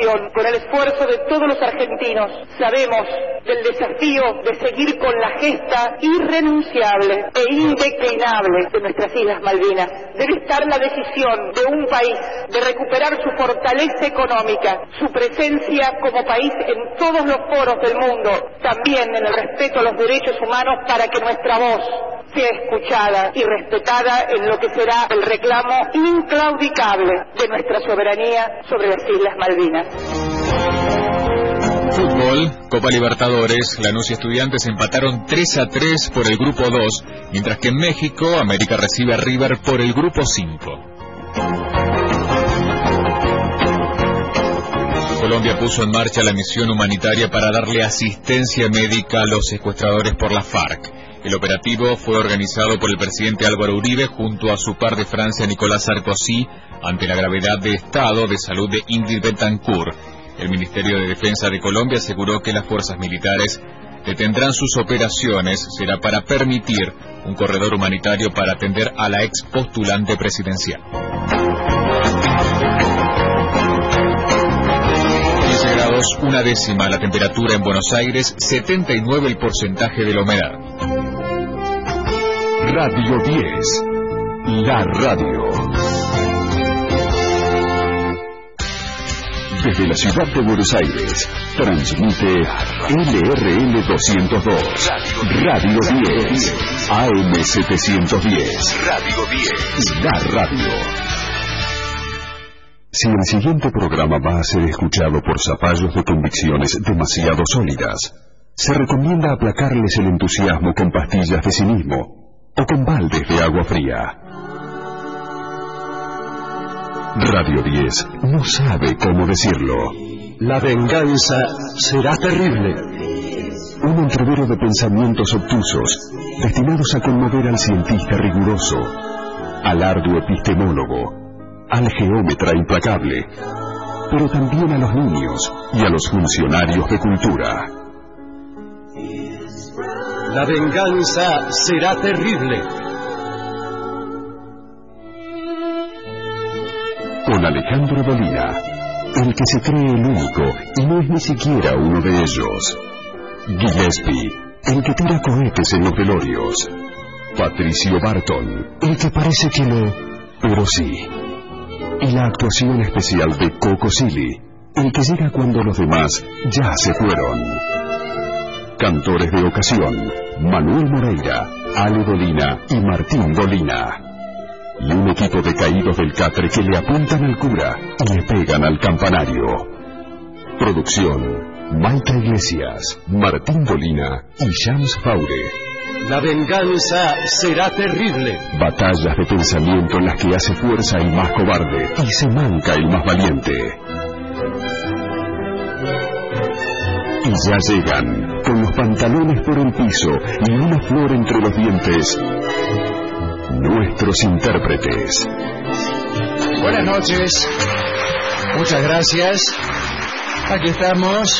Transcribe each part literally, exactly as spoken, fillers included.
población, con el esfuerzo de todos los argentinos, sabemos del desafío de seguir con la gesta irrenunciable e indeclinable de nuestras Islas Malvinas. Debe estar la decisión de un país de recuperar su fortaleza económica, su presencia como país en todos los foros del mundo, también en el respeto a los derechos humanos, para que nuestra voz sea escuchada y respetada en lo que será el reclamo inclaudicable de nuestra soberanía sobre las Islas Malvinas. Fútbol, Copa Libertadores, Lanús y Estudiantes empataron tres a tres por el Grupo dos, mientras que en México, América recibe a River por el Grupo cinco. Colombia puso en marcha la misión humanitaria para darle asistencia médica a los secuestradores por la FARC. El operativo fue organizado por el presidente Álvaro Uribe junto a su par de Francia, Nicolás Sarkozy, ante la gravedad de estado de salud de Ingrid Betancourt. El Ministerio de Defensa de Colombia aseguró que las fuerzas militares detendrán sus operaciones. Será para permitir un corredor humanitario para atender a la ex postulante presidencial. quince grados, una décima la temperatura en Buenos Aires, setenta y nueve el porcentaje de la humedad. Radio diez, la radio. Desde la ciudad de Buenos Aires, transmite L R L doscientos dos, Radio diez, A M setecientos diez, Radio diez, la radio. Si el siguiente programa va a ser escuchado por zapallos de convicciones demasiado sólidas, se recomienda aplacarles el entusiasmo con pastillas de cinismo o con baldes de agua fría. Radio diez no sabe cómo decirlo. La venganza será terrible. Un entrevero de pensamientos obtusos, destinados a conmover al cientista riguroso, al arduo epistemólogo, al geómetra implacable, pero también a los niños y a los funcionarios de cultura. La venganza será terrible. Con Alejandro Dolina, el que se cree el único y no es ni siquiera uno de ellos. Gillespie, el que tira cohetes en los velorios. Patricio Barton, el que parece que no, pero sí. Y la actuación especial de Coco Silly, el que llega cuando los demás ya se fueron. Cantores de ocasión, Manuel Moreira, Ale Dolina y Martín Dolina. Y un equipo de caídos del catre que le apuntan al cura y le pegan al campanario. Producción, Maita Iglesias, Martín Dolina y Shams Faure. La venganza será terrible. Batallas de pensamiento en las que hace fuerza el más cobarde y se manca el más valiente. Y ya llegan, con los pantalones por el piso y una flor entre los dientes, nuestros intérpretes. Buenas noches, muchas gracias. Aquí estamos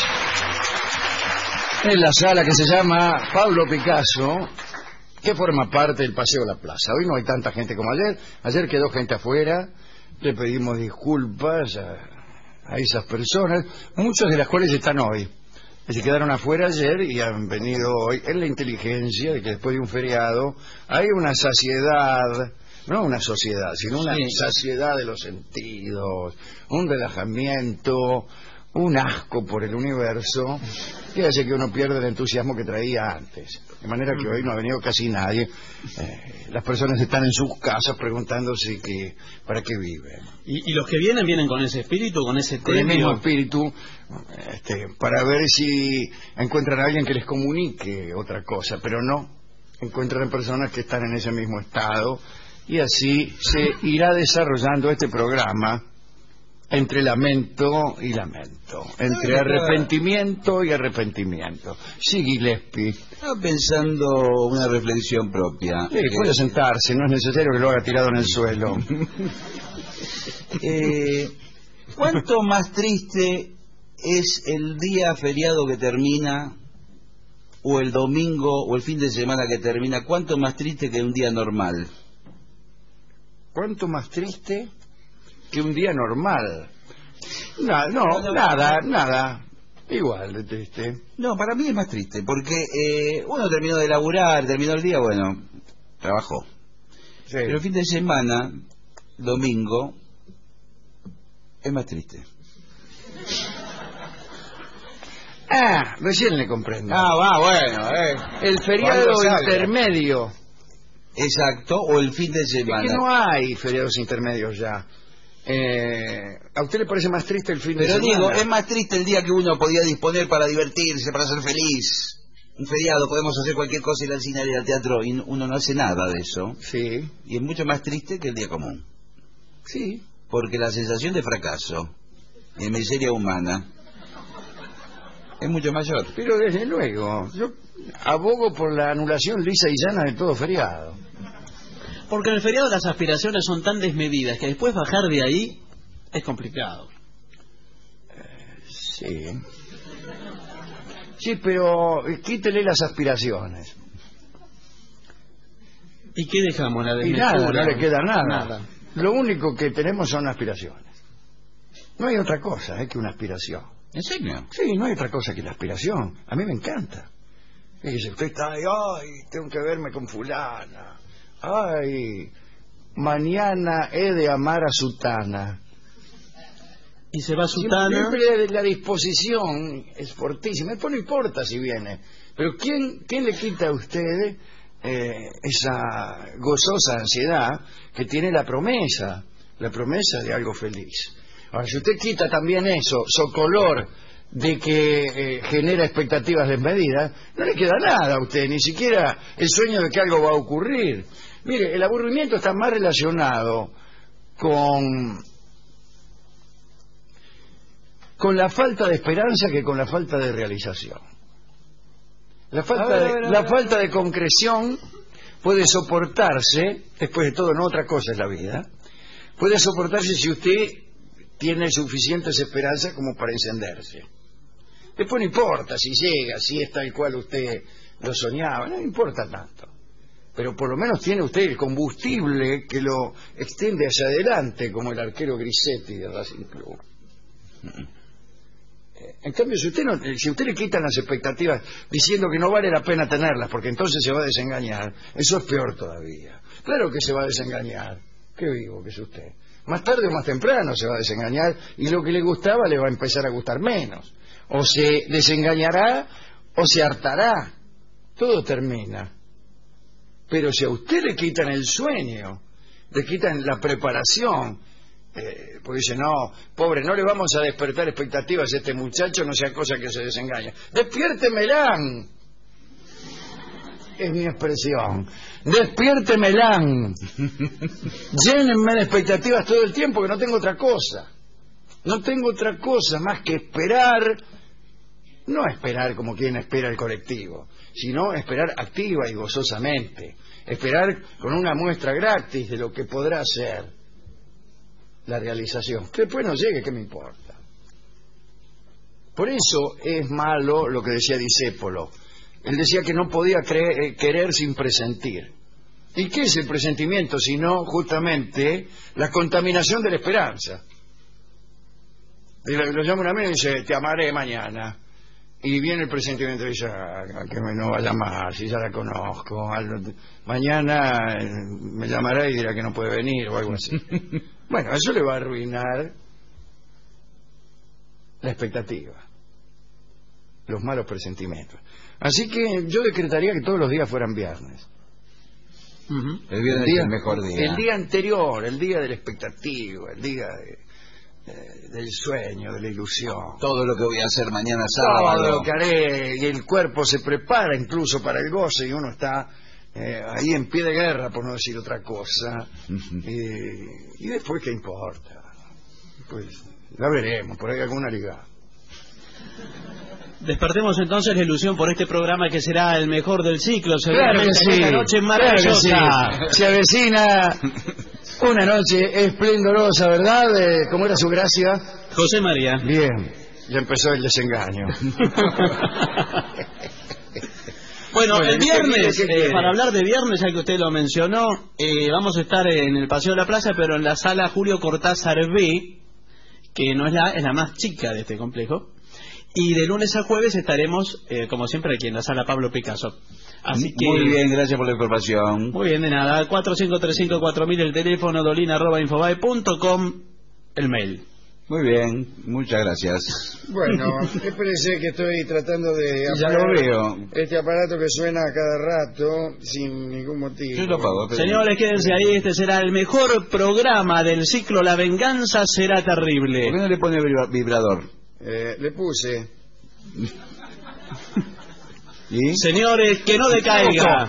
en la sala que se llama Pablo Picasso, que forma parte del Paseo de la Plaza. Hoy no hay tanta gente como ayer. Ayer quedó gente afuera. Le pedimos disculpas a, a esas personas, muchas de las cuales están hoy. Se quedaron afuera ayer y han venido hoy. Es la inteligencia de que después de un feriado hay una saciedad, no una sociedad, sino una sí. saciedad de los sentidos, un relajamiento, un asco por el universo, que hace que uno pierda el entusiasmo que traía antes. De manera que hoy no ha venido casi nadie. Eh, las personas están en sus casas preguntándose que, para qué viven. ¿Y, y los que vienen, vienen con ese espíritu, con ese Con el mismo espíritu, este, para ver si encuentran a alguien que les comunique otra cosa, pero no. Encuentran personas que están en ese mismo estado y así se irá desarrollando este programa entre lamento y lamento, entre arrepentimiento y arrepentimiento. Sí, Gillespie. Estaba pensando una reflexión propia. Sí, puede sentarse, no es necesario que lo haga tirado en el suelo. eh, ¿Cuánto más triste es el día feriado que termina, o el domingo, o el fin de semana que termina? ¿Cuánto más triste que un día normal? ¿Cuánto más triste que un día normal? No, no, nada, nada. Igual de triste. No, para mí es más triste, porque eh, uno terminó de laburar, terminó el día, bueno, trabajó. Sí. Pero el fin de semana, domingo, es más triste. Ah, recién le comprendo. Ah, va, bueno, eh. El feriado intermedio. Exacto, o el fin de semana. Es que no hay feriados intermedios ya. Eh, ¿A usted le parece más triste el fin de Pero semana? digo, es más triste el día que uno podía disponer para divertirse, para ser feliz. Un feriado, podemos hacer cualquier cosa, ir al cine, ir al teatro, y uno no hace nada de eso. Sí. Y es mucho más triste que el día común. Sí. Porque la sensación de fracaso y de miseria humana es mucho mayor. Pero desde luego, yo abogo por la anulación lisa y llana de todo feriado. Porque en el feriado las aspiraciones son tan desmedidas que después bajar de ahí es complicado. Eh, sí. Sí, pero eh, quítele las aspiraciones. ¿Y qué dejamos? La Y desmesura. nada, no le queda nada. Nada. Lo único que tenemos son aspiraciones. No hay otra cosa eh, que una aspiración. ¿En serio? Sí, no hay otra cosa que la aspiración. A mí me encanta. Fíjese, usted está ahí, ay, tengo que verme con fulana. Ay, mañana he de amar a Sutana. Y se va Sutana. Siempre la disposición es fortísima. Después no importa si viene. Pero ¿quién, quién le quita a usted eh, esa gozosa ansiedad que tiene la promesa? La promesa de algo feliz. Ahora, si usted quita también eso, socolor de que eh, genera expectativas desmedidas, no le queda nada a usted, ni siquiera el sueño de que algo va a ocurrir. Mire, el aburrimiento está más relacionado con con la falta de esperanza que con la falta de realización. La falta, ver, de, a ver, a la ver. falta de concreción puede soportarse, después de todo no otra cosa es la vida, puede soportarse si usted tiene suficientes esperanzas como para encenderse. Después no importa si llega, si es tal cual usted lo soñaba, no importa tanto. Pero por lo menos tiene usted el combustible que lo extiende hacia adelante, como el arquero Grisetti de Racing Club. En cambio, si usted, no, si usted le quitan las expectativas diciendo que no vale la pena tenerlas, porque entonces se va a desengañar, eso es peor todavía. Claro que se va a desengañar. Qué vivo que es usted. Más tarde o más temprano se va a desengañar y lo que le gustaba le va a empezar a gustar menos. O se desengañará o se hartará. Todo termina. Pero si a usted le quitan el sueño, le quitan la preparación, eh, porque dice, no, pobre, no le vamos a despertar expectativas a este muchacho, no sea cosa que se desengañe. ¡Despiértemelán! Es mi expresión. ¡Despiértemelán! Llénenme de expectativas todo el tiempo, que no tengo otra cosa. No tengo otra cosa más que esperar, no esperar como quien espera el colectivo, sino esperar activa y gozosamente, esperar con una muestra gratis de lo que podrá ser la realización. Que después no llegue, ¿qué me importa? Por eso es malo lo que decía Discépolo. Él decía que no podía creer, eh, querer sin presentir. ¿Y qué es el presentimiento? Sino justamente la contaminación de la esperanza. Y lo, lo llama un amigo y dice, te amaré mañana. Y viene el presentimiento y dice, ah, que me no va a llamar, si ya la conozco. Al, mañana eh, me llamará y dirá que no puede venir o algo así. Bueno, eso le va a arruinar la expectativa, los malos presentimientos. Así que yo decretaría que todos los días fueran viernes. Uh-huh. El viernes día, es el mejor día. El día anterior, el día de la expectativa, el día de, de, del sueño, de la ilusión. Todo lo que voy a hacer mañana Todo sábado. lo que haré, y el cuerpo se prepara incluso para el goce y uno está eh, ahí en pie de guerra, por no decir otra cosa. y, y después, ¿qué importa? Pues la veremos, por ahí alguna liga. Despertemos entonces la ilusión por este programa que será el mejor del ciclo. Claro que sí, Esta noche claro que sí. maravillosa. Se avecina una noche esplendorosa, ¿verdad? Eh, ¿Cómo era su gracia? José María. Bien, ya empezó el desengaño. Bueno, Bueno, el ¿qué viernes, quiere, qué eh, quiere? para hablar de viernes, ya que usted lo mencionó, eh, vamos a estar en el Paseo de la Plaza, pero en la sala Julio Cortázar B, que no es la, es la más chica de este complejo. Y de lunes a jueves estaremos, eh, como siempre, aquí en la sala Pablo Picasso. Así que, muy bien, gracias por la información. Muy bien, de nada. cuatro cinco tres cinco cuatro mil el teléfono, dolina arroba infobae punto com el mail. Muy bien, muchas gracias. Bueno, espérese que estoy tratando de ya lo veo. Este aparato que suena a cada rato sin ningún motivo. Yo lo pago. Pero... Señores, quédense ahí, este será el mejor programa del ciclo La Venganza Será Terrible. ¿Por qué no le pone vibra- vibrador? Eh, le puse. ¿Y? Señores, que no decaiga.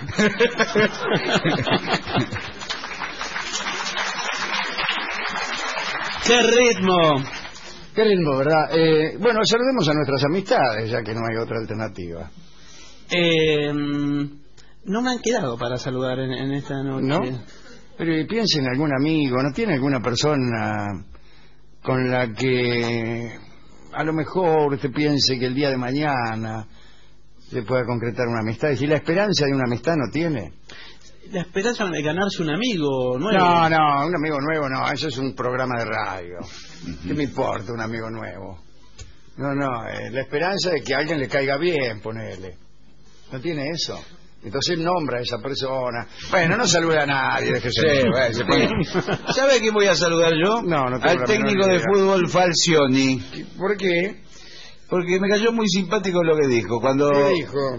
¡Qué ritmo! Qué ritmo, ¿verdad? Eh, bueno, saludemos a nuestras amistades, ya que no hay otra alternativa. Eh, no me han quedado para saludar en, en esta noche. ¿No? Pero piense en algún amigo, ¿no tiene alguna persona con la que a lo mejor usted piense que el día de mañana se pueda concretar una amistad? Y si la esperanza de una amistad no tiene... La esperanza de ganarse un amigo nuevo. No, no, un amigo nuevo no, eso es un programa de radio. ¿Qué me importa un amigo nuevo? No, no, eh, la esperanza de que a alguien le caiga bien, ponele. ¿No tiene eso? Entonces nombra a esa persona. Bueno, no saluda a nadie, déjese. Sí, bueno, se pone... ¿Sabe a quién voy a saludar yo? No, no tengo Al la técnico menor de idea. fútbol Falcioni. ¿Por qué? Porque me cayó muy simpático lo que dijo. Cuando... ¿Qué dijo?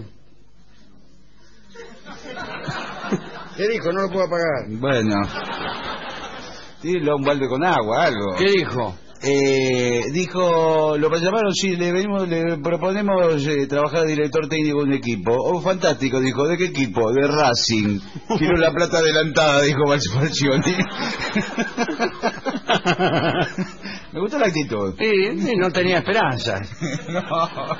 ¿Qué dijo? No lo puedo apagar. Bueno. Tíralo a un balde con agua, algo. ¿Qué dijo? Eh, dijo, lo llamaron, sí, le venimos, le proponemos eh, trabajar de director técnico de un equipo. Oh, fantástico, dijo, ¿de qué equipo? De Racing. Quiero la plata adelantada, dijo Falcioni. Me gusta la actitud. Sí, sí, no tenía esperanza. No.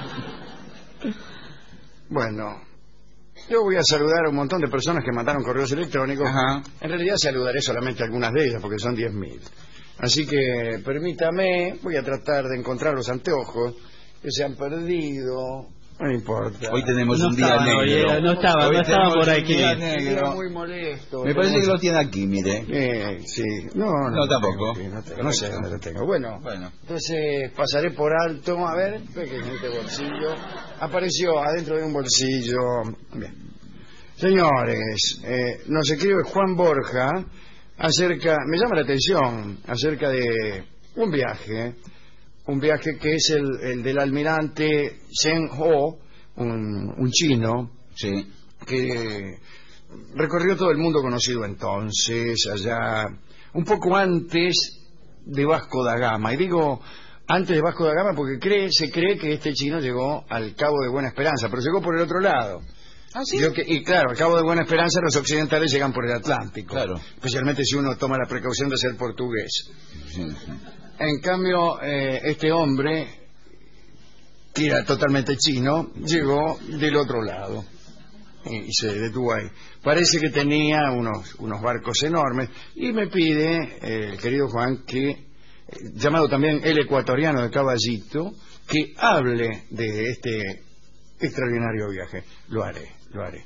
Bueno, yo voy a saludar a un montón de personas que mandaron correos electrónicos. Ajá. En realidad saludaré solamente a algunas de ellas porque son diez mil. Así que permítame, voy a tratar de encontrar los anteojos que se han perdido. No importa. Hoy tenemos No un día estaba, negro. oye, no estaba, Hoy no estaba tenemos por un aquí. día Era negro. muy molesto. Me parece que Tenemos- lo tiene aquí, mire. Eh, sí, no, no, No, tampoco. tengo, sí, no, tengo, no sé dónde lo tengo. Bueno, Bueno. entonces pasaré por alto. A ver, ve que en este bolsillo apareció adentro de un bolsillo. Bien. Señores, eh, nos escribe Juan Borja acerca, me llama la atención, acerca de un viaje, un viaje que es el, el del almirante Zheng Ho, un, un chino, Sí. que recorrió todo el mundo conocido entonces, allá, un poco antes de Vasco da Gama. Y digo antes de Vasco da Gama porque cree, se cree que este chino llegó al Cabo de Buena Esperanza, pero llegó por el otro lado. ¿Ah, sí? Yo que- y claro, al Cabo de Buena Esperanza los occidentales llegan por el Atlántico, Claro. especialmente si uno toma la precaución de ser portugués. Sí, sí. En cambio, eh, este hombre, que era totalmente chino, llegó del otro lado y, y se detuvo ahí. Parece que tenía unos, unos barcos enormes y me pide eh, el querido Juan que, eh, llamado también el ecuatoriano de Caballito, que hable de este extraordinario viaje. Lo haré, lo haré.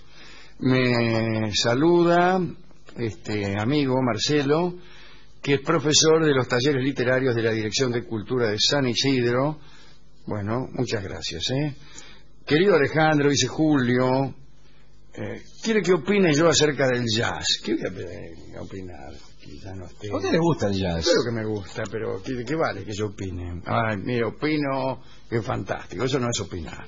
Me saluda este amigo Marcelo, que es profesor de los talleres literarios de la Dirección de Cultura de San Isidro. Bueno, muchas gracias, ¿eh? Querido Alejandro, dice Julio, eh, quiere que opine yo acerca del jazz. ¿Qué voy a eh, opinar? Que ya no esté... ¿A usted le gusta el jazz? Claro que me gusta, pero ¿qué, qué vale que yo opine? Ay, mire, opino que es fantástico, eso no es opinar.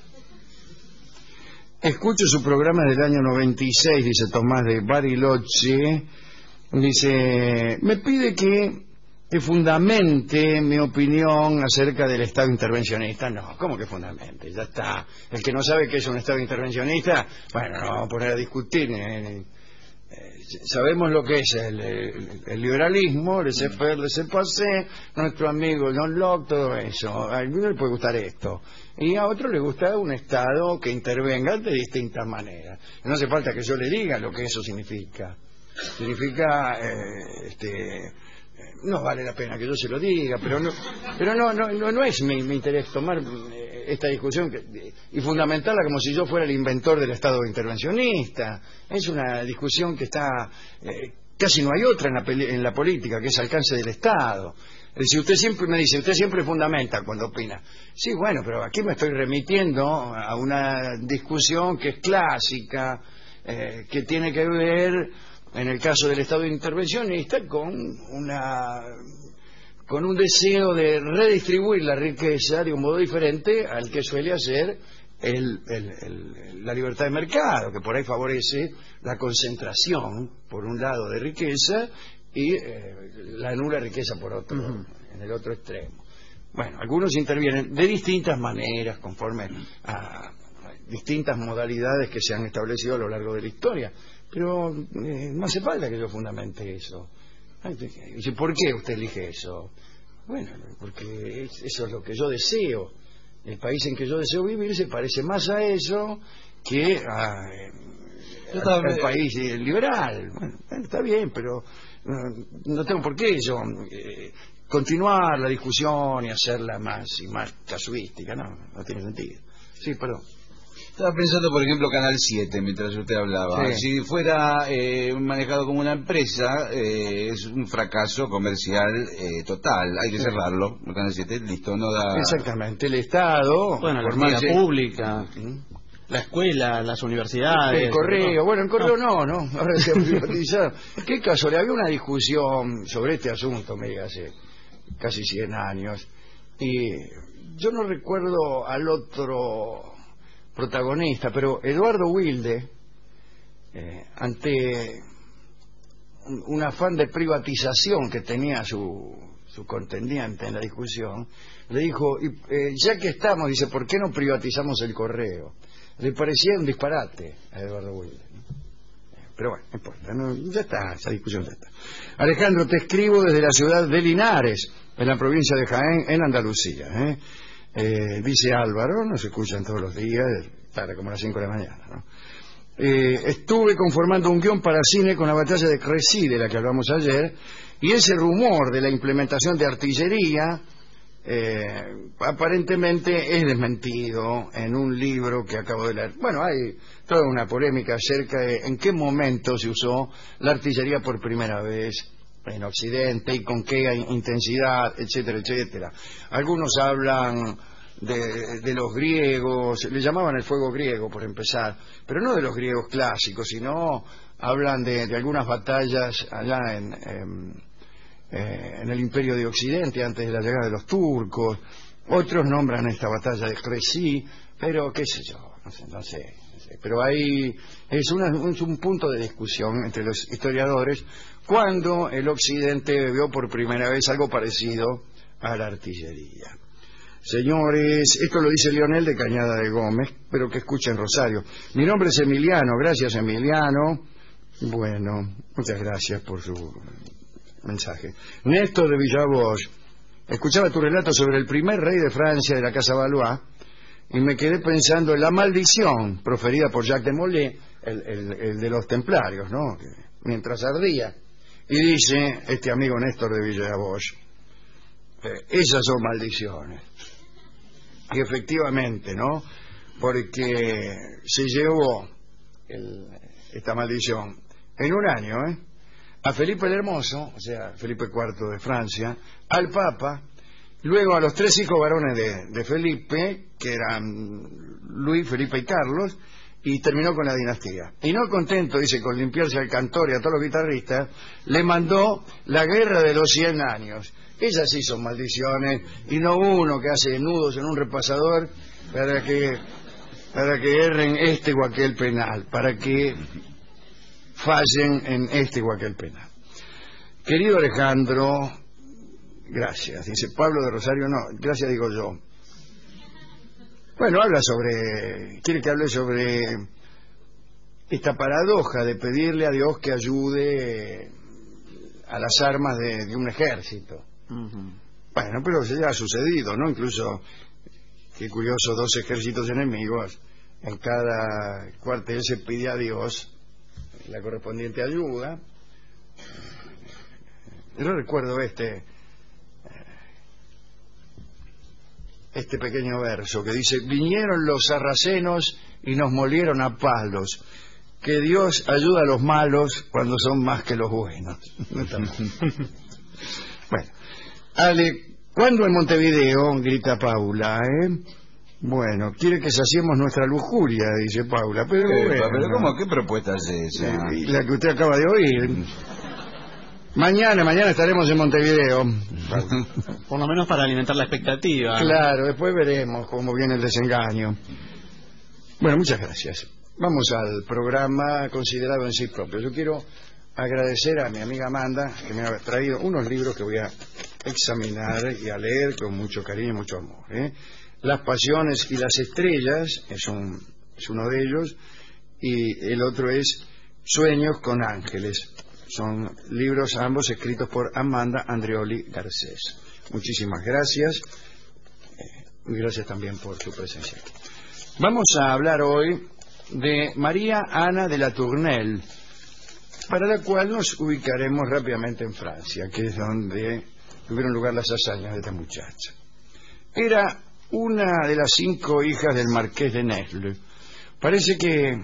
Escucho su programa del año noventa y seis, dice Tomás de Bariloche. Dice, me pide que, que fundamente mi opinión acerca del Estado intervencionista. No, ¿cómo que fundamente? Ya está. El que no sabe qué es un Estado intervencionista, bueno, no vamos a poner a discutir. Eh, eh, sabemos lo que es el, el, el liberalismo, el laissez-faire, el laissez-passer, nuestro amigo John Locke, todo eso. A alguno le puede gustar esto. Y a otro le gusta un Estado que intervenga de distintas maneras. No hace falta que yo le diga lo que eso significa. Significa, eh, este, eh, no vale la pena que yo se lo diga, pero no, pero no, no, no, no es mi, mi interés tomar eh, esta discusión que, y fundamentarla como si yo fuera el inventor del Estado intervencionista. Es una discusión que está, eh, casi no hay otra en la, en la política, que es alcance del Estado. Si usted siempre me dice, usted siempre fundamenta cuando opina. Sí, bueno, pero aquí me estoy remitiendo a una discusión que es clásica, eh, que tiene que ver, en el caso del Estado intervencionista, con una con un deseo de redistribuir la riqueza de un modo diferente al que suele hacer el, el, el, la libertad de mercado, que por ahí favorece la concentración, por un lado, de riqueza y eh, la nula riqueza por otro, uh-huh. en el otro extremo. Bueno, algunos intervienen de distintas maneras, conforme a distintas modalidades que se han establecido a lo largo de la historia, pero eh, no hace falta que yo fundamente eso. Dice, ¿por qué usted elige eso? Bueno, porque eso es lo que yo deseo. El país en que yo deseo vivir se parece más a eso que a, al, al país liberal. Bueno, está bien, pero no, no tengo por qué yo eh, continuar la discusión y hacerla más y más casuística. No, no tiene sentido. Sí, perdón. Estaba pensando, por ejemplo, Canal siete, mientras usted hablaba. Sí. Si fuera eh, manejado como una empresa, eh, es un fracaso comercial eh, total. Hay que cerrarlo. El Canal siete, listo, no da... Exactamente. El Estado... Bueno, la escuela pública, ¿sí? La escuela, las universidades... El correo. ¿no? Bueno, el correo no, ¿no? ¿no? Ahora se ha privatizado. ¿Qué caso? Le había una discusión sobre este asunto, me diga, hace casi cien años. Y yo no recuerdo al otro... protagonista, pero Eduardo Wilde, eh, ante un, un afán de privatización que tenía su, su contendiente en la discusión, le dijo, eh, ya que estamos, dice, ¿por qué no privatizamos el correo? Le parecía un disparate a Eduardo Wilde, ¿no? Pero bueno, no importa, no, ya está, esa discusión ya está. Alejandro, te escribo desde la ciudad de Linares, en la provincia de Jaén, en Andalucía, ¿eh? Eh, dice Álvaro, nos escuchan todos los días, tarde como a las cinco de la mañana, ¿no? Eh, estuve conformando un guión para cine con la batalla de Crecy, de la que hablamos ayer, y ese rumor de la implementación de artillería eh, aparentemente es desmentido en un libro que acabo de leer. Bueno, hay toda una polémica acerca de en qué momento se usó la artillería por primera vez en Occidente y con qué intensidad, etcétera, etcétera. Algunos hablan de, de los griegos, le llamaban el fuego griego por empezar, pero no de los griegos clásicos, sino hablan de, de algunas batallas allá en, en, en el Imperio de Occidente antes de la llegada de los turcos. Otros nombran esta batalla de Crecy, pero qué sé yo, no sé, no sé. Pero ahí es, una, es un punto de discusión entre los historiadores cuando el Occidente vio por primera vez algo parecido a la artillería. Señores, esto lo dice Leonel de Cañada de Gómez, pero que escuchen Rosario. Mi nombre es Emiliano, gracias Emiliano. Bueno, muchas gracias por su mensaje. Néstor de Villavoz, escuchaba tu relato sobre el primer rey de Francia de la Casa Valois y me quedé pensando en la maldición proferida por Jacques de Molay, el, el, el de los templarios, ¿no? Que mientras ardía. Y dice este amigo Néstor de Villavoz, eh, esas son maldiciones. Y efectivamente, ¿no? Porque se llevó el, esta maldición en un año, ¿eh? A Felipe el Hermoso, o sea, Felipe cuarto de Francia, al Papa, luego a los tres hijos varones de, de Felipe, que eran Luis, Felipe y Carlos, y terminó con la dinastía. Y no contento, dice, con limpiarse al cantor y a todos los guitarristas, le mandó la guerra de los cien años. Esas sí son maldiciones, y no uno que hace nudos en un repasador para que, para que erren este o aquel penal, para que fallen en este o aquel penal. Querido Alejandro, gracias. Dice Pablo de Rosario, no, gracias digo yo. Bueno, habla sobre, quiere que hable sobre esta paradoja de pedirle a Dios que ayude a las armas de, de un ejército. Uh-huh. Bueno, pero ya ha sucedido, ¿no? Incluso, qué curioso, dos ejércitos enemigos, en cada cuartel se pide a Dios la correspondiente ayuda. Yo recuerdo este este pequeño verso que dice: vinieron los sarracenos y nos molieron a palos, que Dios ayuda a los malos cuando son más que los buenos. No está mal. Bueno, Ale, ¿cuándo en Montevideo? Grita Paula, ¿eh? Bueno, quiere que saciemos nuestra lujuria, dice Paula, pero Epa, bueno. pero ¿cómo? ¿Qué propuesta es esa? Eh, la que usted acaba de oír. Mañana, mañana estaremos en Montevideo. Por lo menos para alimentar la expectativa. Claro, después veremos cómo viene el desengaño. Bueno, muchas gracias. Vamos al programa considerado en sí propio. Yo quiero agradecer a mi amiga Amanda, que me ha traído unos libros que voy a examinar y a leer con mucho cariño y mucho amor, ¿eh? Las pasiones y las estrellas es, un, es uno de ellos, y el otro es Sueños con ángeles. Son libros ambos escritos por Amanda Andreoli Garcés. Muchísimas gracias, eh, y gracias también por tu presencia. Vamos a hablar hoy de María Ana de la Tournelle, para la cual nos ubicaremos rápidamente en Francia, que es donde tuvieron lugar las hazañas de esta muchacha. Era una de las cinco hijas del marqués de Nesle. Parece que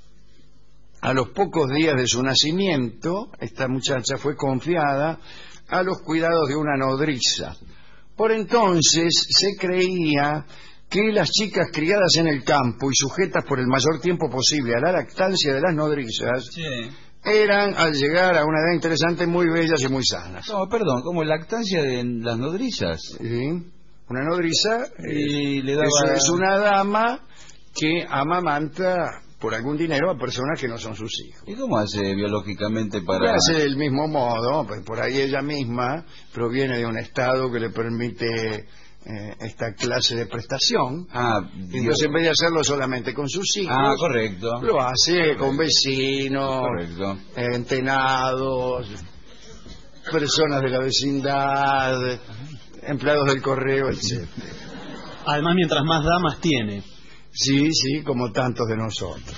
a los pocos días de su nacimiento, esta muchacha fue confiada a los cuidados de una nodriza. Por entonces se creía que las chicas criadas en el campo y sujetas por el mayor tiempo posible a la lactancia de las nodrizas, Sí. eran, al llegar a una edad interesante, muy bellas y muy sanas. No, perdón, como lactancia de las nodrizas. ¿Sí? Una nodriza Y eh, le daba... eso es una dama que amamanta por algún dinero a personas que no son sus hijos. ¿Y cómo hace biológicamente Lo para...? hace del mismo modo, pues por ahí ella misma proviene de un estado que le permite eh, esta clase de prestación. Ah, Entonces, Dios. en vez de hacerlo solamente con sus hijos, Ah, correcto. lo hace con vecinos, Correcto. eh, entenados, personas de la vecindad, empleados del correo, etcétera. Además, mientras más da, más tiene. Sí, sí, como tantos de nosotros.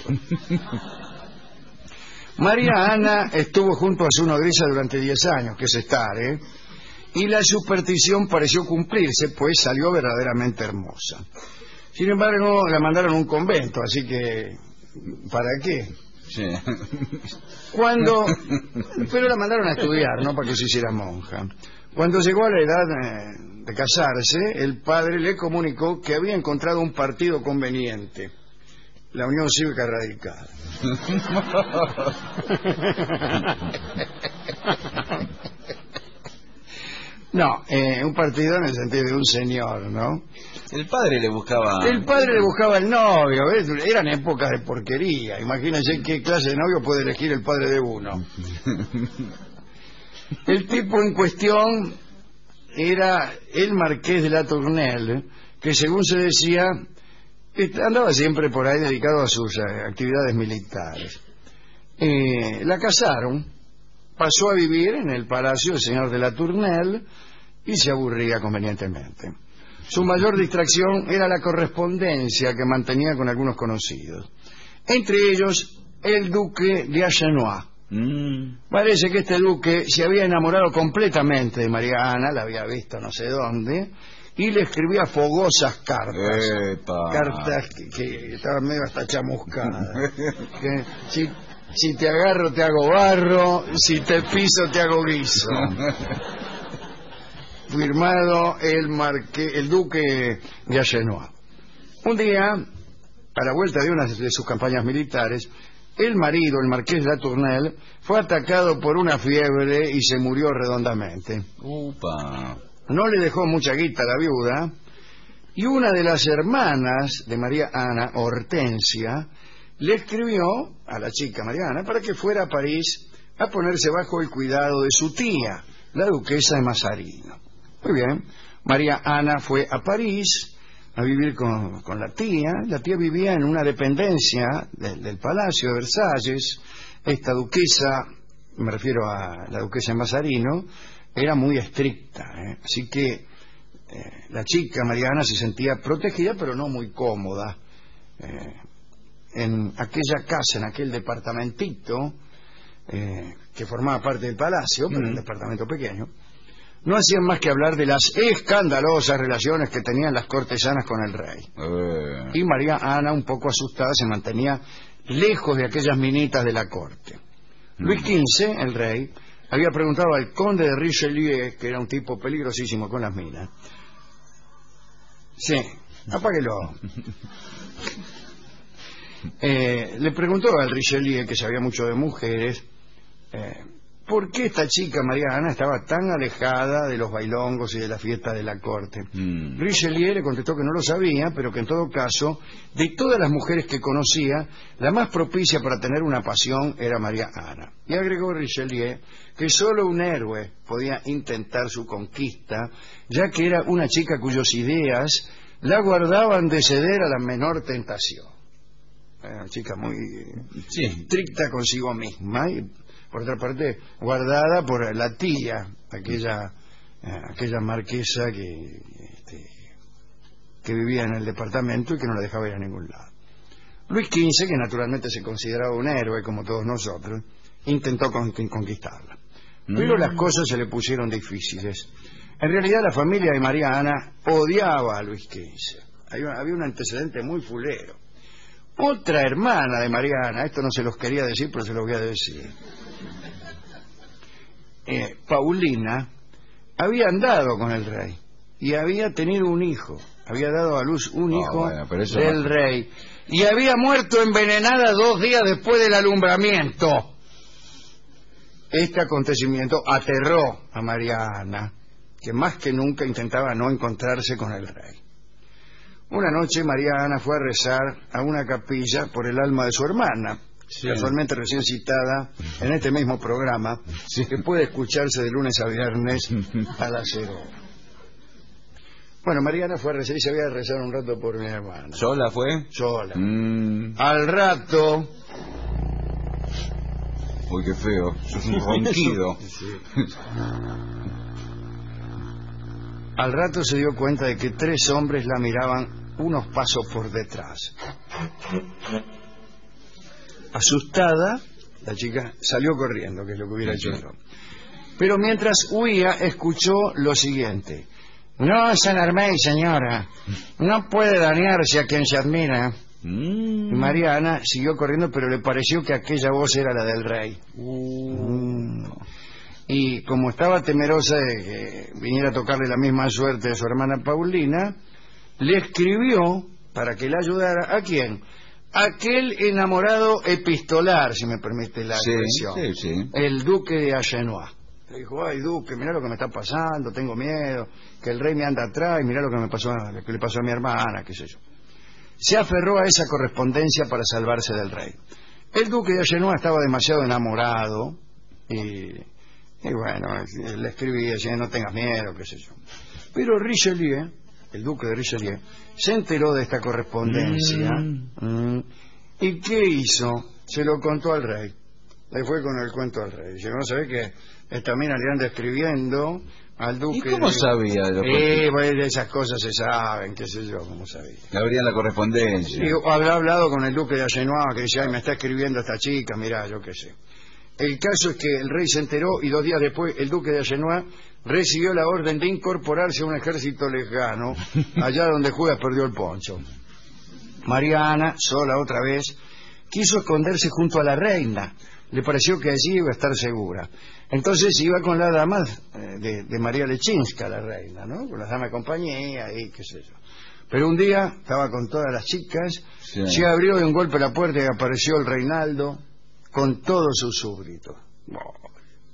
María Ana estuvo junto a su nodriza durante diez años, que es estar, ¿eh? Y la superstición pareció cumplirse, pues salió verdaderamente hermosa. Sin embargo, la mandaron a un convento, así que, ¿para qué? Sí. Cuando, pero la mandaron a estudiar, no para que se hiciera monja. Cuando llegó a la edad eh, de casarse, el padre le comunicó que había encontrado un partido conveniente, la Unión Cívica Radical. No, eh, un partido en el sentido de un señor, ¿no? El padre le buscaba... El padre le buscaba el novio, ¿ves? Eran épocas de porquería. Imagínense qué clase de novio puede elegir el padre de uno. El tipo en cuestión era el marqués de la Tournelle, que según se decía, andaba siempre por ahí dedicado a sus eh, actividades militares. Eh, la casaron, pasó a vivir en el palacio del señor de la Tournelle y se aburría convenientemente. Su mayor distracción era la correspondencia que mantenía con algunos conocidos, entre ellos el duque de Agenois. Mm. Parece que este duque se había enamorado completamente de María Ana, la había visto no sé dónde, y le escribía fogosas cartas. Epa. Cartas que, que estaban medio hasta chamuscadas. Que, si, si te agarro te hago barro, si te piso te hago guiso. Firmado el, marque, el duque de Agenois. Un día, a la vuelta de una de sus campañas militares, el marido, el marqués de la Tournelle, fue atacado por una fiebre y se murió redondamente. Upa. No le dejó mucha guita a la viuda, y una de las hermanas de María Ana, Hortensia, le escribió a la chica María Ana para que fuera a París a ponerse bajo el cuidado de su tía, la duquesa de Mazarino. Muy bien, María Ana fue a París a vivir con, con la tía. La tía vivía en una dependencia de, del Palacio de Versalles. Esta duquesa, me refiero a la duquesa de Mazarino, era muy estricta, ¿eh? Así que eh, la chica Mariana se sentía protegida, pero no muy cómoda. Eh, en aquella casa, en aquel departamentito eh, que formaba parte del palacio, pero mm. un departamento pequeño, no hacían más que hablar de las escandalosas relaciones que tenían las cortesanas con el rey. Eh. Y María Ana, un poco asustada, se mantenía lejos de aquellas minitas de la corte. Mm. Luis quince, el rey, había preguntado al conde de Richelieu, que era un tipo peligrosísimo con las minas. Sí, apáguelo. Eh, le preguntó al Richelieu, que sabía mucho de mujeres, eh, ¿por qué esta chica, María Ana, estaba tan alejada de los bailongos y de la fiesta de la corte? Mm. Richelieu le contestó que no lo sabía, pero que en todo caso, de todas las mujeres que conocía, la más propicia para tener una pasión era María Ana. Y agregó Richelieu que solo un héroe podía intentar su conquista, ya que era una chica cuyas ideas la guardaban de ceder a la menor tentación. Era una chica muy sí. estricta consigo misma y, por otra parte, guardada por la tía, aquella eh, aquella marquesa que, este, que vivía en el departamento y que no la dejaba ir a ningún lado. Luis quince, que naturalmente se consideraba un héroe como todos nosotros, intentó con, conquistarla. Pero mm. las cosas se le pusieron difíciles. En realidad la familia de María Ana odiaba a Luis quince. Había, había un antecedente muy fulero. Otra hermana de María Ana, esto no se los quería decir, pero se los voy a decir. Eh, Paulina había andado con el rey y había tenido un hijo, había dado a luz un oh, hijo bueno, del más... rey y había muerto envenenada dos días después del alumbramiento. Este acontecimiento aterró a María Ana, que más que nunca intentaba no encontrarse con el rey. Una noche María Ana fue a rezar a una capilla por el alma de su hermana, sí. casualmente recién citada en este mismo programa, sí. que puede escucharse de lunes a viernes a las cero. Bueno, María Ana fue a rezar y se había de rezar un rato por mi hermana. ¿Sola fue? Sola. Mm. Al rato... Uy, qué feo, eso es un ronquido. Sí. Al rato se dio cuenta de que tres hombres la miraban unos pasos por detrás. Asustada, la chica salió corriendo, que es lo que hubiera hecho yo. Pero mientras huía, escuchó lo siguiente: no se alarméis, señora, no puede dañarse a quien se admira. Mm. Y María Ana siguió corriendo, pero le pareció que aquella voz era la del rey. Mm. Y como estaba temerosa de que viniera a tocarle la misma suerte de su hermana Paulina, le escribió para que la ayudara. ¿A quién? Aquel enamorado epistolar, si me permite la sí, expresión, sí, sí. el duque de Agenois. Le dijo: ay, duque, mirá lo que me está pasando, tengo miedo, que el rey me anda atrás, y mirá lo que me pasó, lo que le pasó a mi hermana, qué sé yo. Se aferró a esa correspondencia para salvarse del rey. El duque de Agenois estaba demasiado enamorado y... Y bueno, le escribí diciendo: no tengas miedo, qué sé yo. Pero Richelieu, el duque de Richelieu, se enteró de esta correspondencia. Mm. Mm, ¿Y qué hizo? Se lo contó al rey. Le fue con el cuento al rey. Dice: no sabés que esta mina le anda escribiendo al duque. ¿Y cómo de... sabía? De lo eh, bueno, esas cosas se saben, qué sé yo, cómo sabía. Le abría la correspondencia. Y habrá hablado con el duque de Agenois, que dice: ay, me está escribiendo esta chica, mirá, yo qué sé. El caso es que el rey se enteró y dos días después el duque de Agenois recibió la orden de incorporarse a un ejército lejano, allá donde Judas perdió el poncho. María Ana, sola otra vez, quiso esconderse junto a la reina. Le pareció que allí iba a estar segura. Entonces iba con la dama de, de María Lechinska, la reina, ¿no? Con la dama de compañía y qué sé yo. Pero un día estaba con todas las chicas, sí. Se abrió de un golpe la puerta y apareció el Reinaldo con todos sus súbditos. Oh.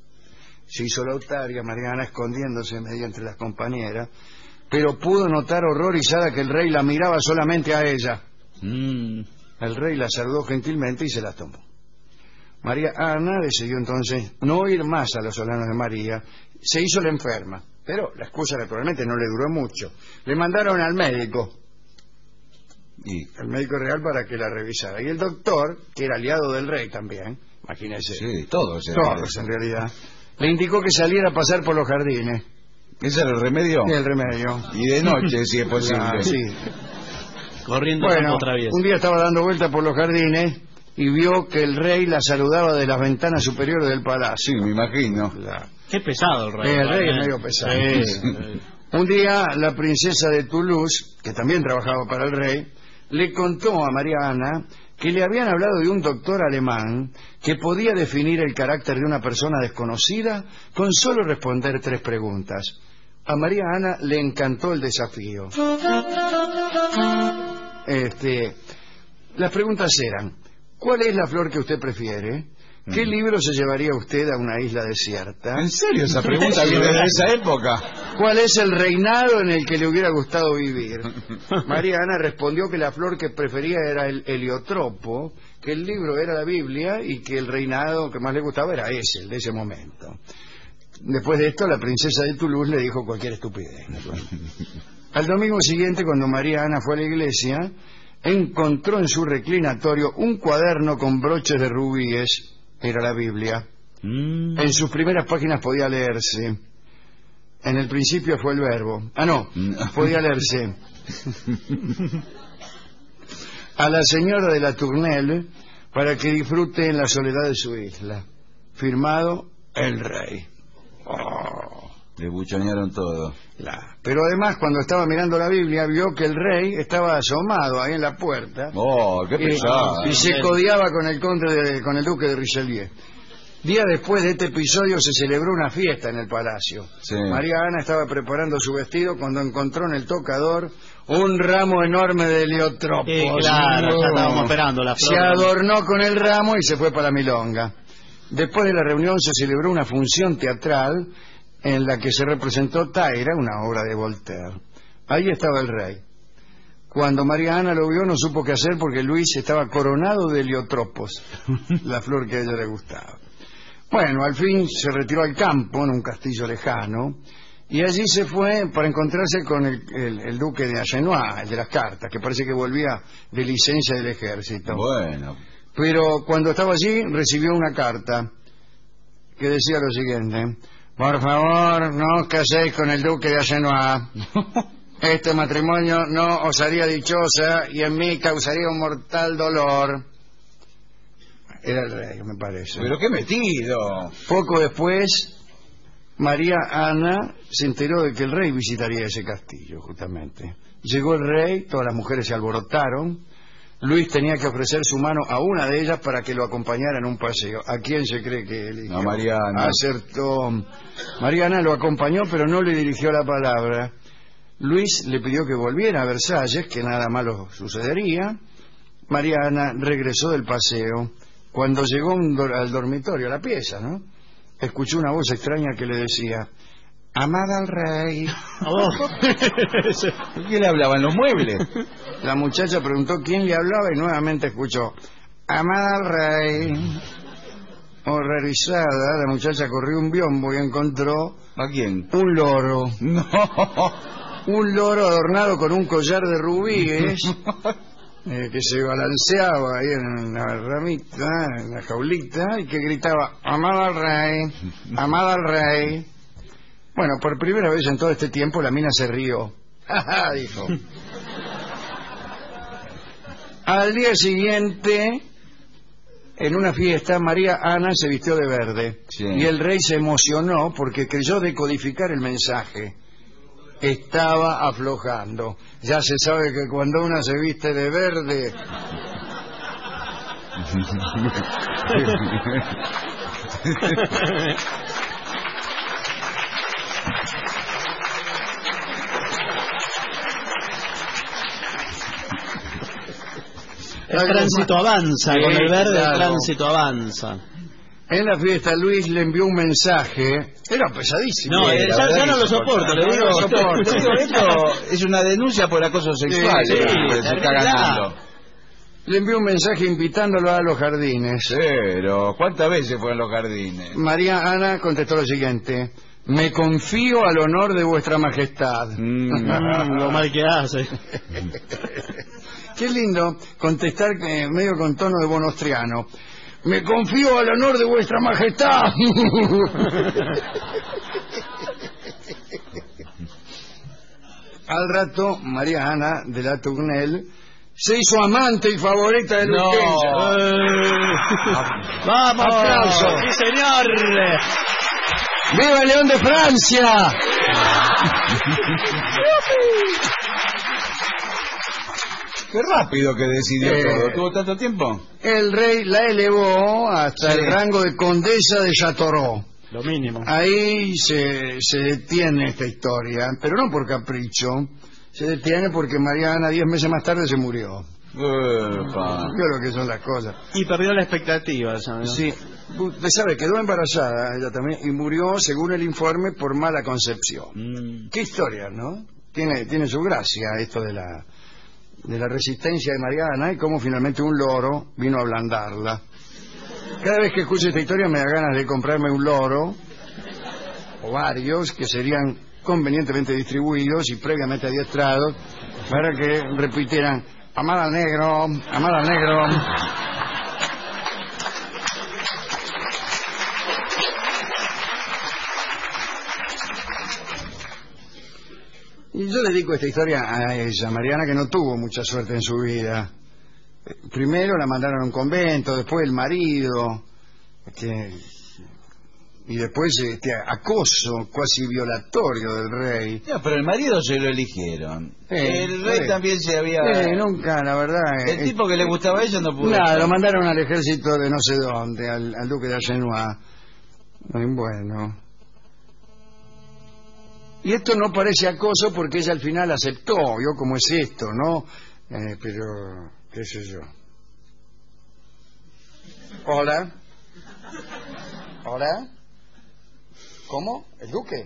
Se hizo la autaria, María Ana escondiéndose medio entre las compañeras, pero pudo notar horrorizada que el rey la miraba solamente a ella. Mm. El rey la saludó gentilmente y se la tomó. María Ana decidió entonces no ir más a los solanos de María. Se hizo la enferma, pero la excusa naturalmente no le duró mucho. Le mandaron al médico, y el médico real, para que la revisara. Y el doctor, que era aliado del rey también, imagínese, sí, todos, todos en realidad, le indicó que saliera a pasar por los jardines. ¿Ese era el remedio? Sí, el remedio. Y de noche, si es posible. Ah, sí. Corriendo bueno, otra vez. Un día estaba dando vuelta por los jardines y vio que el rey la saludaba de las ventanas superiores del palacio. Sí, me imagino. La... Qué pesado el rey. El rey es medio pesado. Sí, sí. Un día la princesa de Toulouse, que también trabajaba para el rey, le contó a María Ana que le habían hablado de un doctor alemán que podía definir el carácter de una persona desconocida con solo responder tres preguntas. A María Ana le encantó el desafío. Este, las preguntas eran: ¿cuál es la flor que usted prefiere? ¿Qué libro se llevaría usted a una isla desierta? ¿En serio esa pregunta viene de esa época? ¿Cuál es el reinado en el que le hubiera gustado vivir? María Ana respondió que la flor que prefería era el heliotropo, que el libro era la Biblia y que el reinado que más le gustaba era ese, el de ese momento. Después de esto, la princesa de Toulouse le dijo cualquier estupidez. Al domingo siguiente, cuando María Ana fue a la iglesia, encontró en su reclinatorio un cuaderno con broches de rubíes. Era la Biblia. Mm. En sus primeras páginas podía leerse. En el principio fue el verbo. Ah, no, podía leerse. A la señora de la Tournelle, para que disfrute en la soledad de su isla. Firmado, el rey. Oh. Le buchonearon todo. La. Pero además, cuando estaba mirando la Biblia, vio que el rey estaba asomado ahí en la puerta. ¡Oh, qué pesado! Y, y se codeaba con el conde, de, con el duque de Richelieu. Días después de este episodio se celebró una fiesta en el palacio. Sí. María Ana estaba preparando su vestido cuando encontró en el tocador un ramo enorme de heliotropos. Sí, claro, ya estábamos esperando la flor. Se adornó con el ramo y se fue para la milonga. Después de la reunión se celebró una función teatral en la que se representó Taira, una obra de Voltaire. Ahí estaba el rey. Cuando María Ana lo vio no supo qué hacer porque Luis estaba coronado de heliotropos, la flor que a ella le gustaba. Bueno, al fin se retiró al campo, en un castillo lejano, y allí se fue para encontrarse con el, el, el duque de Agenois, el de las cartas, que parece que volvía de licencia del ejército. Bueno. Pero cuando estaba allí recibió una carta que decía lo siguiente: por favor, no os caséis con el duque de Agenois. Este matrimonio no os haría dichosa y en mí causaría un mortal dolor. Era el rey, me parece. ¿Pero qué metido? Poco después, María Ana se enteró de que el rey visitaría ese castillo, justamente. Llegó el rey, todas las mujeres se alborotaron. Luis tenía que ofrecer su mano a una de ellas para que lo acompañara en un paseo. ¿A quién se cree que eligió? A María Ana. Acertó. María Ana lo acompañó, pero no le dirigió la palabra. Luis le pidió que volviera a Versalles, que nada malo sucedería. María Ana regresó del paseo. Cuando llegó un do- al dormitorio, a la pieza, ¿no?, escuchó una voz extraña que le decía: amada al rey. Oh. ¿Quién le hablaba en los muebles? La muchacha preguntó quién le hablaba y nuevamente escuchó: amada al rey. Horrorizada, la muchacha corrió un biombo y encontró... ¿A quién? Un loro. No. Un loro adornado con un collar de rubíes eh, que se balanceaba ahí en la ramita, en la jaulita, y que gritaba: amada al rey, amada al rey. Bueno, por primera vez en todo este tiempo la mina se rió. ¡Ja, dijo! Al día siguiente, en una fiesta, María Ana se vistió de verde. Sí. Y el rey se emocionó porque creyó decodificar el mensaje. Estaba aflojando. Ya se sabe que cuando una se viste de verde... El tránsito avanza, Sí, con el verde claro. el tránsito avanza. En la fiesta Luis le envió un mensaje. Era pesadísimo. No, eh, la ya, verdad ya no que lo es soporto, le digo. No lo soporto. Te digo, esto es una denuncia por acoso sexual. Sí, eh, sí, que se está terrible. ganando. Le envió un mensaje invitándolo a los jardines. Pero, ¿cuántas veces fue en los jardines? María Ana contestó lo siguiente: me confío al honor de vuestra majestad. Mm, lo mal que hace. Qué lindo contestar eh, medio con tono de bonostriano. Me confío al honor de vuestra majestad. Al rato, María Ana de la Tournelle se hizo amante y favorita de No. Luqueña. Eh, ¡Vamos! Aplauso. ¡Sí, señor! ¡Viva el León de Francia! Qué rápido que decidió Eh, todo. ¿Tuvo tanto tiempo? El rey la elevó hasta Sí. el rango de condesa de Châteauroux. Lo mínimo. Ahí se, se detiene esta historia, pero no por capricho. Se detiene porque Mariana, diez meses más tarde, se murió. Ufa. Creo que son las cosas. Y perdió la expectativa, ¿sabes? Sí, usted sabe, quedó embarazada ella también y murió, según el informe, por mala concepción. Mm. Qué historia, ¿no? Tiene, tiene su gracia esto de la, de la resistencia de Mariana y cómo finalmente un loro vino a ablandarla. Cada vez que escucho esta historia me da ganas de comprarme un loro o varios que serían convenientemente distribuidos y previamente adiestrados para que repitieran: amar al negro, amar al negro. Y yo dedico esta historia a ella, Mariana, que no tuvo mucha suerte en su vida. Eh, Primero la mandaron a un convento, después el marido, que, y después este acoso cuasi violatorio del rey. Ya, pero el marido se lo eligieron. Eh, el rey eh. también se había... Eh, nunca, la verdad. El eh, tipo que le gustaba a ella no pudo. Nada, lo mandaron al ejército de no sé dónde, al, al duque de Agenois. Bueno. Y esto no parece acoso porque ella al final aceptó, ¿vio cómo es esto, no? Eh, pero, qué sé yo. Hola. Hola. ¿Cómo? ¿El duque?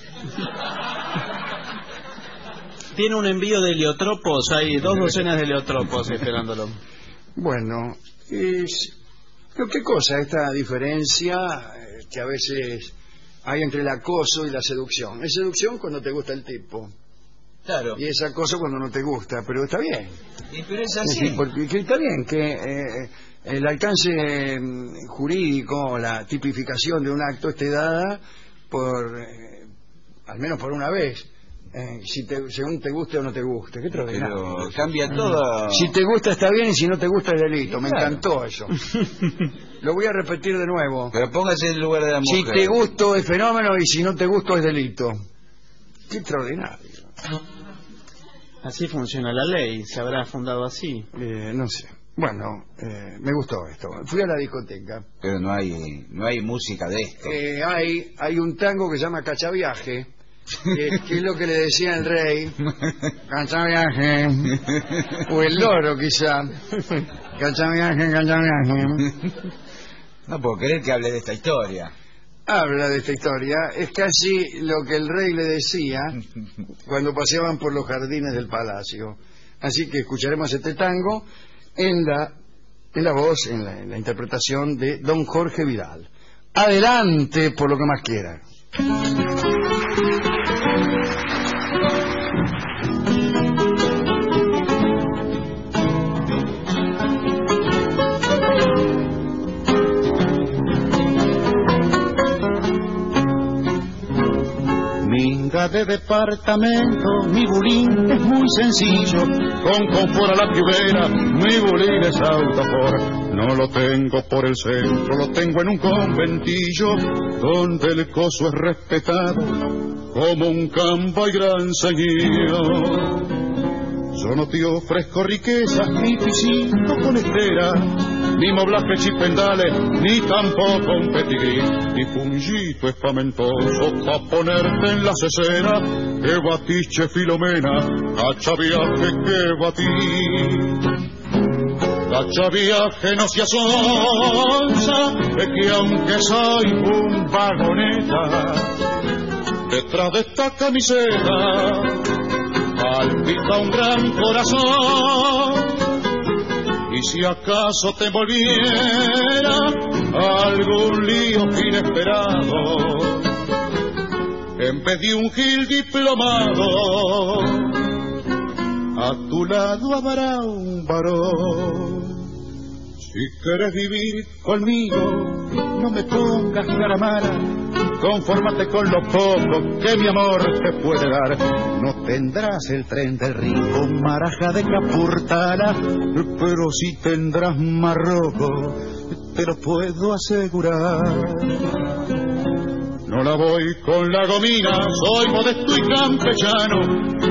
Tiene un envío de heliotropos, hay dos docenas de heliotropos esperándolo. Bueno, es... pero ¿qué cosa esta diferencia eh, que a veces hay entre el acoso y la seducción? Es seducción cuando te gusta el tipo Claro. y es acoso cuando no te gusta, pero está bien. Y pero es Es así. decir, porque que está bien que eh, el alcance mm, jurídico, la tipificación de un acto esté dada por, eh, al menos por una vez, eh, si te, según te guste o no te guste. ¿Qué te lo digo? Pero cambia todo. Si te gusta está bien y si no te gusta es delito. Sí, Me claro. encantó eso. Lo voy a repetir de nuevo. Pero póngase en el lugar de la Si mujer. te gusto es fenómeno y si no te gusto es delito. Qué extraordinario. Así funciona la ley, se habrá fundado así. Eh, no sé. Bueno, eh, me gustó esto. Fui a la discoteca. Pero no hay, no hay música de esto. Eh, hay, hay un tango que se llama Cachaviaje, que, que es lo que le decía el rey. Cachaviaje. O el loro, quizá. Cachaviaje, cachaviaje. No puedo creer que hable de esta historia. Habla de esta historia. Es casi lo que el rey le decía cuando paseaban por los jardines del palacio. Así que escucharemos este tango en la, en la voz, en la, en la interpretación de don Jorge Vidal. Adelante por lo que más quiera. Minga de departamento, mi bulín es muy sencillo, con confort a la primera, mi bulín es autofor. No lo tengo por el centro, lo tengo en un conventillo, donde el coso es respetado como un campo y gran señor. Yo no te ofrezco riquezas, ni pisito con estera, ni moblaje chipendales, ni tampoco un petigrí, ni puñito espamentoso pa' ponerte en la cesera, que batiche Filomena, cacha viaje que batí. Cacha viaje no se asonza, es que aunque soy un vagoneta, detrás de esta camiseta palpita un gran corazón, y si acaso te volviera algún lío inesperado, en vez de un gil diplomado, a tu lado habrá un varón. Si quieres vivir conmigo, no me pongas cara mala, confórmate con lo poco que mi amor te puede dar. No tendrás el tren del rico, maraja de Capurtala, pero sí tendrás Marroco, te lo puedo asegurar. No la voy con la gomina, soy modesto y campechano,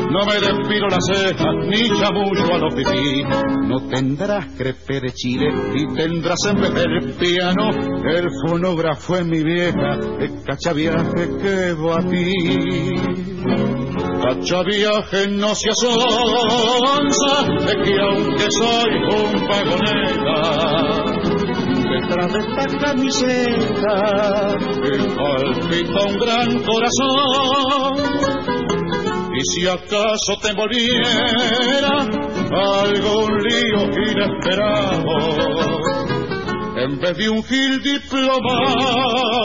no me despiro las cejas ni chamullo a los pipí. No tendrás crepe de chile y tendrás en vez del piano el fonógrafo en mi vieja, el cachaviaje que va a ti. Cachaviaje no se asonza, es que aunque soy un vagoneta, detrás de esta camiseta que palpita un gran corazón. Y si acaso te envolviera algún lío inesperado, en vez de un gil diplomado,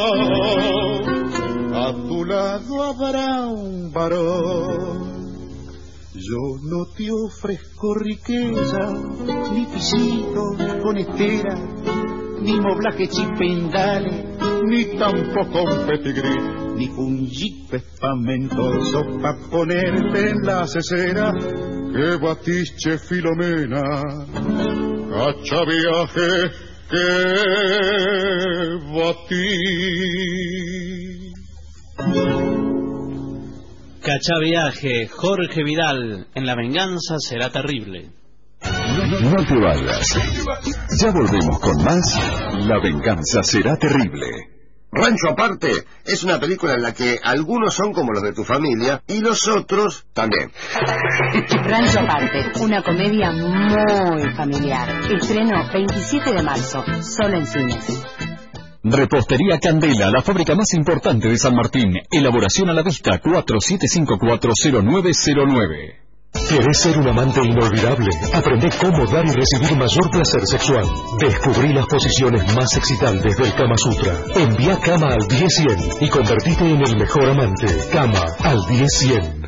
a tu lado habrá un varón. Yo no te ofrezco riqueza, ni pisitos con estera, ni moblaje chipendales, ni tampoco un petigrí, ni un jeep espamentoso pa' ponerte en la cesera. Que batiche Filomena, cachaviaje que batí. Cachaviaje, Jorge Vidal, en La venganza será terrible. No te vayas. Ya volvemos con más La venganza será terrible. Rancho Aparte es una película en la que algunos son como los de tu familia y los otros también. Rancho Aparte, una comedia muy familiar. Estreno veintisiete de marzo, solo en cines. Repostería Candela, la fábrica más importante de San Martín. Elaboración a la vista, cuatro siete cinco cuatro cero nueve cero nueve. ¿Querés ser un amante inolvidable? Aprende cómo dar y recibir mayor placer sexual. Descubrí las posiciones más excitantes del Kama Sutra. Envía Kama al diez cien y convertite en el mejor amante. Kama al diez cien.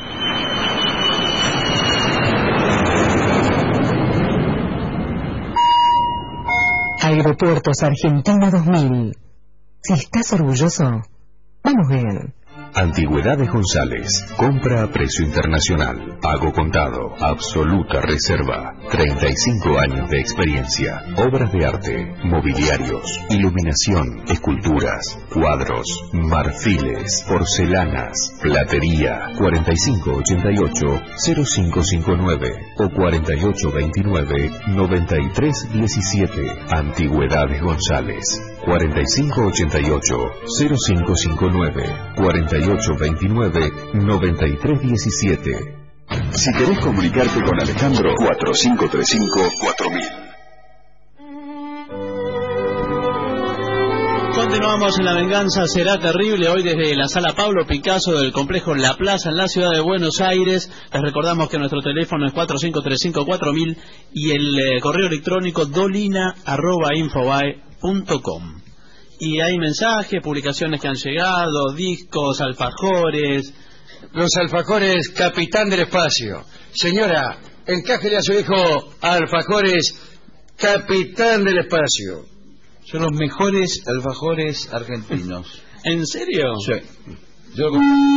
Aeropuertos Argentina dos mil. Si estás orgulloso, vamos bien. Antigüedades González, compra a precio internacional, pago contado, absoluta reserva, treinta y cinco años de experiencia, obras de arte, mobiliarios, iluminación, esculturas, cuadros, marfiles, porcelanas, platería, cuarenta y cinco ochenta y ocho cero cinco cinco nueve o cuarenta y ocho veintinueve noventa y tres diecisiete. Antigüedades González, cuarenta y cinco ochenta y ocho cero cinco cinco nueve, cuarenta y ocho veintinueve noventa y tres diecisiete. Si querés comunicarte con Alejandro, cuatro cinco tres cinco cuatro mil. Continuamos en La venganza será terrible, hoy desde la sala Pablo Picasso del complejo La Plaza en la ciudad de Buenos Aires. Les recordamos que nuestro teléfono es cuatro cinco tres cinco cuatro mil y el eh, correo electrónico dolina arroba infobae punto com. Y hay mensajes, publicaciones que han llegado, discos, alfajores. Los alfajores Capitán del Espacio. Señora, encájele a su hijo alfajores Capitán del Espacio. Son los mejores alfajores argentinos. ¿En serio? Sí. Yo...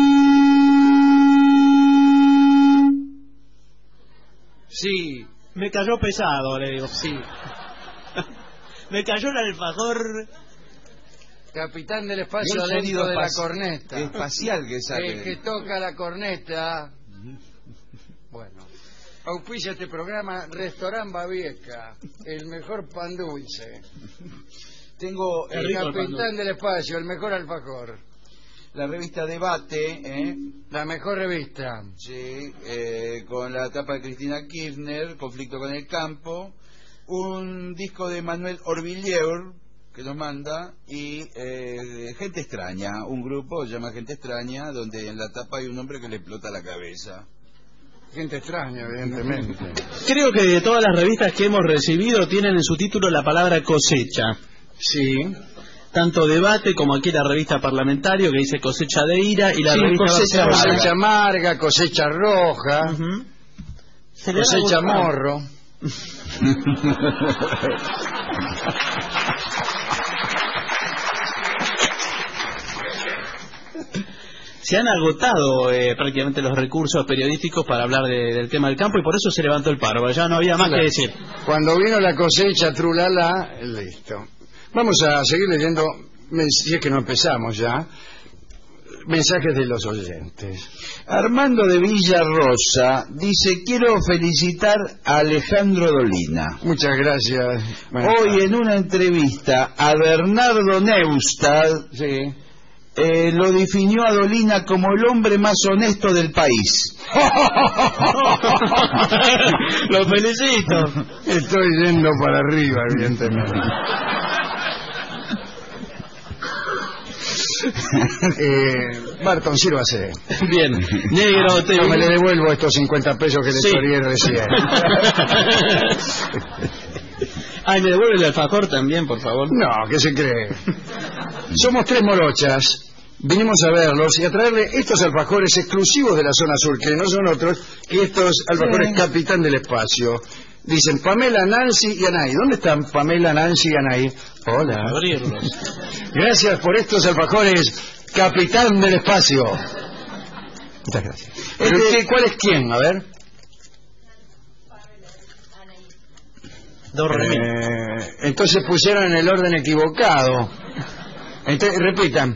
Sí, me cayó pesado, le digo, sí. Me cayó el alfajor... Capitán del Espacio el dentro de la espaci corneta. Espacial que sale. El que toca la corneta. Bueno, auspicia este programa Restaurant Babieca, el mejor pan dulce. Tengo el Capitán del Espacio, el mejor alfajor. La revista Debate, ¿eh? La mejor revista. Sí, eh, con la tapa de Cristina Kirchner, Conflicto con el Campo. Un disco de Manuel Orvilleur, que nos manda, y eh, Gente Extraña, un grupo se llama Gente Extraña, donde en la tapa hay un hombre que le explota la cabeza. Gente extraña, evidentemente. Creo que de todas las revistas que hemos recibido tienen en su título la palabra cosecha. Sí. Tanto Debate como aquí la revista Parlamentario, que dice Cosecha de Ira, y la sí, revista cosecha, cosecha amarga, cosecha roja, uh-huh. cosecha morro. Se han agotado eh, prácticamente los recursos periodísticos para hablar de, del tema del campo y por eso se levantó el paro, ya no había más claro. que decir. Cuando vino la cosecha, trulala, listo. Vamos a seguir leyendo, si es que no empezamos ya, mensajes de los oyentes. Armando de Villarrosa dice: quiero felicitar a Alejandro Dolina. Muchas gracias. Hoy en una entrevista a Bernardo Neustadt, sí. eh, lo definió a Dolina como el hombre más honesto del país. Lo felicito. Estoy yendo para arriba, evidentemente. eh, Barton, sírvase. Bien, negro, te... No me le devuelvo estos cincuenta pesos que le Sí. otorgué recién. Ay, ¿me devuelve el alfajor también, por favor? No, ¿qué se cree? Somos tres morochas. Vinimos a verlos y a traerle estos alfajores exclusivos de la zona sur, que no son otros que estos alfajores sí. Capitán del Espacio. Dicen Pamela, Nancy y Anaí. ¿Dónde están Pamela, Nancy y Anaí? Hola. Abrirlos. Gracias por estos alfajores, Capitán del Espacio. Muchas gracias. Este, ¿Cuál es quién? A ver. Eh, entonces pusieron en el orden equivocado. Entonces, repitan.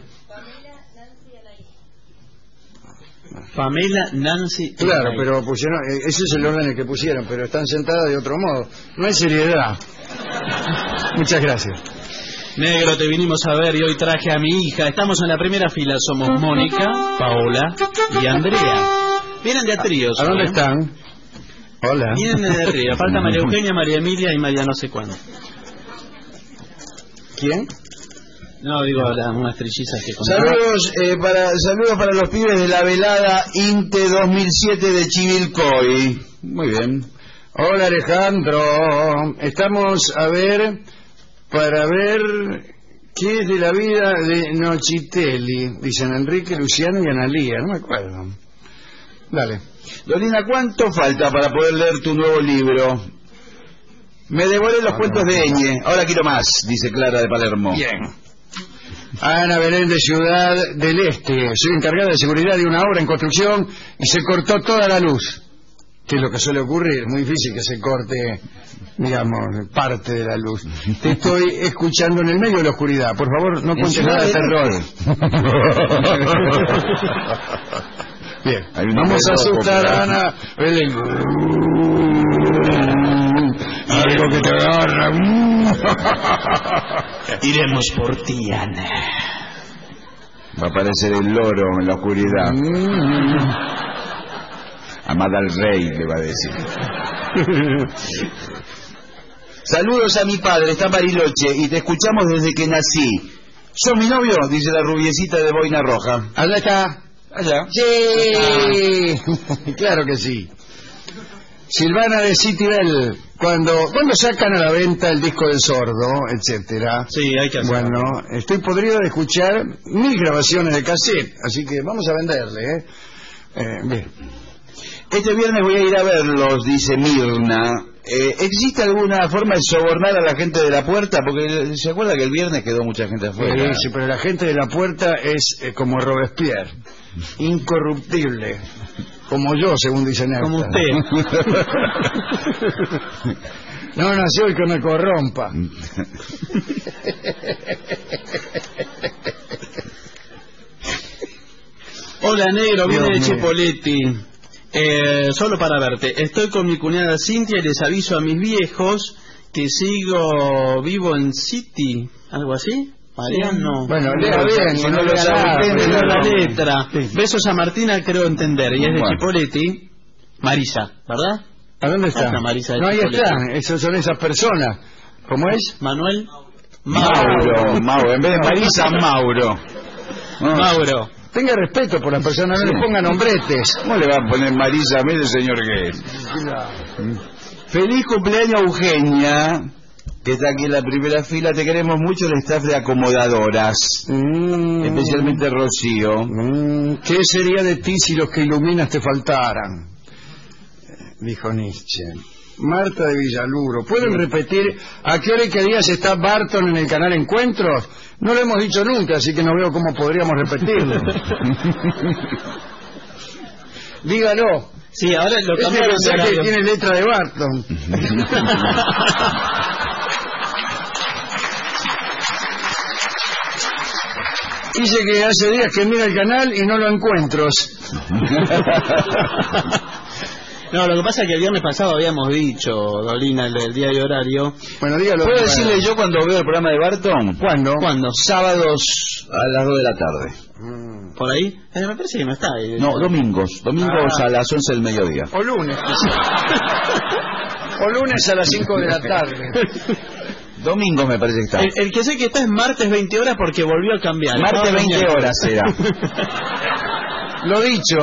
Pamela, Nancy... Claro, pero pusieron, ese es el orden en el que pusieron, pero están sentadas de otro modo. No hay seriedad. Muchas gracias. Negro, te vinimos a ver y hoy traje a mi hija. Estamos en la primera fila, somos Mónica, Paola y Andrea. Vienen de a tríos. ¿A dónde ¿eh? están? Hola. Vienen de a tríos. Falta María Eugenia, María Emilia y María no sé cuándo. ¿Quién? No, digo las unas trillizas que Saludos, eh, para, saludos para los pibes de la velada Inte dos mil siete de Chivilcoy. Muy bien. Hola Alejandro. Estamos a ver, para ver qué es de la vida de Nochitelli. Dicen Enrique, Luciano y Analía. No me acuerdo. Dale. Dolina, ¿cuánto falta para poder leer tu nuevo libro? Me devuelven los ah, cuentos no, no. de Eñe. Ahora quiero más, dice Clara de Palermo. Bien. Ana Belén de Ciudad del Este. Soy encargada de seguridad de una obra en construcción y se cortó toda la luz. ¿Qué es lo que suele ocurrir? Es muy difícil que se corte, digamos, parte de la luz. Te estoy escuchando en el medio de la oscuridad. Por favor, no cuentes nada de terror. Bien, vamos a asustar a Ana Belén. Algo que te agarra. Iremos por ti, Ana. Va a aparecer el loro en la oscuridad. Amada al rey, le va a decir. Saludos a mi padre, está Bariloche, y te escuchamos desde que nací. ¿Sos mi novio? Dice la rubiecita de boina roja. ¿Dónde está? Allá. Sí. Claro que sí. Silvana de Citibel, cuando cuando sacan a la venta el disco del sordo, etcétera. Sí, hay que hacerlo. Bueno, estoy podrido de escuchar mil grabaciones de cassette, así que vamos a venderle, ¿eh? eh bien. Este viernes voy a ir a verlos, dice Mirna. Eh, ¿Existe alguna forma de sobornar a la gente de la puerta? Porque se acuerda que el viernes quedó mucha gente afuera. Sí, sí, pero la gente de la puerta es eh, como Robespierre, incorruptible. Como yo, según dicen ellos. Como usted. No nació el que me corrompa. Hola, negro, viene de Chipoleti. Eh, solo para verte. Estoy con mi cuñada Cintia y les aviso a mis viejos que sigo vivo en City. ¿Algo así? Mariano. Bueno, lea bien, si no lo sabe la letra. Sí. Besos a Martina, creo entender. Y es de bueno. Chipoleti. Marisa, ¿verdad? ¿A dónde está? Otra Marisa de no, ahí Chipoleti. está. Esas son esas personas. ¿Cómo es? Manuel. Mauro. Mauro. En vez de Marisa, Mauro. Oh. Mauro. Tenga respeto por la persona, no sí. le ponga nombretes. ¿Cómo le va a poner Marisa a mí, el señor que es? Feliz cumpleaños, Eugenia, que está aquí en la primera fila. Te queremos mucho, el staff de acomodadoras, mm. especialmente Rocío. Mm. ¿Qué sería de ti si los que iluminas te faltaran? Dijo Nietzsche. Marta de Villaluro, ¿pueden sí. repetir a qué hora y qué días está Barton en el canal Encuentros? No lo hemos dicho nunca, así que no veo cómo podríamos repetirlo. Dígalo. Sí, ahora lo este cambiaron de mensaje tiene letra de Barton. Dice que hace días que mira el canal y no lo encuentro. No, lo que pasa es que el viernes pasado habíamos dicho, Dolina, el del día y horario. Bueno, dígalo. ¿Puedo decirle yo cuando veo el programa de Barton? ¿Cuándo? ¿Cuándo? Sábados a las dos de la tarde. ¿Por ahí? Eh, me parece que no está ahí. No, domingos. Domingos Ah. a las once del mediodía. O lunes. O lunes a las cinco de la tarde. Domingos me parece que está. El, el que sé que está es martes veinte horas porque volvió a cambiar. Martes Estaba veinte mañana. horas será. Lo dicho.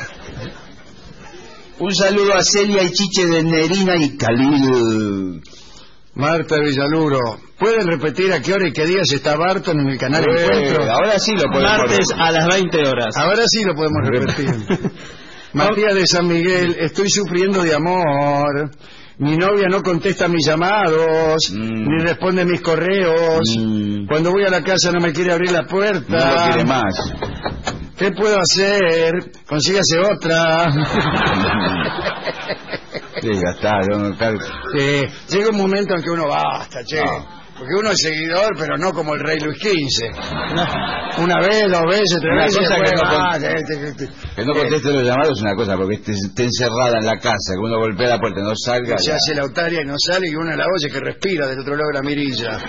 Un saludo a Celia y Chiche de Nerina y Khalil. Marta Villaluro, ¿pueden repetir a qué hora y qué días está Barton en el canal Eh, Encuentro? ahora sí lo podemos Martes a las veinte horas. Ahora sí lo podemos repetir. Matías de San Miguel, estoy sufriendo de amor. Mi novia no contesta mis llamados, Mm. ni responde mis correos. Mm. Cuando voy a la casa no me quiere abrir la puerta. No lo quiere más. ¿Qué puedo hacer? Consígase otra. Sí, ya está, no, claro. Sí, llega un momento en que uno basta, che. No. Porque uno es seguidor, pero no como el rey Luis quince. Una vez, dos veces, tres Una veces. cosa que después, no con- ah, te- te- te- Que no conteste los llamados es una cosa, porque esté, esté encerrada en la casa, que uno golpea la puerta y no salga. Se ya. hace la otaria y no sale, y uno la oye que respira del otro lado de la mirilla.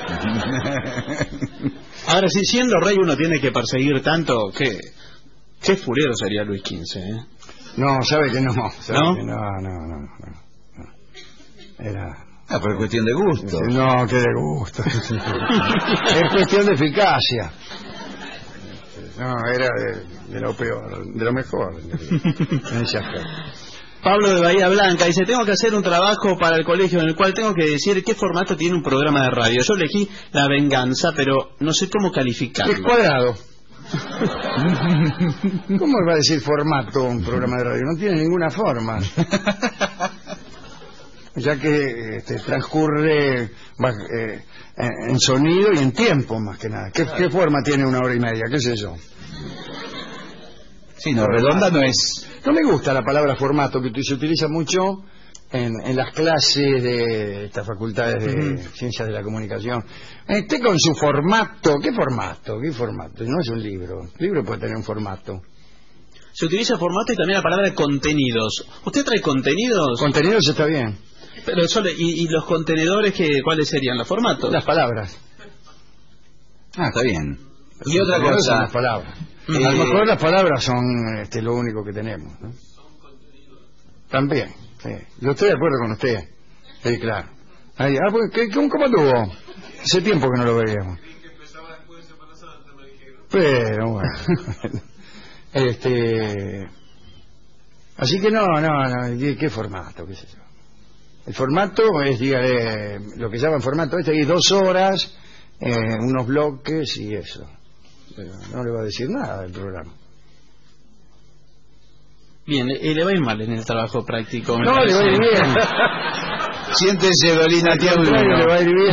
Ahora sí, siendo rey uno tiene que perseguir tanto, ¿qué? Qué furero sería Luis quince, ¿eh? No, sabe que no. Sabe ¿No? que no, no, no, no, no. Era... Ah, pero es cuestión de gusto. No, qué de gusto. Es cuestión de eficacia. No, era de, de lo peor, de lo mejor. En ese aspecto. Pablo de Bahía Blanca dice, tengo que hacer un trabajo para el colegio en el cual tengo que decir qué formato tiene un programa de radio. Yo elegí La Venganza, pero no sé cómo calificarlo. Es cuadrado. ¿Cómo va a decir formato un programa de radio? No tiene ninguna forma. Ya que este, transcurre va, eh, en, en sonido y en tiempo, más que nada. ¿Qué, ¿Qué forma tiene una hora y media? ¿Qué sé yo? Sí, no, redonda no es. No me gusta la palabra formato, que se utiliza mucho en, en las clases de estas facultades de Ujú. ciencias de la comunicación. Esté con su formato. ¿Qué formato? ¿Qué formato? No es un libro. El libro puede tener un formato. Se utiliza formato y también la palabra contenidos. ¿Usted trae contenidos? Contenidos está bien. Pero solo, y, y los contenedores, que, ¿cuáles serían los formatos? Las palabras. Ah, está bien. Y otra Contenidos son cosa. las palabras. Eh, A lo mejor las palabras son este, lo único que tenemos, ¿no? También, sí. Yo estoy de acuerdo con usted. Sí, claro. Ahí, ah, pues, ¿qué, cómo, ¿Cómo anduvo? Hace tiempo que no lo veíamos. Pero bueno. este... Así que no, no, no. ¿Qué, qué formato? ¿Qué sé yo? El formato es, dígale, lo que llaman formato este, hay dos horas, eh, unos bloques y eso. Pero no le va a decir nada del programa. Bien, le, le va a ir mal en el trabajo práctico. me No, le va a ir parece. bien. Siéntese, Dolina, Al contrario, le va a ir bien.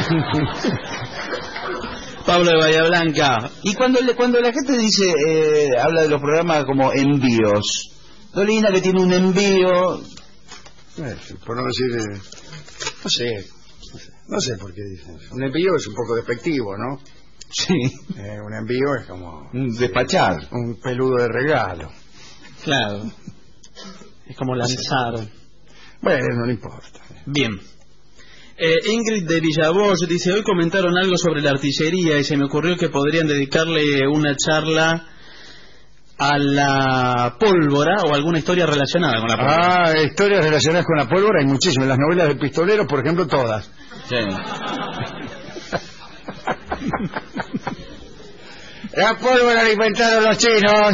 Pablo de Bahía Blanca. Y cuando le, cuando la gente dice, eh, habla de los programas como envíos, Dolina que tiene un envío. Eh, por no decir, eh, no sé, no sé, no sé por qué dicen eso. Un envío es un poco despectivo, ¿no? Sí. Eh, un envío es como Un despachar. un peludo de regalo. Claro. Es como lanzar. Bueno, no le importa. Bien. Eh, Ingrid de Villavoz dice, hoy comentaron algo sobre la artillería y se me ocurrió que podrían dedicarle una charla a la pólvora o alguna historia relacionada con la pólvora. Ah, historias relacionadas con la pólvora hay muchísimas. Las novelas de pistoleros, por ejemplo, todas. Sí. La pólvora la inventaron los chinos.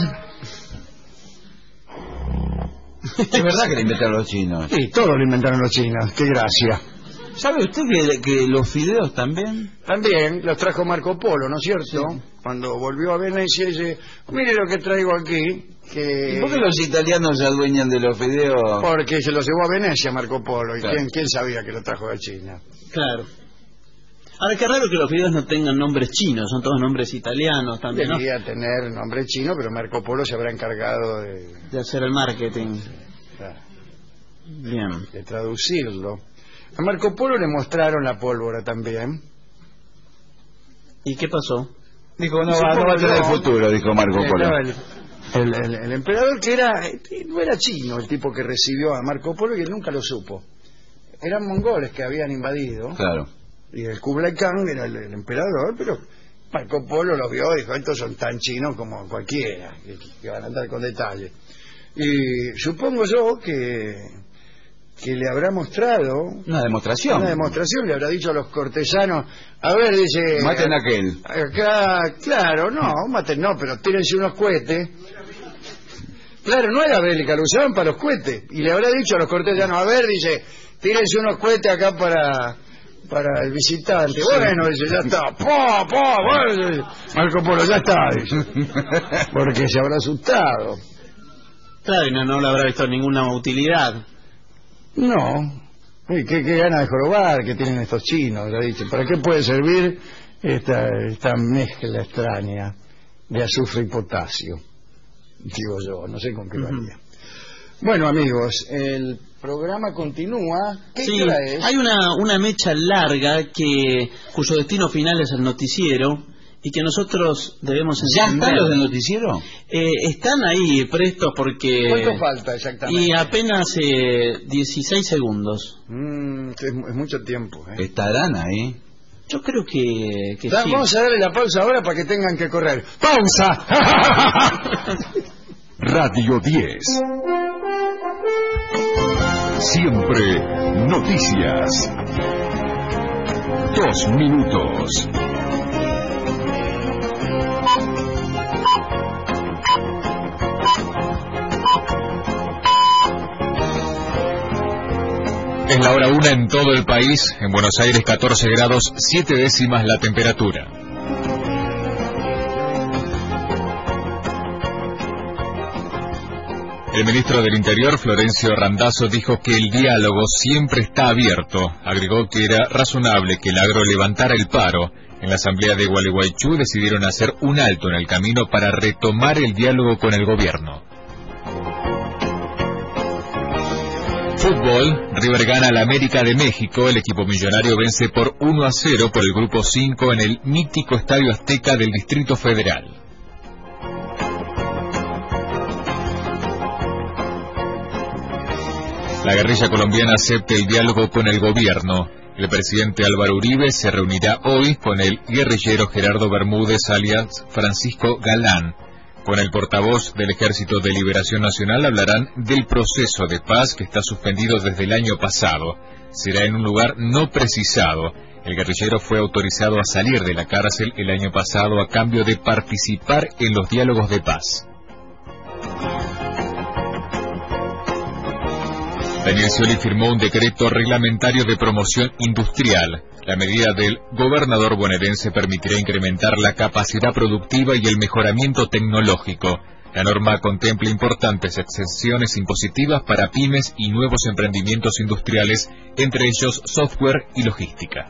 Es verdad que le inventaron los chinos. Sí, todo lo inventaron los chinos. Qué gracia. ¿Sabe usted que, que los fideos también? También los trajo Marco Polo, ¿no es cierto? Sí. Cuando volvió a Venecia dice, mire lo que traigo aquí. Que... ¿Y por qué los italianos se adueñan de los fideos? Porque se los llevó a Venecia Marco Polo. ¿Y claro. quién, quién sabía que lo trajo de China? Claro. Ahora, qué raro que los fideos no tengan nombres chinos, son todos nombres italianos también, ¿no? Debería tener nombre chino, pero Marco Polo se habrá encargado de... De hacer el marketing. Claro. Bien. De traducirlo. A Marco Polo le mostraron la pólvora también. ¿Y qué pasó? Dijo, no, Supongo va, no va a tener no. futuro, dijo Marco Polo. Estaba El, el, el, el emperador que era, no era chino el tipo que recibió a Marco Polo y él nunca lo supo. Eran mongoles que habían invadido. Claro. Y el Kublai Khan era el, el emperador, pero Marco Polo los vio y dijo, estos son tan chinos como cualquiera, que, que van a andar con detalles. Y supongo yo que, que le habrá mostrado... Una demostración. Una demostración, le habrá dicho a los cortesanos, a ver, dice... Maten a aquel. Acá, claro, no, maten no, pero tírense unos cohetes. Claro, no era bélica, lo usaban para los cohetes. Y le habrá dicho a los cortesanos, a ver, dice, tírense unos cohetes acá para... para el visitante. Sí. Bueno, dice, ya está. ¡Pah, pah! Bueno, Marco Polo, ya está, dice. Porque se habrá asustado. Claro, y no, no le habrá visto ninguna utilidad. No. Uy, qué, qué ganas de jorobar que tienen estos chinos, ya dice. ¿Para qué puede servir esta, esta mezcla extraña de azufre y potasio? Digo yo, no sé con qué lo haría. Bueno, amigos, el programa continúa. ¿Qué sí, hora es? Hay una, una mecha larga que cuyo destino final es el noticiero y que nosotros debemos entender. ¿Ya están los del noticiero? Eh, están ahí prestos porque... ¿Cuánto falta exactamente? Y apenas eh, dieciséis segundos. Mm, es, es mucho tiempo. ¿eh? ¿Estarán ahí? Yo creo que, que da, sí. Vamos a darle la pausa ahora para que tengan que correr. ¡Pausa! Radio diez. Siempre noticias. Dos minutos. Es la hora una en todo el país. En Buenos Aires catorce grados, siete décimas la temperatura. El ministro del Interior, Florencio Randazzo, dijo que el diálogo siempre está abierto. Agregó que era razonable que el agro levantara el paro. En la asamblea de Gualeguaychú decidieron hacer un alto en el camino para retomar el diálogo con el gobierno. Fútbol, River gana al América de México. El equipo millonario vence por uno a cero por el grupo cinco en el mítico Estadio Azteca del Distrito Federal. La guerrilla colombiana acepta el diálogo con el gobierno. El presidente Álvaro Uribe se reunirá hoy con el guerrillero Gerardo Bermúdez alias Francisco Galán. Con el portavoz del Ejército de Liberación Nacional hablarán del proceso de paz que está suspendido desde el año pasado. Será en un lugar no precisado. El guerrillero fue autorizado a salir de la cárcel el año pasado a cambio de participar en los diálogos de paz. Daniel Scioli firmó un decreto reglamentario de promoción industrial. La medida del gobernador bonaerense permitirá incrementar la capacidad productiva y el mejoramiento tecnológico. La norma contempla importantes exenciones impositivas para pymes y nuevos emprendimientos industriales, entre ellos software y logística.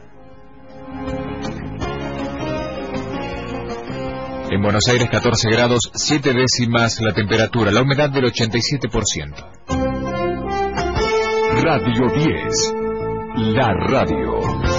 En Buenos Aires catorce grados, siete décimas la temperatura, la humedad del ochenta y siete por ciento. Radio diez, la radio.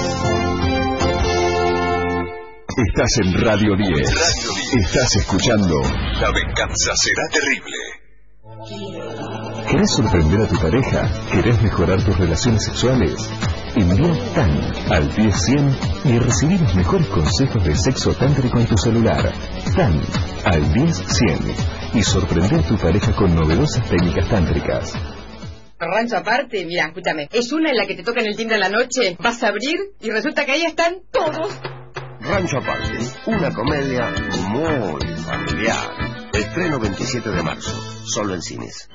Estás en Radio diez. Estás escuchando La venganza será terrible. ¿Querés sorprender a tu pareja? ¿Querés mejorar tus relaciones sexuales? Envía T A N al diez cien y recibí los mejores consejos de sexo tántrico en tu celular. T A N al diez cien y sorprender a tu pareja con novedosas técnicas tántricas. Rancho aparte, mira, escúchame, es una en la que te tocan el timbre a la noche, vas a abrir y resulta que ahí están todos. Rancho aparte, una comedia muy familiar. Estreno veintisiete de marzo, solo en cines.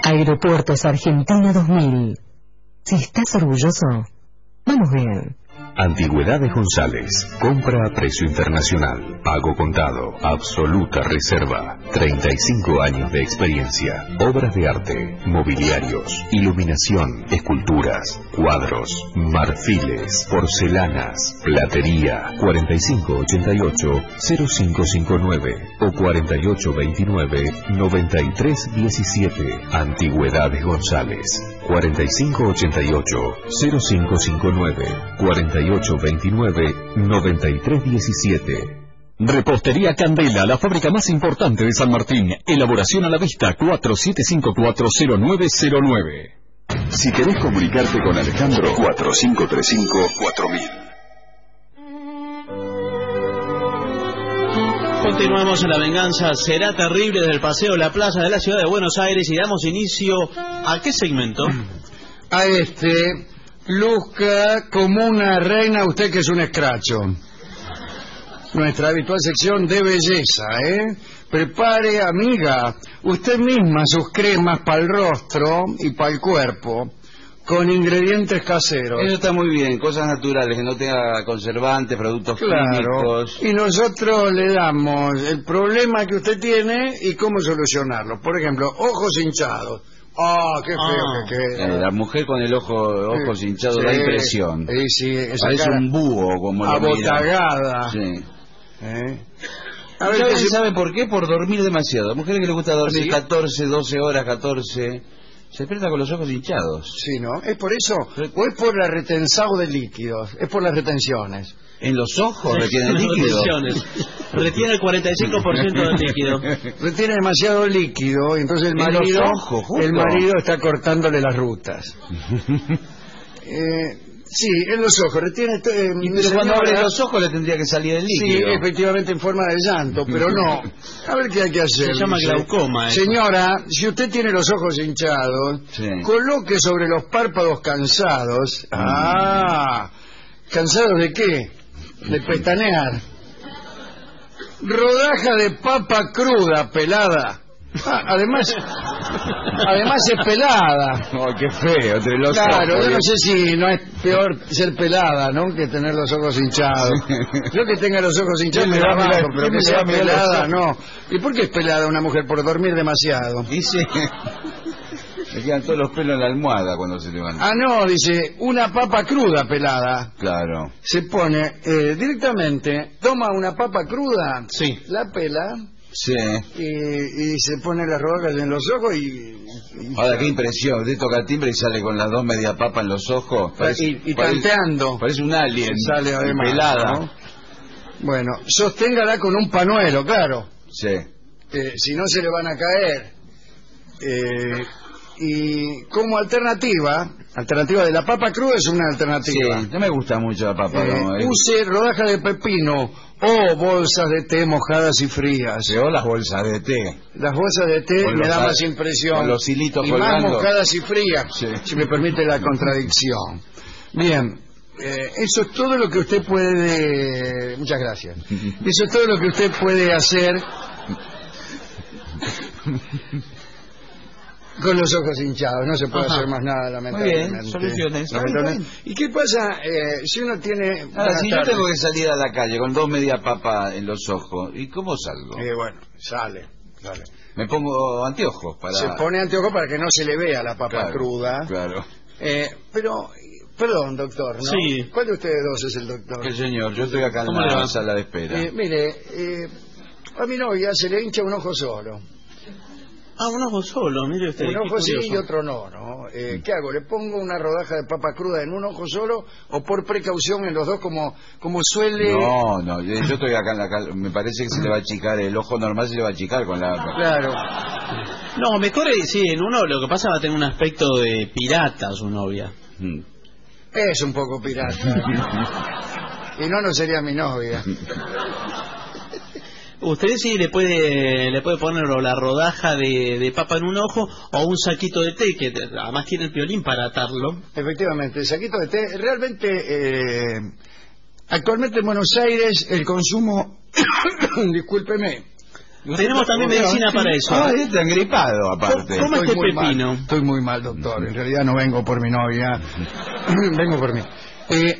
Aeropuertos Argentina dos mil. Si estás orgulloso, vamos bien. Antigüedades González. Compra a precio internacional. Pago contado. Absoluta reserva. treinta y cinco años de experiencia. Obras de arte, mobiliarios, iluminación, esculturas, cuadros, marfiles, porcelanas, platería. cuarenta y cinco ochenta y ocho cero cinco cinco nueve o cuarenta y ocho veintinueve noventa y tres diecisiete. Antigüedades González. cuarenta y cinco ochenta y ocho cero cinco cinco nueve cuarenta y ocho veintinueve noventa y tres diecisiete. Repostería Candela, la fábrica más importante de San Martín. Elaboración a la vista cuatro siete cinco cuatro cero nueve cero nueve. Si querés comunicarte con Alejandro, cuatro cinco tres cinco cuatro mil. Continuamos en La Venganza Será Terrible desde el Paseo La Plaza de la Ciudad de Buenos Aires y damos inicio ¿a qué segmento? A este, luzca como una reina usted que es un escracho. Nuestra habitual sección de belleza, ¿eh? Prepare, amiga, usted misma sus cremas para el rostro y para el cuerpo, con ingredientes caseros. Eso está muy bien, cosas naturales, que no tenga conservantes, productos Claro, químicos. y nosotros le damos el problema que usted tiene y cómo solucionarlo. Por ejemplo, ojos hinchados. ¡Ah, qué feo Ah. que queda! Eh, la mujer con el ojo ojos Sí, hinchados sí, da impresión. sí, sí, esa Parece cara un búho, como lo mira. abotagada. Sí. ¿Eh? A A ver, ver, ¿qué se- ¿sabe por qué? Por dormir demasiado. A mujeres que les gusta dormir ¿Sí? catorce, doce horas, catorce, se despierta con los ojos hinchados. Sí, ¿no? ¿Es por eso? ¿O es por la retensado de líquidos? Es por las retenciones. En los ojos retiene líquido. Retenciones. Retiene el cuarenta y cinco por ciento del líquido. Retiene demasiado líquido y entonces el En los marido, ojos, justo. el marido está cortándole las rutas. eh, sí, en los ojos. Retiene... eh, Y pero cuando señora, abre los ojos le tendría que salir el Sí, líquido. efectivamente en forma de llanto, pero no. A ver qué hay que hacer. Se llama dice. glaucoma, eso. Señora, si usted tiene los ojos hinchados, Sí. coloque sobre los párpados cansados. Ah, ¿cansados de qué? De pestanear. Rodaja de papa cruda, pelada. Ah, además, además es pelada. Oh, qué feo, entre los Claro, ojos. yo no sé si no es peor ser pelada, ¿no? Que tener los ojos hinchados. Yo que tenga los ojos hinchados me ¿Quién da le va a mirar? bajo, pero ¿Quién que le va sea a mirar los pelada, ojos? no. ¿Y por qué es pelada una mujer? Por dormir demasiado. Dice, le quedan todos los pelos en la almohada cuando se levanta. Ah, no, dice, una papa cruda pelada. Claro. Se pone eh, directamente, toma una papa cruda, Sí. la pela Sí. y, y se pone las rodajas en los ojos y... y- Ahora, qué impresión. Usted toca el timbre y sale con las dos media papas en los ojos. y, y tanteando. Parece un alien. Sale además, pelada. ¿no? Bueno, sosténgala con un panuelo, claro. Sí. Eh, si no se le van a caer. Eh, y como alternativa, alternativa de la papa cruda es una alternativa. Sí, no me gusta mucho la papa. Eh, no, eh. use rodaja de pepino o bolsas de té mojadas y frías. O las bolsas de té. Las bolsas de té Con me los da a- más impresión. con los hilitos y más colgando. mojadas y frías, Sí. si me permite la contradicción. Bien, eh, eso es todo lo que usted puede... Muchas gracias. Eso es todo lo que usted puede hacer con los ojos hinchados. No se puede Ajá. hacer más nada, lamentablemente. Muy bien, soluciones. Lamentablemente. ¿Y qué pasa eh, si uno tiene... Ahora, buenas si yo tardes? tengo que salir a la calle con dos media papas en los ojos, ¿y cómo salgo? Eh, bueno, sale, sale. Me pongo anteojos para... Se pone anteojos para que no se le vea la papa Claro, cruda. Claro. Eh, pero, perdón, doctor, ¿no? Sí. ¿Cuál de ustedes dos es el doctor? El señor, yo estoy acá en ¿Cómo le la va? sala de espera. Eh, mire, eh, a mi novia se le hincha un ojo solo. Ah, un ojo solo, mire usted. Un qué ojo sí curioso. y otro no, ¿no? Eh, ¿Qué hago? ¿Le pongo una rodaja de papa cruda en un ojo solo o por precaución en los dos como, como suele... No, no, yo yo estoy acá en la calle, me parece que se le va a achicar, el ojo normal se le va a achicar con la... Claro. No, mejor es, sí, en uno lo que pasa va a tener un aspecto de pirata su novia. Mm. Es un poco pirata. Y no, no sería mi novia. Usted sí le puede le puede poner o la rodaja de, de papa en un ojo o un saquito de té, que te- además tiene el piolín para atarlo. Efectivamente, el saquito de té, realmente, eh, actualmente en Buenos Aires el consumo, discúlpeme. Tenemos también medicina para eso. Ah, está engripado aparte. ¿Cómo Estoy este muy mal, pepino? Estoy muy mal, doctor. En realidad no vengo por mi novia, vengo por mí. Eh,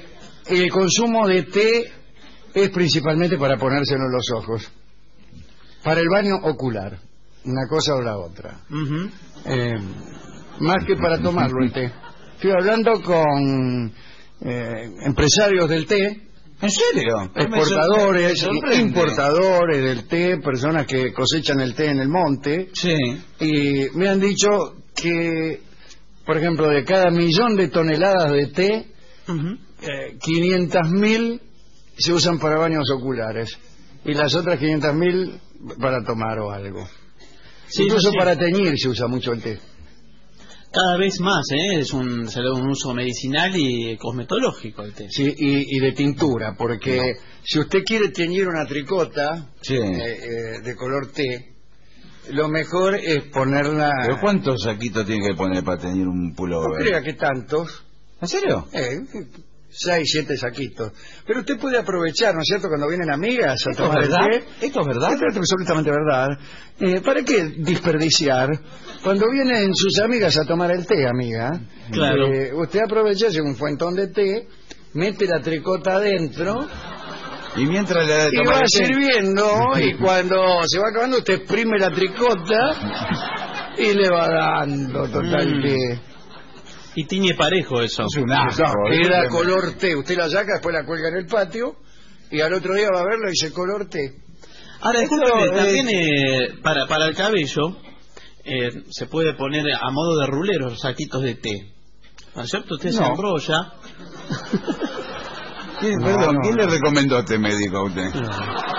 el consumo de té es principalmente para ponérselo en los ojos. Para el baño ocular, una cosa o la otra. Uh-huh. eh, más que para tomarlo el té. Estoy hablando con eh, empresarios del té. ¿En serio? Exportadores, importadores del té, personas que cosechan el té en el monte. Sí. Y me han dicho que, por ejemplo, de cada millón de toneladas de té, uh-huh. eh, quinientas mil se usan para baños oculares. Y las otras quinientas mil para tomar o algo. Sí, incluso sí. Para teñir se usa mucho el té. Cada vez más, ¿eh? Es un, se le da un uso medicinal y cosmetológico el té. Sí, y, y de tintura, porque no. Si usted quiere teñir una tricota sí. eh, eh, de color té, lo mejor es ponerla... ¿Pero cuántos saquitos tiene que poner para teñir un pullover? No crea que tantos. ¿En serio? Eh, seis, siete saquitos. Pero usted puede aprovechar, ¿no es cierto?, cuando vienen amigas a tomar el té. ¿Esto es verdad? Esto es absolutamente verdad. Eh, ¿Para qué desperdiciar? Cuando vienen sus amigas a tomar el té, amiga, claro. eh, usted aprovecha un fuentón de té, mete la tricota adentro... Y mientras le da de y tomar va el té. sirviendo, y cuando se va acabando, usted exprime la tricota y le va dando total mm. té. Y tiñe parejo eso. Es un asco. No, queda color té. Usted la saca, después la cuelga en el patio y al otro día va a verlo y dice color té. Ahora, discúlpeme, eh, también eh, para, para el cabello eh, se puede poner a modo de ruleros saquitos de té. ¿No es cierto? Usted no. se enrolla. ¿Quién, no, perdón, no, ¿quién no. le recomendó a este médico a usted? No.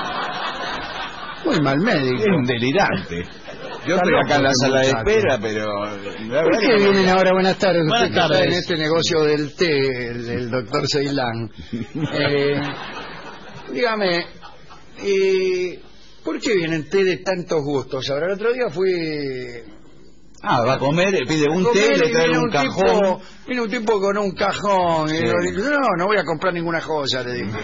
Muy mal médico. Es un delirante. Yo estoy acá en la sala de espera, pero... ¿Por qué vienen ahora? Buenas tardes. Buenas Usted tardes. Que está en este negocio del té, el, el doctor Ceilán. Eh, dígame, eh, ¿por qué vienen té de tantos gustos? Ahora, el otro día fui... Ah, va a comer, pide un té, le trae un, un cajón. Tipo, viene un tipo con un cajón. Sí. Y yo digo, no, no voy a comprar ninguna joya, le dije.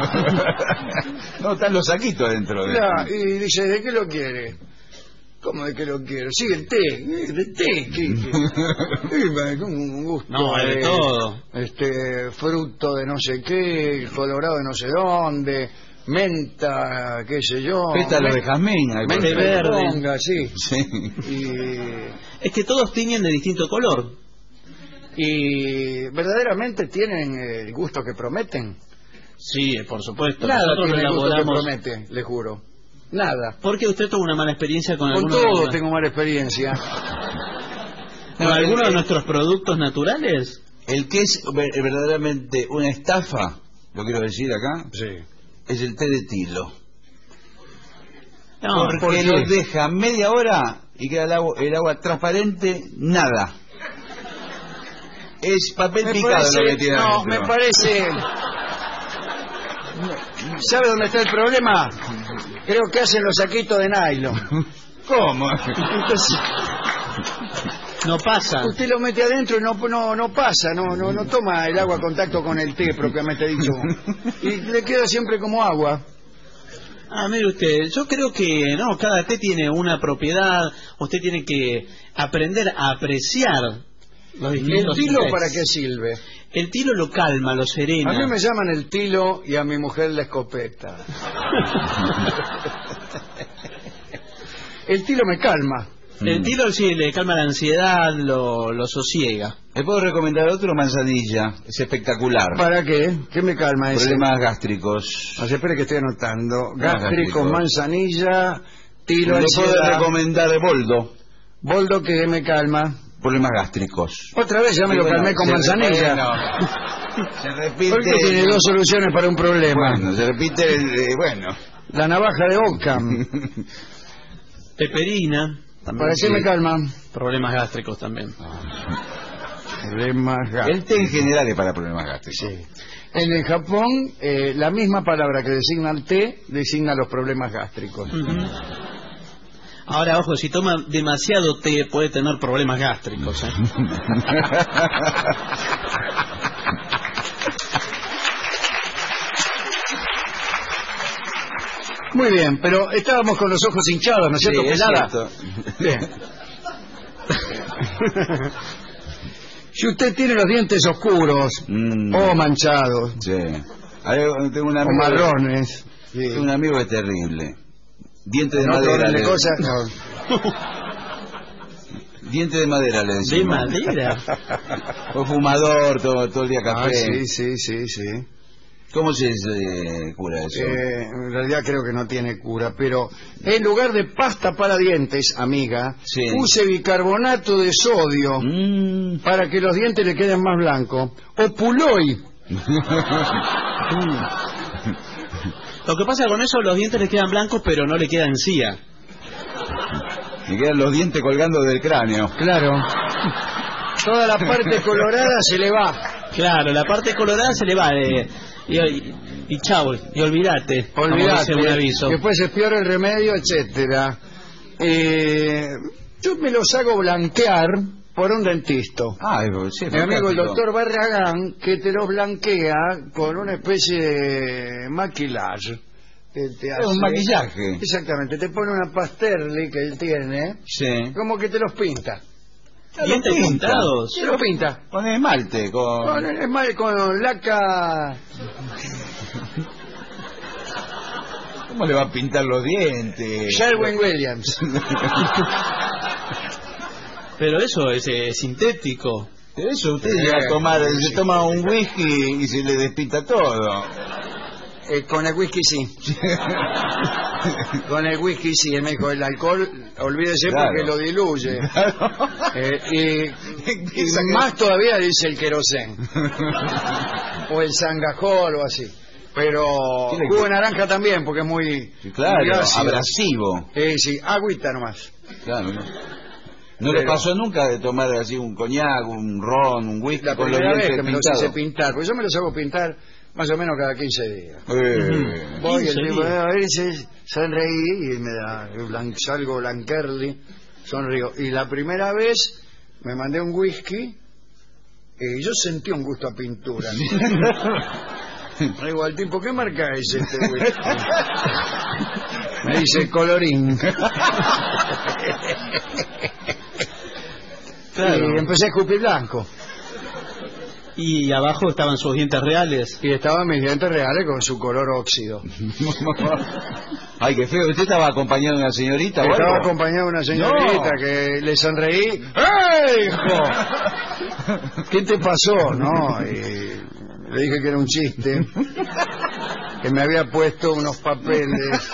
No, están los saquitos dentro de ya, y dice, ¿de qué lo quiere? ¿Cómo de qué lo quiero? Sí, el té. ¿De té? ¿Qué? ¿Qué? Un gusto. No, de, de todo. Este, fruto de no sé qué, colorado de no sé dónde, menta, qué sé yo. Pétalo de jazmín. Menta de verde. Ponga, sí. Sí. Y... Es que todos tiñen de distinto color. ¿Y verdaderamente tienen el gusto que prometen? Sí, por supuesto. Nada Nosotros tiene el gusto que elaboramos... promete, le juro. Nada. Porque usted tuvo una mala experiencia con, con algunos... todo de... tengo mala experiencia. ¿Con no, algunos el, de nuestros productos naturales? El que es verdaderamente una estafa, lo quiero decir acá, sí. es el té de tilo. No, porque ¿por lo deja media hora y queda el agua, el agua transparente, nada. Es papel me picado parece, lo que tiene no, adentro. me parece... ¿Sabe dónde está el problema? Creo que hacen los saquitos de nylon. ¿Cómo? Entonces, no pasa. Usted lo mete adentro y no no no pasa, no no no toma el agua a contacto con el té propiamente dicho. Y le queda siempre como agua. Ah, mire usted, yo creo que no, cada té tiene una propiedad, usted tiene que aprender a apreciar los distintos. ¿El tilo tés. para qué sirve? El tilo lo calma, lo serena. A mí me llaman el tilo y a mi mujer la escopeta. El tilo me calma. El tilo sí le calma la ansiedad, lo, lo sosiega. Le puedo recomendar otro, manzanilla. Es espectacular. ¿Para qué? ¿Qué me calma ese? Problemas gástricos. O sea, espere que estoy anotando. Gástricos, manzanilla, tilo, le ansiedad. Le puedo recomendar boldo. Boldo que me calma. Problemas gástricos. Otra vez ya me sí, lo calmé bueno, con manzanilla. Bueno, se repite. Porque tiene dos soluciones para un problema. Bueno, se repite, el, eh, bueno. La navaja de Occam. Peperina. ¿Para qué me calman? Problemas gástricos también. Problemas gástricos. El té en general es para problemas gástricos. Sí. En el Japón, eh, la misma palabra que designa el té, designa los problemas gástricos. Uh-huh. Ahora, ojo, si toma demasiado té puede tener problemas gástricos. ¿eh? Muy bien, pero estábamos con los ojos hinchados, ¿no es cierto, sí, pelada? Es cierto. Bien. Si usted tiene los dientes oscuros Mm. o manchados Sí. A ver, tengo un o amigo, marrones, tengo un amigo que es terrible. Diente de no madera. de le- cosas, no. Diente de madera le ¿De decimos. madera? O fumador, todo, todo el día Ah, café. sí, sí, sí, sí. ¿Cómo se eh, cura eso? Eh, en realidad creo que no tiene cura, pero en lugar de pasta para dientes, amiga, Sí. use bicarbonato de sodio Mm. para que los dientes le queden más blancos. O Puloy. Lo que pasa con eso, los dientes le quedan blancos, pero no le queda encía. Me quedan los dientes colgando del cráneo. Claro. Toda la parte colorada se le va. Claro, la parte colorada se le va de... Y, y, y chau, y olvídate. como Olvídate. dice un aviso. Después se piora el remedio, etcétera. Eh, yo me los hago blanquear por un dentista. Ah, sí, Mi amigo el fantástico. doctor Barragán, que te los blanquea con una especie de maquillaje. Que te Es un maquillaje. Exactamente, te pone una pasterli que él tiene, Sí. como que te los pinta. ¿Dientes Lo pinta. pintados? Te los pinta. Con esmalte, con... Con, es más, con laca... ¿Cómo le va a pintar los dientes? Sherwin Williams. Pero eso es eh, sintético. Eso usted se va a tomar, se toma un whisky y se le despinta todo. Eh, con el whisky sí. Con el whisky sí, él me dijo, el alcohol, olvídese Claro. porque lo diluye. Eh, y, y Esa que- más todavía dice el querosén. O el sangajol o así. Pero Tiene jugo que- de naranja también, porque es muy... Sí, claro, muy ácido. abrasivo. Eh, sí, agüita nomás. Claro, ¿no? ¿No le Pero- pasó nunca de tomar así un coñac, un ron, un whisky La con los primera vez dientes que me los pintados? hice pintar, porque yo me los hago pintar más o menos cada quince días. Eh, Voy, el quince tipo, días. a ver, se sonreí y me da, blan- salgo blanquerli, sonrío. Y la primera vez me mandé un whisky y yo sentí un gusto a pintura. Le digo al tipo, ¿qué marca es este whisky? Me dice, colorín. Claro. Y empecé a escupir blanco. Y abajo estaban sus dientes reales. Y estaban mis dientes reales con su color óxido. Ay, qué feo. ¿Usted estaba acompañado de una señorita o Estaba algo? acompañado de una señorita No. que le sonreí. ¡Ey, hijo! ¿Qué te pasó? No, y le dije que era un chiste. Que me había puesto unos papeles.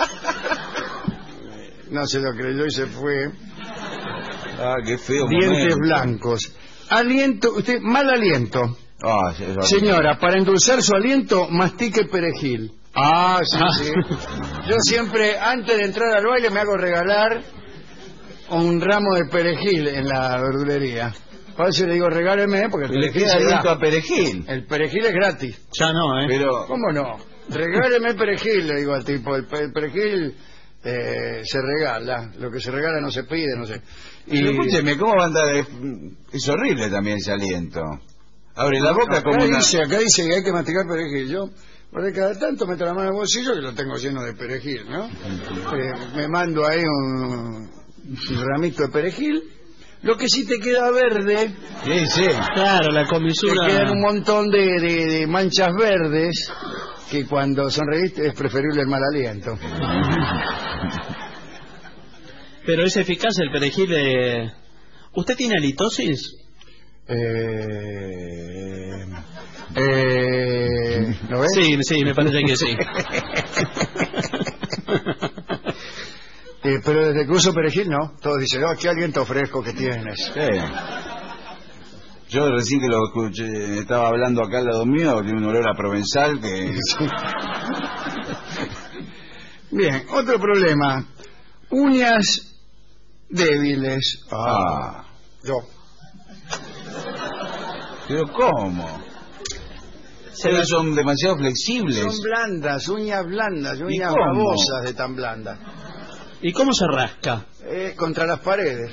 No se lo creyó y se fue. Ah, qué feo. Dientes momento. blancos. Aliento, usted, mal aliento. Ah, sí, eso- Señora, para endulzar su aliento, mastique perejil. Ah, sí, sí. Yo siempre, antes de entrar al baile, me hago regalar un ramo de perejil en la verdulería. A veces le digo, regáleme, porque el Le perejil queda se aliento da. a perejil. El perejil es gratis. Ya no, ¿eh? Pero... ¿Cómo no? Regáleme perejil, le digo al tipo. El, pe- el perejil eh, se regala. Lo que se regala no se pide, no sé. Y escúcheme, ¿cómo va a andar? Es, es horrible también ese aliento. Abre la boca acá como una... dice, acá dice que hay que masticar perejil. Yo, por cada tanto meto la mano en el bolsillo que lo tengo lleno de perejil, ¿no? Eh, me mando ahí un, un ramito de perejil. Lo que sí te queda verde, Sí, sí. Claro, la te comisura... quedan un montón de, de- de manchas verdes que cuando sonreíste es preferible el mal aliento. Pero es eficaz el perejil. eh. ¿Usted tiene halitosis? Eh, eh, ¿Lo ves? Sí, sí, me parece que sí. Eh, pero desde que uso perejil, no. Todos dicen, oh, qué aliento fresco que tienes. Sí. Yo recién que lo escuché, estaba hablando acá al lado mío, tiene un olor a provenzal que... Bien, otro problema. Uñas débiles. Ah. Yo. ¿Pero cómo? Ustedes son demasiado flexibles. Son blandas, uñas blandas, ¿Y uñas cómo? babosas de tan blandas. ¿Y cómo se rasca? Eh, contra las paredes.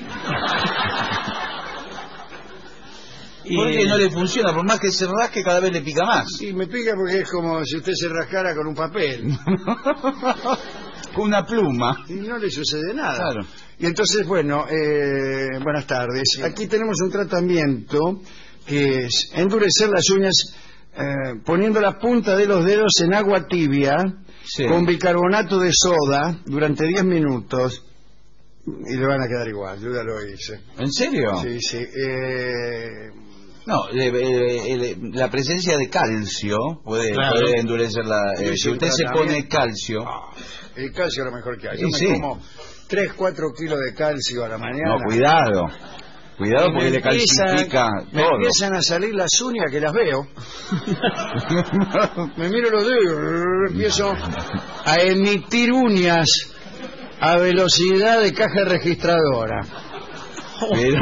¿Por qué no le funciona? Por más que se rasque, cada vez le pica más. Y me pica porque es como si usted se rascara con un papel. Con una pluma. Y no le sucede nada. Claro. Y entonces, bueno, eh, buenas tardes. Aquí tenemos un tratamiento que es endurecer las uñas eh, poniendo la punta de los dedos en agua tibia, sí, con bicarbonato de soda durante diez minutos y le van a quedar igual. Yo ya lo hice. ¿En serio? Sí, sí. Eh... No, eh, eh, la presencia de calcio puede, claro, puede endurecer la... Eh, si usted se pone calcio... Ah, el calcio es lo mejor que hay. Yo sí, me sí. como tres, cuatro kilos de calcio a la mañana. No, cuidado. Cuidado porque le calcifica me todo. empiezan a salir las uñas que las veo. Me miro los dedos, empiezo a emitir uñas a velocidad de caja registradora. Pero,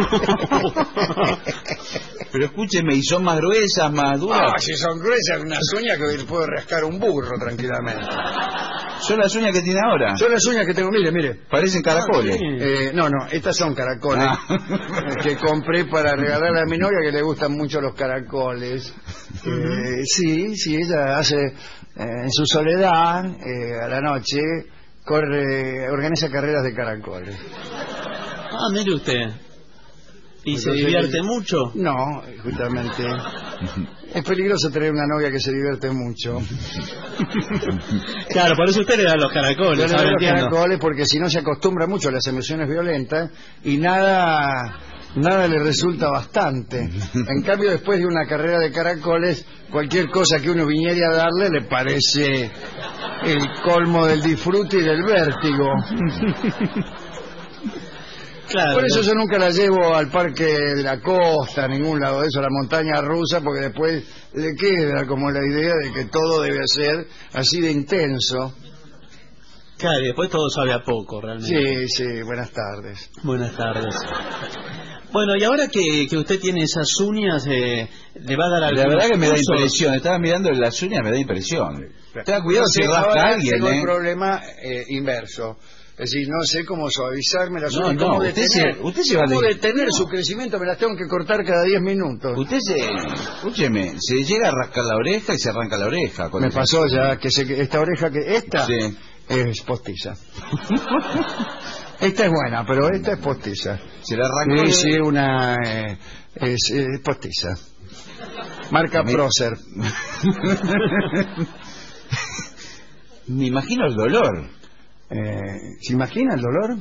pero escúcheme, ¿y son más gruesas, más duras? Ah, si son gruesas, unas uñas que puedo rascar un burro tranquilamente. ¿Son las uñas que tiene ahora? Son las uñas que tengo, mire, mire. Parecen caracoles. Ah, sí. eh, no, no, estas son caracoles ah. que compré para regalarle a mi novia, que le gustan mucho los caracoles. Eh, sí, sí, ella hace eh, en su soledad, eh, a la noche, corre, organiza carreras de caracoles. Ah, mire usted. ¿Y se divierte mucho? No, justamente. Es peligroso tener una novia que se divierte mucho. Claro, por eso usted le da los caracoles. Yo le doy los caracoles porque si no se acostumbra mucho a las emociones violentas y nada nada le resulta bastante. En cambio, después de una carrera de caracoles, cualquier cosa que uno viniera a darle le parece el colmo del disfrute y del vértigo. Claro, por eso yo nunca la llevo al parque de la costa, a ningún lado de eso, a la montaña rusa, porque después le queda como la idea de que todo debe ser así de intenso. Claro, y después todo sabe a poco, realmente. Sí, sí, buenas tardes. Buenas tardes. Bueno, y ahora que, que usted tiene esas uñas, eh, ¿le va a dar algo? La verdad que me da impresión, estaba mirando las uñas, me da impresión. Tenga cuidado si rasca a alguien, tengo ¿eh? el problema eh, inverso. Es decir, no sé cómo suavizarme las uñas, no, no, cómo usted detener, se, usted se va cómo de... detener su crecimiento, me las tengo que cortar cada diez minutos. Usted se, escúcheme, se llega a rascar la oreja y se arranca la oreja. Me pasó ya que se, esta oreja que esta sí. es postiza. Esta es buena, pero esta es postiza. Se la arrancó. Sí, sí, una eh, es, es postiza. Marca me... Prócer. Me imagino el dolor. Eh, ¿Se imagina el dolor?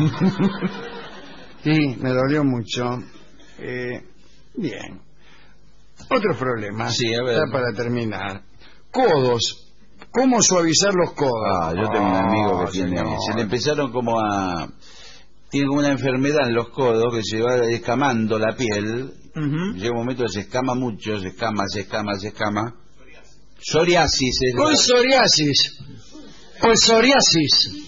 Sí, me dolió mucho. Eh, bien. Otro problema. Sí, a ver. Ya para terminar. Codos. ¿Cómo suavizar los codos? Ah, yo tengo un amigo que oh, tiene... señor. Se le empezaron como a... Tiene como una enfermedad en los codos que se va escamando la piel. Uh-huh. Llega un momento que se escama mucho, se escama, se escama, se escama. Psoriasis. Es ¿Cuál la... psoriasis? Pues psoriasis.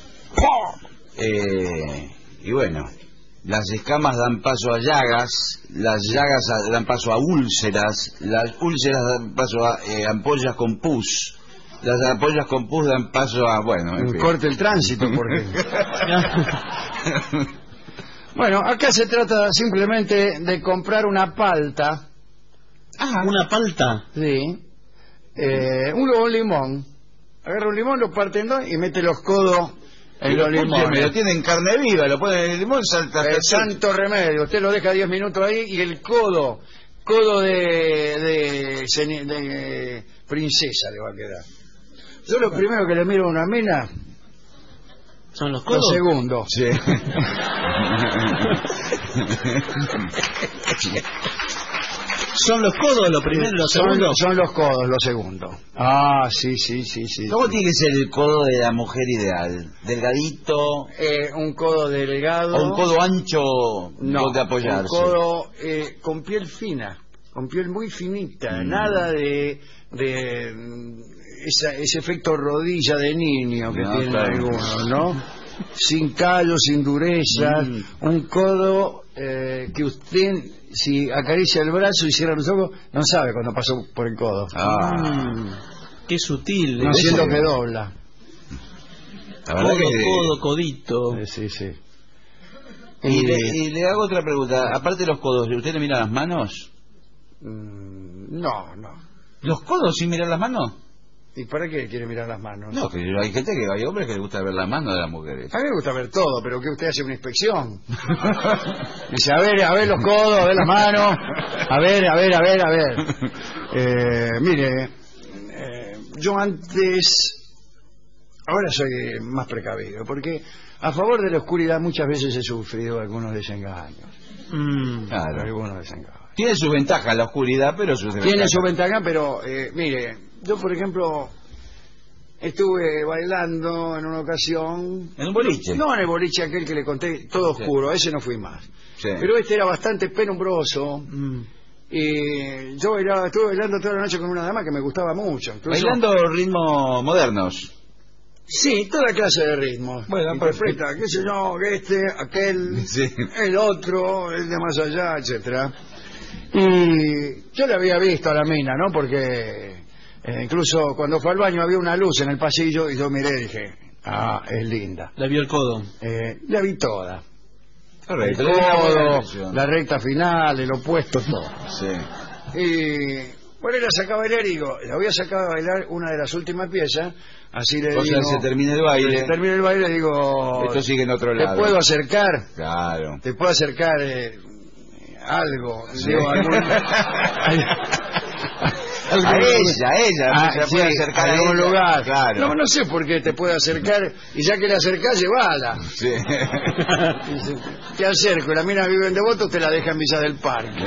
Eh, y bueno, las escamas dan paso a llagas, las llagas a, dan paso a úlceras, las úlceras dan paso a eh, ampollas con pus, las ampollas con pus dan paso a, bueno... En fin. Corte el tránsito, porque... Bueno, acá se trata simplemente de comprar una palta. Ah, ¿una palta? Sí. Eh, un, un limón. Agarra un limón, lo parte en dos y mete los codos en los limones. Lo tiene en carne viva, lo pone en el limón, salta. El santo remedio. Usted lo deja diez minutos ahí y el codo, codo de, de, de, de princesa le va a quedar. Yo lo primero que le miro a una mina... ¿Son los codos? Lo segundo. Sí. ¿Son los codos lo primero y lo segundo? Son, son los codos lo segundo. Ah, sí, sí, sí, sí. ¿Cómo sí. tiene que ser el codo de la mujer ideal? ¿Delgadito? Eh, un codo delgado. ¿O un codo ancho no, donde apoyarse? Un codo eh, con piel fina, con piel muy finita, mm. nada de, de esa, ese efecto rodilla de niño que no, tienen claro. algunos, ¿no? Sin callo, sin dureza, mm. un codo eh, que usted, si acaricia el brazo y cierra los ojos, no sabe cuando pasó por el codo. Ah. Mm. Qué sutil. No siento que dobla. La verdad codo, que... codo, codito. Sí, sí. Y, y, le, y le hago otra pregunta. Aparte de los codos, ¿usted le mira las manos? Mm, no, no. ¿Los codos sin mirar las manos? ¿Y para qué quiere mirar las manos? No, pero hay gente que hay hombres que les gusta ver las manos de las mujeres. A mí me gusta ver todo, pero que usted hace una inspección. Dice, a ver, a ver los codos, a ver las manos, a ver, a ver, a ver, a ver. Eh, mire, eh, yo antes, ahora soy más precavido, porque a favor de la oscuridad muchas veces he sufrido algunos desengaños. Mm, claro. Algunos desengaños. Tiene su ventaja la oscuridad, pero su desventaja. Tiene su ventaja, pero eh, mire, yo por ejemplo estuve bailando en una ocasión. ¿En un boliche? No, en el boliche aquel que le conté, todo sí. oscuro, ese no fui más. Sí. Pero este era bastante penumbroso. Mm. Y yo bailaba, estuve bailando toda la noche con una dama que me gustaba mucho. Entonces, ¿bailando ritmos modernos? Sí, toda clase de ritmos. Bueno, perfecta, qué sé yo, este, aquel, sí. el otro, el de más allá, etcétera. Y yo le había visto a la mina, ¿no? Porque eh, incluso cuando fue al baño había una luz en el pasillo y yo miré y dije, ah, es linda. ¿La vio el codo? Eh, la vi toda. Correcto. El codo, la recta final, el opuesto, todo. Sí. Y bueno, la sacaba a bailar y digo, la voy a sacar a bailar una de las últimas piezas, así le o digo... O sea, se termina el baile. Se termina el baile y digo... Esto sigue en otro lado. ¿Te puedo acercar? Claro. ¿Te puedo acercar eh, algo? Sí. Digo, algún... A ella, a ella, ah, se sí, puede acercar a algún lugar. Claro. No, no sé por qué te puede acercar, y ya que le acercás, llevala. Sí. Te acerco, la mina vive en Devoto, te la deja en Villa del Parque.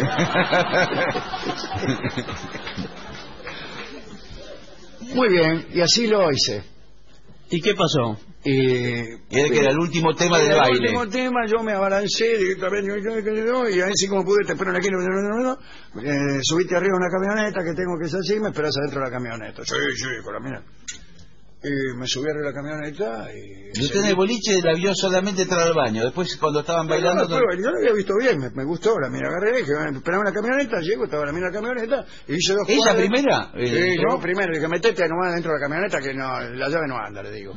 Muy bien, y así lo hice. ¿Y qué pasó? Eh, era que era el último tema del baile. El último tema, yo me abalancé directamente, y así como pude, te espero aquí, eh, subiste arriba una camioneta que tengo que salir, me esperas adentro de la camioneta. Sí, sí, con la mina. Y me subí arriba de la camioneta y... ¿Y usted en el boliche la vio solamente entrar al baño? Después cuando estaban bailando... No, no, no, yo lo había visto bien, me, me gustó, la mina agarré, dije, esperaba una camioneta, llego, estaba la mina en la camioneta, y hice dos ¿Ella cuadras. primera? Sí, eh, yo primero, dije, metete nomás dentro de la camioneta que no, la llave no anda, le digo.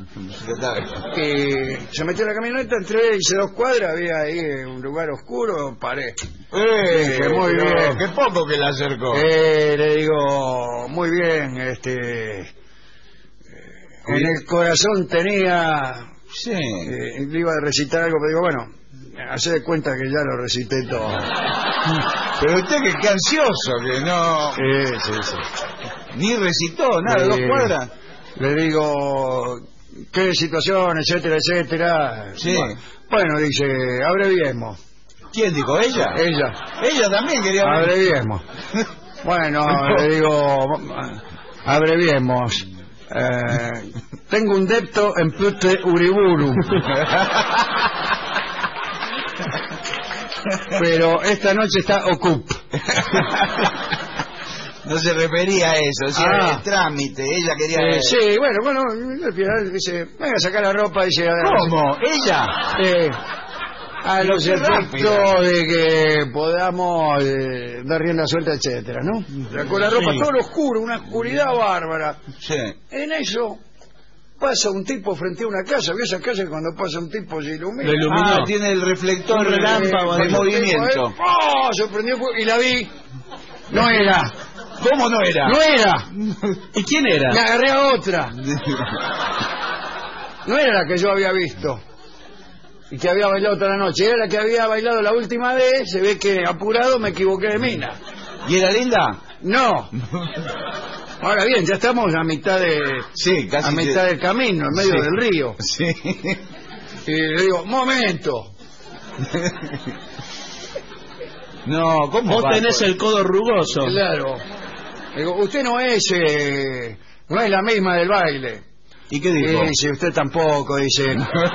Y se metió en la camioneta, entré, hice dos cuadras, había ahí un lugar oscuro, paré. Eh, dije, muy no, bien. Qué poco que la acercó. Eh, le digo, muy bien, este... En el corazón tenía... Sí. Eh, iba a recitar algo, pero digo, bueno, hace de cuenta que ya lo recité todo. Pero usted que qué ansioso, que no... Sí, sí, sí. Ni recitó, nada, le, dos cuadras. Le digo, qué situación, etcétera, etcétera. Sí. Bueno, dice, abreviemos. ¿Quién dijo? ¿Ella? Ella. Ella también quería... Abreviemos. Bueno, le digo, abreviemos. Eh, tengo un depto en Pute Uriburu. Pero esta noche está ocup. No se refería a eso, o sea, ah. el trámite, ella quería... Eh, sí, bueno, bueno, al final dice, venga a sacar la ropa, dice... ¿Cómo? ¿Ella? Eh, a los efectos de que podamos eh, dar rienda suelta, etcétera, ¿no? Con la ropa sí. Todo lo oscuro, una oscuridad bárbara. Sí. En eso pasa un tipo frente a una casa, ¿vio esa casa que cuando pasa un tipo se ilumina? Ah, tiene el reflector relámpago de, de movimiento. ¡Oh! Se prendió y la vi. No era. ¿Cómo no era? No era. ¿Y quién era? Me agarré a otra. No era la que yo había visto y que había bailado toda la noche, era la que había bailado la última vez. Se ve que apurado me equivoqué de mina. ¿Y era linda? No. Ahora bien, ya estamos a mitad de sí, casi a mitad que... del camino, en medio sí. del río. Sí. Y le digo, momento. No, ¿cómo? Vos va? tenés el codo rugoso. Claro. Le digo, usted no es eh, no es la misma del baile. ¿Y qué dijo? Y dice, usted tampoco, dice.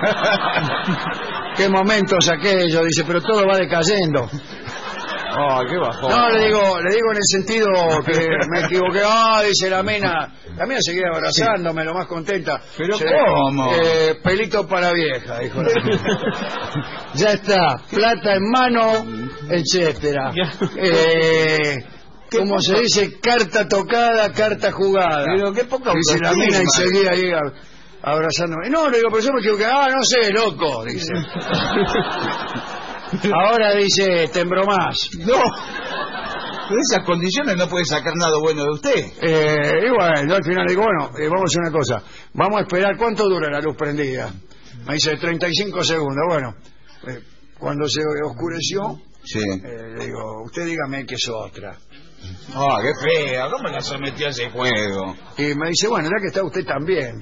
¿Qué momentos aquellos? Dice, pero todo va decayendo. Oh, qué bajón. No, le digo, le digo en el sentido que me equivoqué. Ah, dice la mina. La mina seguía abrazándome, sí. Lo más contenta. ¿Pero se, cómo? Eh, pelito para vieja, dijo la mina. Ya está, plata en mano, etcétera. Eh... Como se dice, carta tocada, carta jugada. Pero qué poca dice la mina y seguía ahí abrazándome. No, le digo, pero yo me equivoqué. Ah, no sé, loco, dice. Ahora dice, te embromás. No. Con esas condiciones no puede sacar nada bueno de usted. Eh, y bueno, yo al final digo, bueno, eh, vamos a hacer una cosa. Vamos a esperar, ¿cuánto dura la luz prendida? Me dice treinta y cinco segundos. Bueno, eh, cuando se oscureció, sí. eh, le digo, usted dígame que es otra. Ah, oh, qué fea, ¿cómo la sometió a ese juego? Y me dice, bueno, ya que está usted también.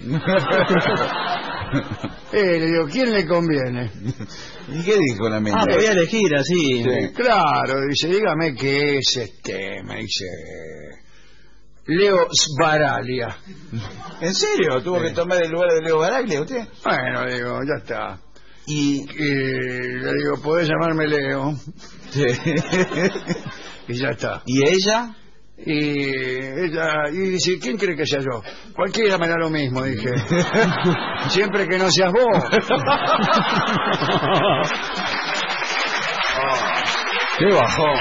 eh, le digo, ¿quién le conviene? ¿Y qué dijo la mente? Ah, podía elegir así. Sí. Claro, dice, dígame qué es este, me dice... Leo Sbaralia. ¿En serio? ¿Tuvo sí. que tomar el lugar de Leo Sbaralia usted? Bueno, digo, ya está. Y, y le digo, ¿podés llamarme Leo? Sí. Y ya está. ¿Y ella? Y ella, y dice, ¿quién cree que sea yo? Cualquiera me da lo mismo, dije. Siempre que no seas vos. Oh, ¡qué bajón!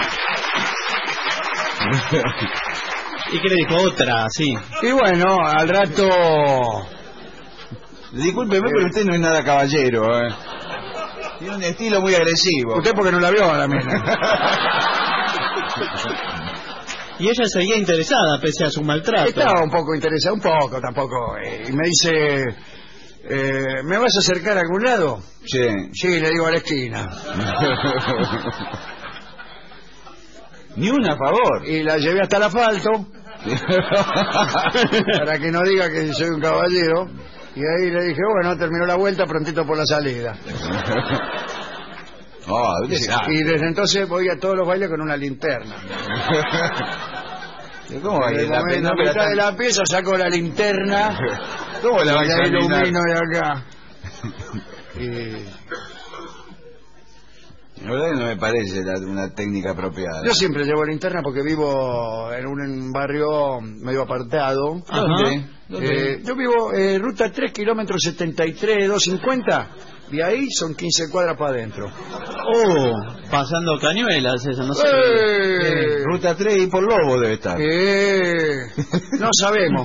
¿Y qué le dijo? Otra, sí. Y bueno, al rato... Discúlpeme, eh. pero usted no es nada caballero, ¿eh? Tiene un estilo muy agresivo. Usted porque no la vio a la mina. Y ella seguía interesada pese a su maltrato. Estaba un poco interesada, un poco tampoco. Eh, y me dice, eh, ¿me vas a acercar a algún lado? Sí. Sí, le digo a la esquina. Ni una, a favor. Y la llevé hasta el asfalto. Para que no diga que soy un caballero. Y ahí le dije, bueno, terminó la vuelta, prontito por la salida. Oh, y, y desde entonces voy a todos los bailes con una linterna. ¿Cómo va? En la, en la mitad tan... de la pieza saco la linterna. ¿Cómo la va a examinar? Ilumino de acá. Y... La verdad que no me parece la, una técnica apropiada. Yo siempre llevo linterna porque vivo en un barrio medio apartado. ¿Dónde? ¿Dónde? Eh, yo vivo en eh, ruta tres, kilómetros setenta y tres, doscientos cincuenta. Y ahí son quince cuadras para adentro. Oh, pasando Cañuelas, eso, no sé. Eh, eh, ruta tres y por Lobo debe estar. Eh, no sabemos.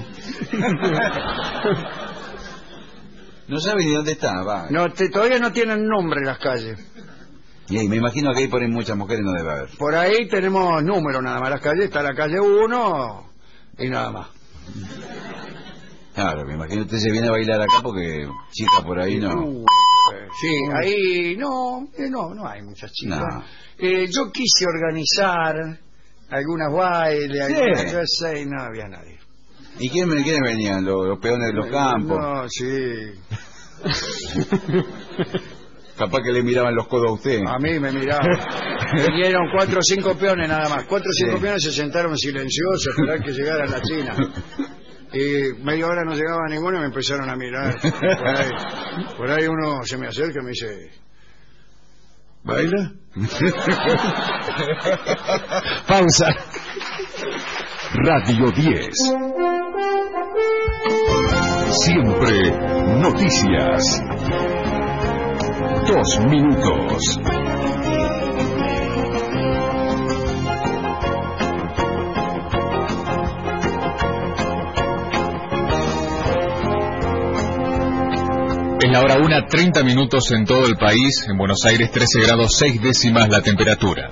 No sabe ni dónde está, va. No, te, todavía no tienen nombre las calles. Y ahí me imagino que ahí ponen muchas mujeres, no debe haber. Por ahí tenemos números nada más. Las calles, está la calle uno y nada más. Claro, me imagino que usted se viene a bailar acá porque chicas por ahí no... Uh, sí, ahí no, eh, no, no hay muchas chicas. No. Eh, yo quise organizar algunas bailes, sí. algunas cosas y no había nadie. ¿Y quiénes, quiénes venían? ¿Los, los peones de los campos? No, sí. Capaz que le miraban los codos a usted. A mí me miraban. Vinieron cuatro o cinco peones nada más. Cuatro o cinco sí. peones se sentaron silenciosos a esperar que llegara la China. Y media hora no llegaba ninguno y me empezaron a mirar. Por ahí, por ahí uno se me acerca y me dice, ¿baila? Pausa. Radio diez. Siempre noticias. Dos minutos. Es la hora una, treinta minutos en todo el país. En Buenos Aires, trece grados seis décimas la temperatura.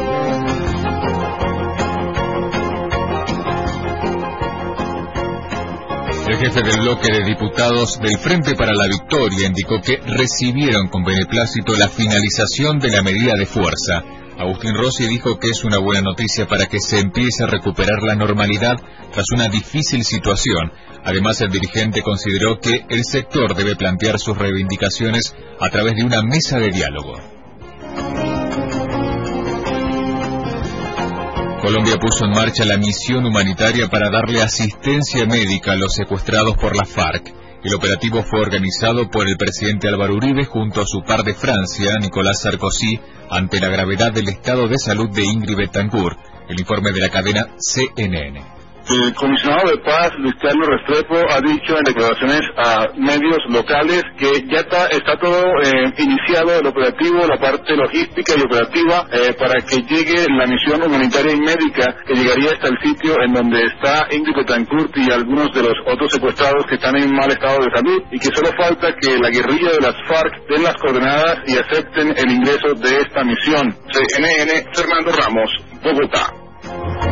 El jefe del bloque de diputados del Frente para la Victoria indicó que recibieron con beneplácito la finalización de la medida de fuerza. Agustín Rossi dijo que es una buena noticia para que se empiece a recuperar la normalidad tras una difícil situación. Además, el dirigente consideró que el sector debe plantear sus reivindicaciones a través de una mesa de diálogo. Colombia puso en marcha la misión humanitaria para darle asistencia médica a los secuestrados por la FARC. El operativo fue organizado por el presidente Álvaro Uribe junto a su par de Francia, Nicolás Sarkozy, ante la gravedad del estado de salud de Ingrid Betancourt. El informe de la cadena C N N. El comisionado de paz, Luis Carlos Restrepo, ha dicho en declaraciones a medios locales que ya está, está todo eh, iniciado el operativo, la parte logística y operativa eh, para que llegue la misión humanitaria y médica que llegaría hasta el sitio en donde está Ingrid Betancourt y algunos de los otros secuestrados que están en mal estado de salud y que solo falta que la guerrilla de las FARC den las coordenadas y acepten el ingreso de esta misión. C N N, Fernando Ramos, Bogotá.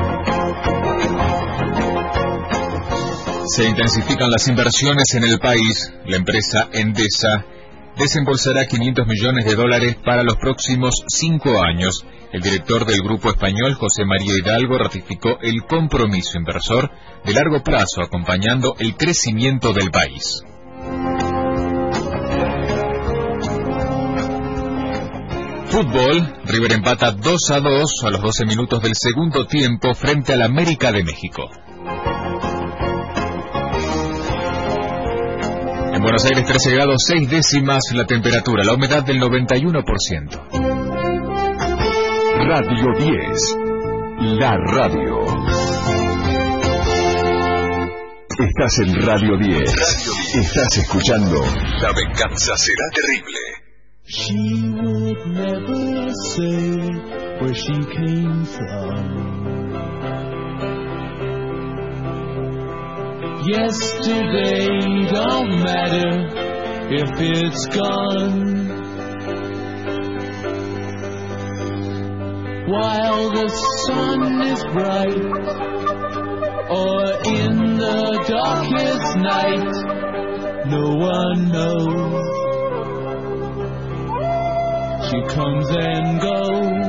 Se intensifican las inversiones en el país. La empresa Endesa desembolsará quinientos millones de dólares para los próximos cinco años. El director del grupo español, José María Hidalgo, ratificó el compromiso inversor de largo plazo, acompañando el crecimiento del país. Fútbol, River empata dos a dos a los doce minutos del segundo tiempo frente al América de México. En Buenos Aires, trece grados seis décimas la temperatura, la humedad del noventa y uno por ciento. Radio diez, la radio. Estás en Radio diez. Radio diez. Estás escuchando La venganza será terrible. She would never say where she came from. Yesterday don't matter if it's gone. While the sun is bright, or in the darkest night, no one knows. She comes and goes.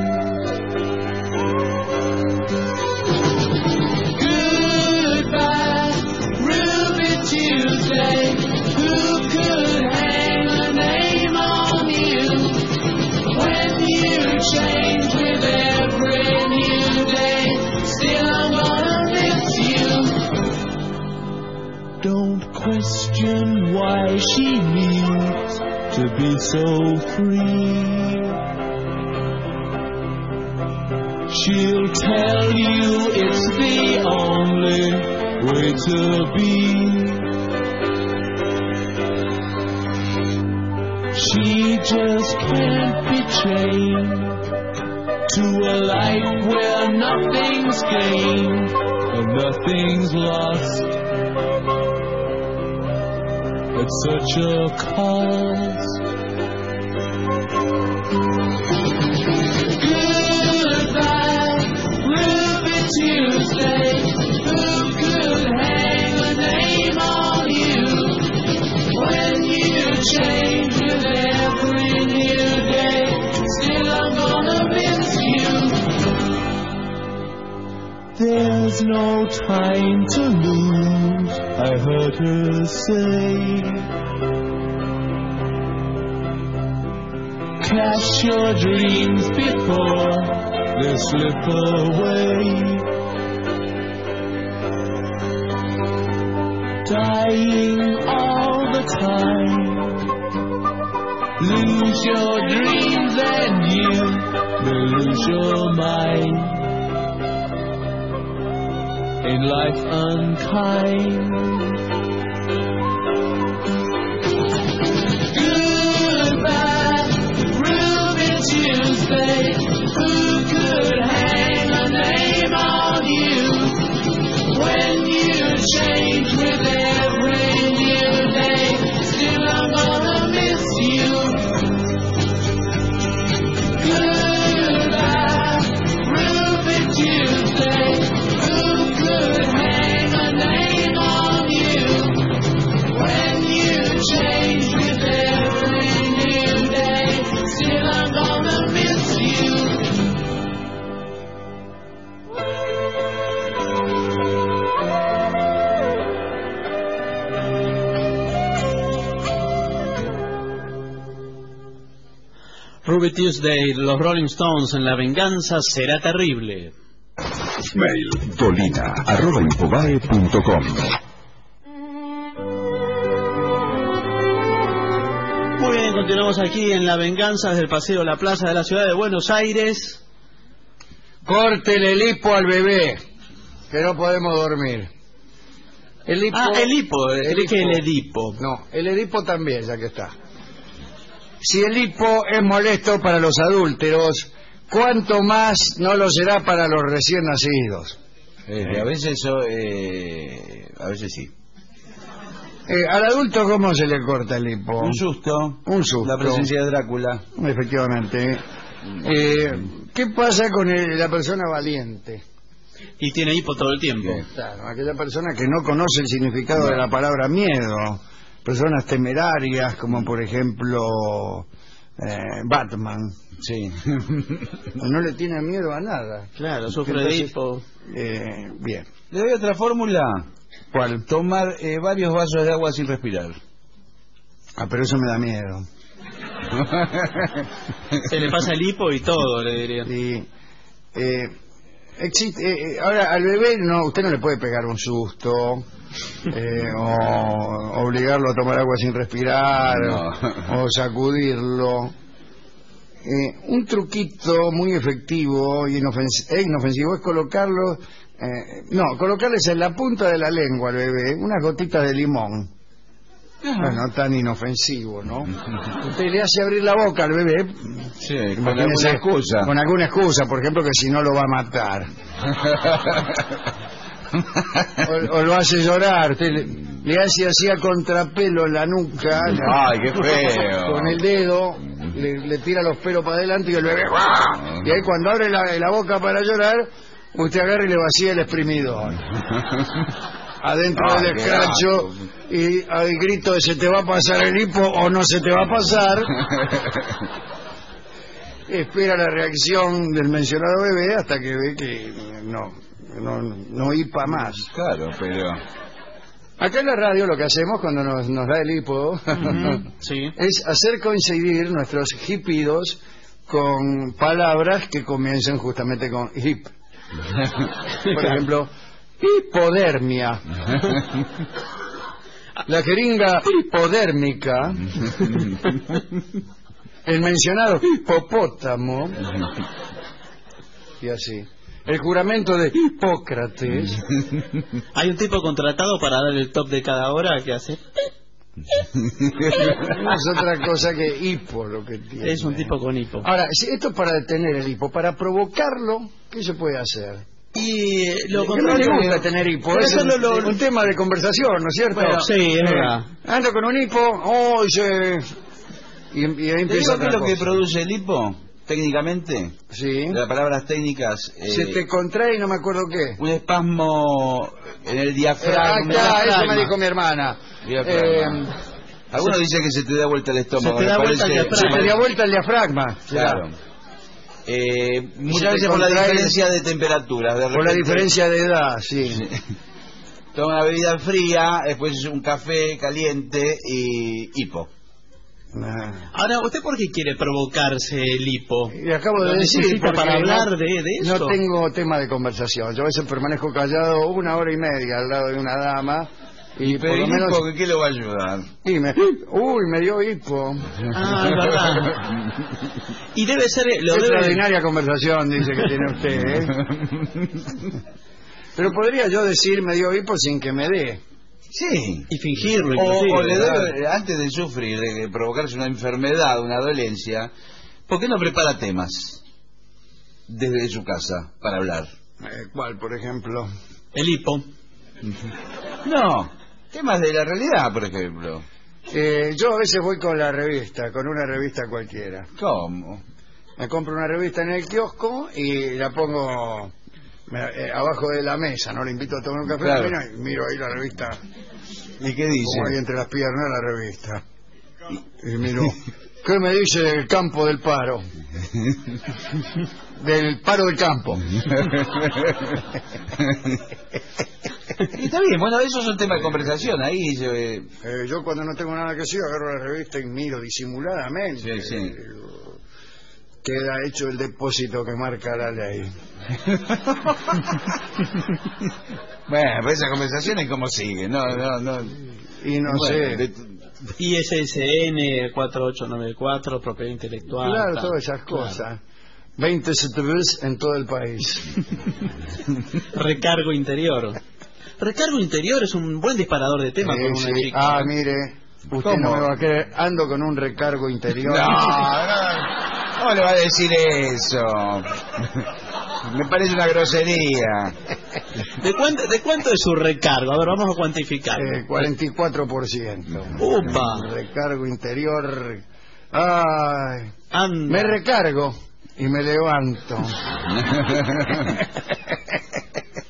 Goodbye, Ruby Tuesday. Who could hang a name on you when you change with every new day? Still I'm gonna miss you. Don't question why she needs to be so free. She'll tell you it's the only way to be. She just can't be chained to a life where nothing's gained and nothing's lost at such a cost. Tuesday, who could hang a name on you when you change with every new day? Still I'm gonna miss you. There's no time to lose, I heard her say. Cash your dreams before they slip away. Dying all the time. Lose your dreams and you may lose your mind. Ain't life unkind? Goodbye, Ruby Tuesday. Who could hang a name on you when you change with every new day? Still I'm gonna miss you. Goodbye, Ruby Tuesday. Who could hang a name on you when you change with every new day? Still I'm gonna miss you. Ruby Tuesday, los Rolling Stones en La venganza será terrible. Mail dolina arroba infobae punto com. Muy bien, continuamos aquí en La venganza desde el Paseo La Plaza de la ciudad de Buenos Aires. Córtele el hipo al bebé, que no podemos dormir. El hipo, ah, el hipo, el, el, hipo. el Edipo. No, el Edipo también, ya que está. Si el hipo es molesto para los adúlteros, ¿cuánto más no lo será para los recién nacidos? Eh, a veces eso, eh, a veces sí. Eh, ¿Al adulto cómo se le corta el hipo? Un susto. Un susto. La presencia de Drácula. Efectivamente. Eh, ¿Qué pasa con el, la persona valiente? Y tiene hipo todo el tiempo. Claro, aquella persona que no conoce el significado no. de la palabra miedo. Personas temerarias, como por ejemplo eh, Batman. Sí. No le tiene miedo a nada. Claro, sufre de hipo. Eh, bien. Le doy otra fórmula. ¿Cuál? Tomar eh, varios vasos de agua sin respirar. Ah, pero eso me da miedo. Se le pasa el hipo y todo, le diría. Sí. Eh, existe, eh, ahora, al bebé no, usted no le puede pegar un susto eh, o obligarlo a tomar agua sin respirar no. o, o sacudirlo. Eh, un truquito muy efectivo y inofens e inofensivo es colocarlo, eh, no, colocarles en la punta de la lengua al bebé unas gotitas de limón. Bueno, tan inofensivo, ¿no? Usted le hace abrir la boca al bebé, sí, con alguna excusa. Con alguna excusa, por ejemplo, que si no lo va a matar. o, o lo hace llorar. Usted le, le hace así a contrapelo en la nuca. ¡Ay, qué feo! Con el dedo le, le tira los pelos para adelante y el bebé ¡guau! Y ahí cuando abre la, la boca para llorar, usted agarra y le vacía el exprimidor adentro ah, del escracho y al grito de se te va a pasar el hipo o no se te va a pasar espera la reacción del mencionado bebé hasta que ve que no no, no hipa más. Claro, pero acá en la radio lo que hacemos cuando nos, nos da el hipo uh-huh. sí. es hacer coincidir nuestros hipidos con palabras que comiencen justamente con hip. Por ejemplo, hipodermia. La jeringa hipodérmica. El mencionado hipopótamo. Y así. El juramento de Hipócrates. Hay un tipo contratado para dar el top de cada hora que hace. No es otra cosa que hipo lo que tiene. Es un tipo con hipo. Ahora, si esto es para detener el hipo, para provocarlo, ¿qué se puede hacer? Y lo contrario, no le gusta tener hipo, es un, lo, lo... un tema de conversación, ¿no es cierto? Bueno, sí, es verdad. Eh, ando con un hipo, oye, y, y ahí empieza. ¿Qué es lo que produce el hipo? Técnicamente, sí. De las palabras técnicas. Eh, se te contrae y no me acuerdo qué. Un espasmo en el diafragma. Eh, ah, eso me dijo mi hermana. Eh, Algunos dicen que se te da vuelta el estómago. Se te da vuelta el diafragma. Se te da vuelta el diafragma. Claro. Eh, muchas veces por la diferencia de temperatura. De por la diferencia de edad, sí. Toma una bebida fría, después un café caliente y hipo. Nah. Ahora, ¿usted por qué quiere provocarse el hipo? Y acabo de decir, para hablar no, de, de eso. No tengo tema de conversación. Yo a veces permanezco callado una hora y media al lado de una dama. Y pero por lo menos... hipo, ¿qué le va a ayudar? Y me... Uy, me dio hipo. Ah, es verdad. Y debe ser... Lo Qué debe... extraordinaria conversación, dice que tiene usted, ¿eh? Pero podría yo decir me dio hipo sin que me dé. Sí. Y fingirlo. O, o le debe, antes de sufrir, de provocarse una enfermedad, una dolencia, ¿por qué no prepara temas desde su casa para hablar? Eh, ¿Cuál, por ejemplo? El hipo. No, temas de la realidad, por ejemplo. Eh, yo a veces voy con la revista, con una revista cualquiera. ¿Cómo? Me compro una revista en el kiosco y la pongo... Me, eh, abajo de la mesa, no le invito a tomar un café, claro. Y miro ahí la revista. ¿Y qué dice? Como ahí entre las piernas la revista. Y, y miro, ¿qué me dice del campo del paro? Del paro del campo. Y está bien, bueno, eso es un tema de conversación, ahí se ve... Eh, yo cuando no tengo nada que decir agarro la revista y miro disimuladamente. Sí, sí. Eh, queda hecho el depósito que marca la ley. Bueno, pues esa conversación es como sigue, no, no, no. Y no bueno, sé. De... I S S N cuatro ocho nueve cuatro, propiedad intelectual. Claro, tal. todas esas cosas. Claro. veinte C T Vs en todo el país. Recargo interior. Recargo interior es un buen disparador de temas sí, con una sí. chica. Ah, mire, usted ¿cómo? No me va a creer. Ando con un recargo interior. No, no. ¿Cómo le va a decir eso? Me parece una grosería. ¿De cuánto, ¿De cuánto es su recargo? A ver, vamos a cuantificar. Eh, cuarenta y cuatro por ciento. ¡Upa! Recargo interior. Ay, Anda. Me recargo y me levanto.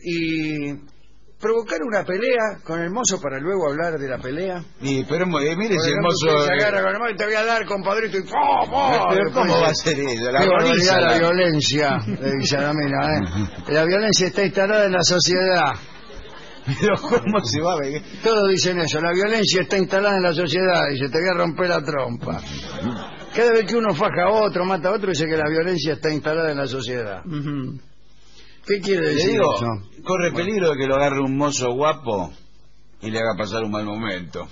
y provocar una pelea con el mozo para luego hablar de la pelea. Y, pero eh, mire, si el ejemplo, mozo... usted se eh, agarra con el mozo y te voy a dar, compadrito, y ¡pum! ¡pum! Pero ¿cómo Después va a dice, ser eso? La "Qué barbaridad, barbaridad, la la- violencia", le dice a la mina, ¿eh? La violencia está instalada en la sociedad. Pero ¿cómo se va a ver? Todos dicen eso, la violencia está instalada en la sociedad, dice, te voy a romper la trompa. Cada vez que uno faja a otro, mata a otro, dice que la violencia está instalada en la sociedad. ¿Qué quiere Le decir digo, eso? corre peligro de que lo agarre un mozo guapo y le haga pasar un mal momento.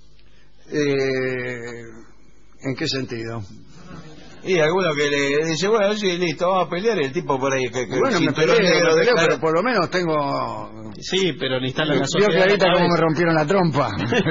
Eh, ¿En qué sentido? Y alguno que le dice, bueno, sí, listo, vamos a pelear, y el tipo por ahí... Que, que Bueno, me cinturón peleé, negro me peleé, declara- pero por lo menos tengo... Sí, pero ni está en la Vio sociedad. clarita otra cómo vez. me rompieron la trompa.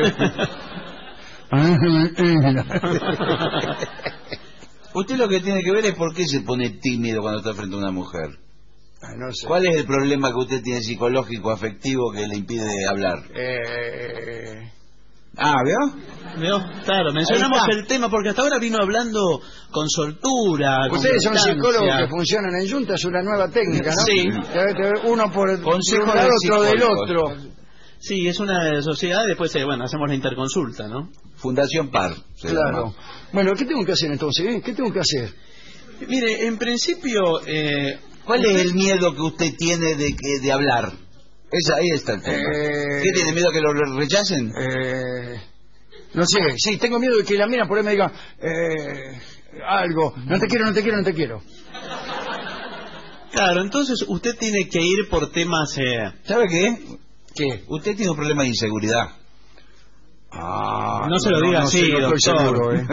Usted lo que tiene que ver es por qué se pone tímido cuando está frente a una mujer. Ay, no sé. ¿Cuál es el problema que usted tiene psicológico, afectivo, que le impide hablar? Eh... Ah, ¿vio? ¿Vio? Claro, mencionamos Ahí está. el tema porque hasta ahora vino hablando con soltura. con Ustedes son distancia. psicólogos que funcionan en junta, es una nueva técnica, ¿no? Sí. Que- que Uno por el Consejo de un lado, de otro del psicólogos. otro. Sí, es una sociedad, después, eh, bueno, hacemos la interconsulta, ¿no? Fundación Par. se Claro. llama. Bueno, ¿qué tengo que hacer entonces? eh? ¿Qué tengo que hacer? Mire, en principio... Eh, ¿Cuál usted- es el miedo que usted tiene de, que, de hablar? Esa, ahí está el tema. Eh, ¿Qué tiene miedo a que lo re- rechacen? Eh, no sé, sí, tengo miedo de que la mina por ahí me diga eh, algo. No te quiero, no te quiero, no te quiero. Claro, entonces usted tiene que ir por temas... Eh, ¿Sabe qué? ¿Qué? Usted tiene un problema de inseguridad. Ah, No se lo diga no así, sé, no estoy doctor. seguro, ¿eh?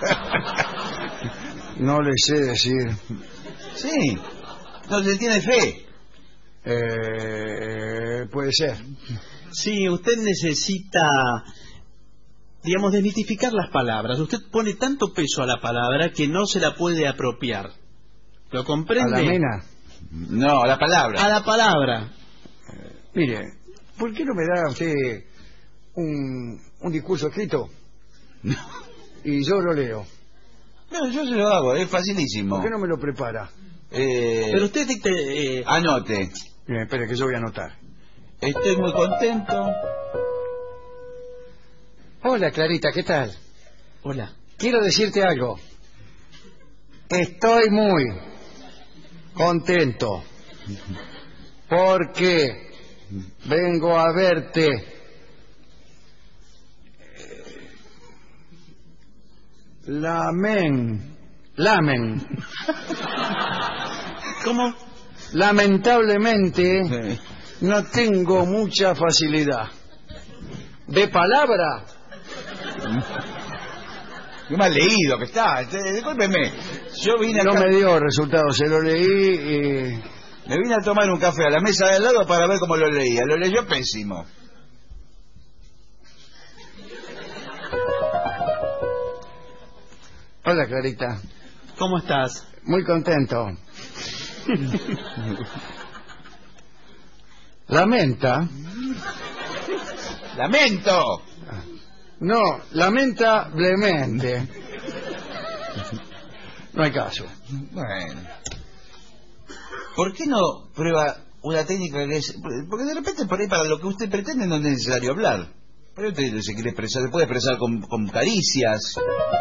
No le sé decir. Sí. No le tiene fe. Eh, puede ser. sí, usted necesita, digamos, desmitificar las palabras. Usted pone tanto peso a la palabra que no se la puede apropiar. ¿Lo ¿A comprende? la mina? No, a la palabra. A la palabra. Mire, ¿por qué no me da usted un, un discurso escrito? Y yo lo leo. No, yo se lo hago, es facilísimo. ¿Por qué no me lo prepara? Eh, Pero usted dicte... eh, Anote. Bien, espere que yo voy a anotar. Estoy muy contento. Hola, Clarita, ¿qué tal? Hola. Quiero decirte algo. Estoy muy contento porque vengo a verte. Lamen. Lamen. ¿Cómo? Lamentablemente no tengo mucha facilidad. ¿De palabra? Qué mal leído que está. Este, discúlpeme. Yo vine No acá, me dio resultado, se lo leí y... me vine a tomar un café a la mesa de al lado para ver cómo lo leía. Lo leyó pésimo. Hola, Clarita. ¿Cómo estás? Muy contento. Lamenta. ¡Lamento! No, lamentablemente. No hay caso. Bueno. ¿Por qué no prueba una técnica que es... Porque de repente por ahí para lo que usted pretende no es necesario hablar. Pero usted se quiere expresar, se puede expresar con, con caricias.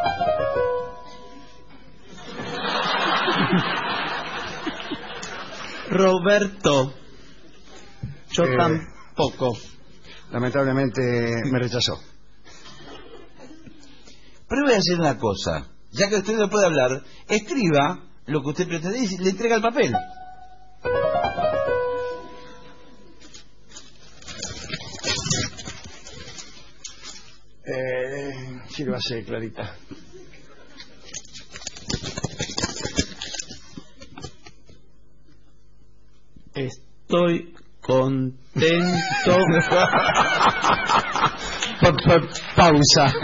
Roberto. Yo Eh. tampoco. Lamentablemente me rechazó. Pruebe a hacer una cosa. Ya que usted no puede hablar, escriba lo que usted pretende y le entrega el papel. Eh, sí lo hace, Clarita. Estoy contento. Pa- pa- pausa.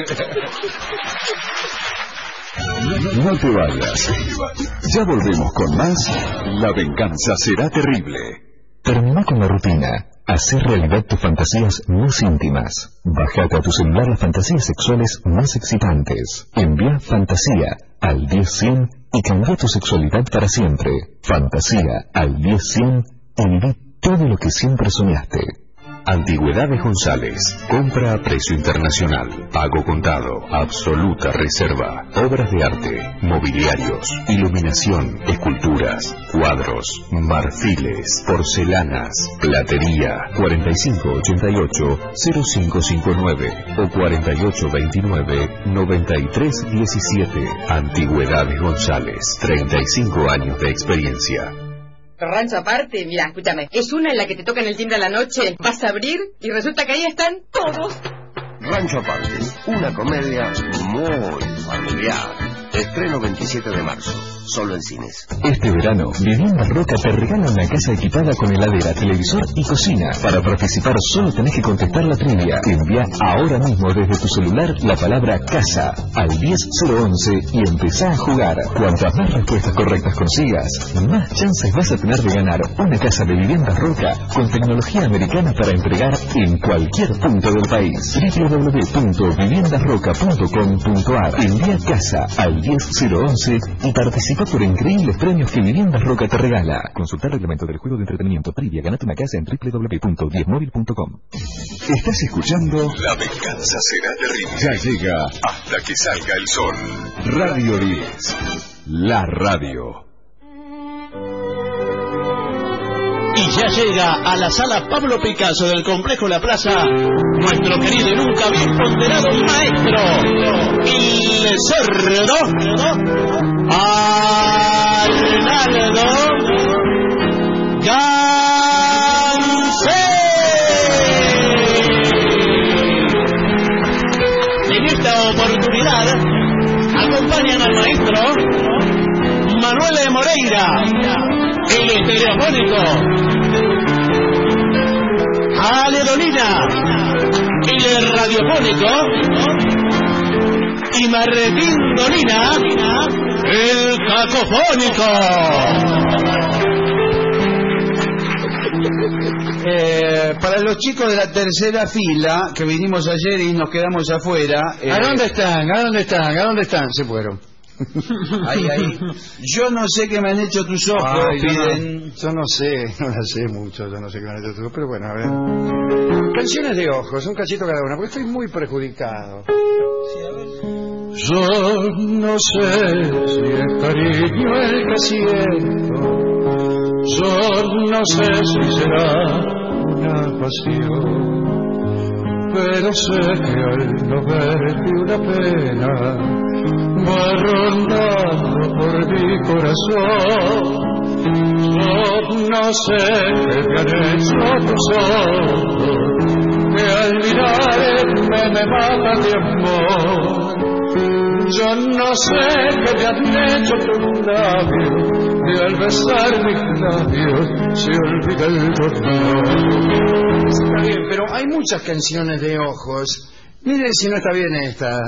No te vayas. Ya volvemos con más. La venganza será terrible. Termina con la rutina. Hacer realidad tus fantasías más íntimas. Bájate a tu celular las fantasías sexuales más excitantes. Envía fantasía al diez cien y cambia tu sexualidad para siempre. Fantasía al diez cien y viví Todo lo que siempre soñaste. Antigüedades González. Compra a precio internacional. Pago contado. Absoluta reserva. Obras de arte. Mobiliarios. Iluminación. Esculturas. Cuadros. Marfiles. Porcelanas. Platería. cuarenta y cinco ochenta y ocho cero cinco cinco nueve o cuarenta y ocho veintinueve noventa y tres diecisiete. Antigüedades González. treinta y cinco años de experiencia. Rancho aparte, mira, escúchame, es una en la que te tocan el timbre a la noche, vas a abrir y resulta que ahí están todos. Rancho aparte, una comedia muy familiar. Estreno veintisiete de marzo, solo en cines. Este verano, Viviendas Roca te regala una casa equipada con heladera, televisor y cocina. Para participar solo tenés que contestar la trivia. Envía ahora mismo desde tu celular la palabra casa al diez cero once y empezá a jugar. Cuantas más respuestas correctas consigas, más chances vas a tener de ganar una casa de Viviendas Roca con tecnología americana para entregar en cualquier punto del país. doble u doble u doble u punto viviendas roca punto com punto a r. Envía casa al diez cero once y participa por increíbles premios que Viviendas Roca te regala. Consultar reglamento del juego de entretenimiento trivia. Ganate una casa en doble u doble u doble u punto diez móvil punto com. Estás escuchando La venganza será terrible. Ya llega Hasta que salga el sol. Radio diez. La radio. Y ya llega a la sala Pablo Picasso del Complejo La Plaza nuestro querido y nunca bien ponderado maestro, el cerdo Arnaldo Gansé. En esta oportunidad acompañan al maestro Manuel de Moreira, el estereofónico, Ale Dolina, el radiofónico, y Martín Dolina, el cacofónico. Eh, para los chicos de la tercera fila que vinimos ayer y nos quedamos afuera, eh, ¿a dónde están? ¿A dónde están? ¿A dónde están? Se fueron. Ahí, ahí. Yo no sé qué me han hecho tus ojos. Ay, yo, piden... no, yo no sé, no la sé mucho, yo no sé qué me han hecho tus ojos, pero bueno, a ver. Canciones de ojos, un cachito cada una, porque estoy muy perjudicado. Yo no sé si es cariño el que siento, yo no sé si será una pasión, pero sé que al no verte una pena va rondando por mi corazón. Yo no sé qué te han hecho tus ojos, que al mirarme me mata de amor. Yo no sé qué te han hecho tus labios, que al besar mis labios se olvida el dolor. Está bien, pero hay muchas canciones de ojos. Miren si no está bien esta.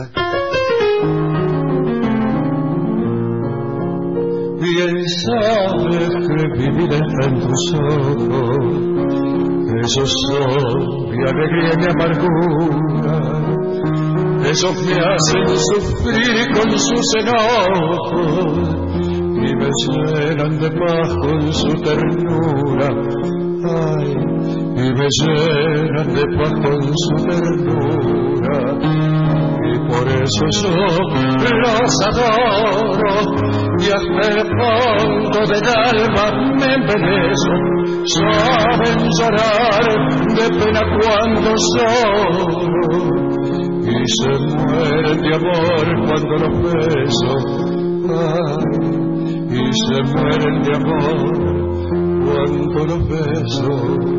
Bien sabes que mi vida está en tus ojos, esos son mi alegría y mi amargura, esos me hacen sufrir con sus enojos y me llenan de paz con su ternura. Ay, y me llenan de paz con su ternura, y por eso yo los adoro, y hasta el fondo del alma me embelezo. Saben llorar de pena cuando lloro, y se mueren de amor cuando los beso. Ay, y se mueren de amor cuando los beso.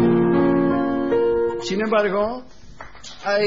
Sin embargo, hay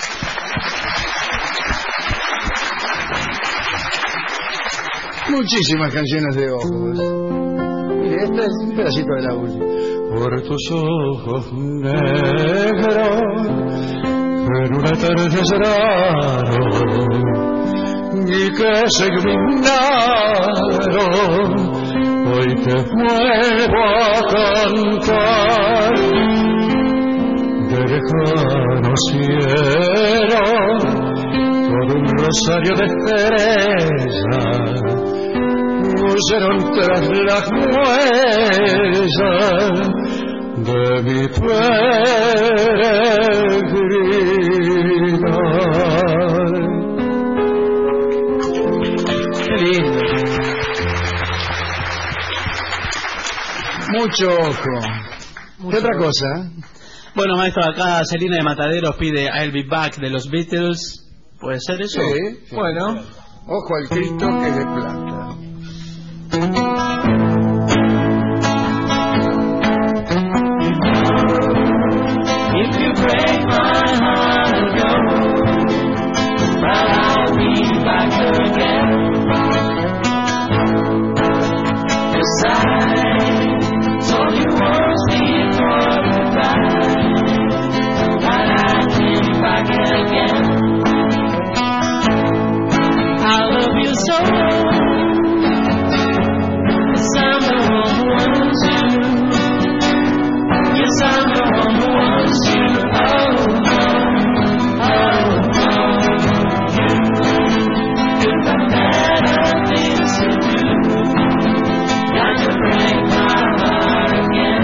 muchísimas canciones de ojos. Mire, este es un pedacito de la última. Por tus ojos negros, en una tarde lloraron y que se iluminaron. Hoy te vuelvo a cantar de lejano cielo, todo un rosario de estrellas huyeron tras las huellas de mi peregrino. Qué lindo. Mucho ojo. ¿Qué otra cosa? Bueno, maestro, acá Celina de Mataderos pide I'll Be Back de los Beatles. ¿Puede ser eso? Sí, sí. Bueno, ojo al Cristo que es de plata. If you break my heart and go, well, I'll be back again. 'Cause I told you once before goodbye that I'd be back again. I love you so, yes, I'm the one who wants you. Yes, I'm the one who wants you. Oh, oh, oh, oh. You've got better things to do. Got to break my heart again.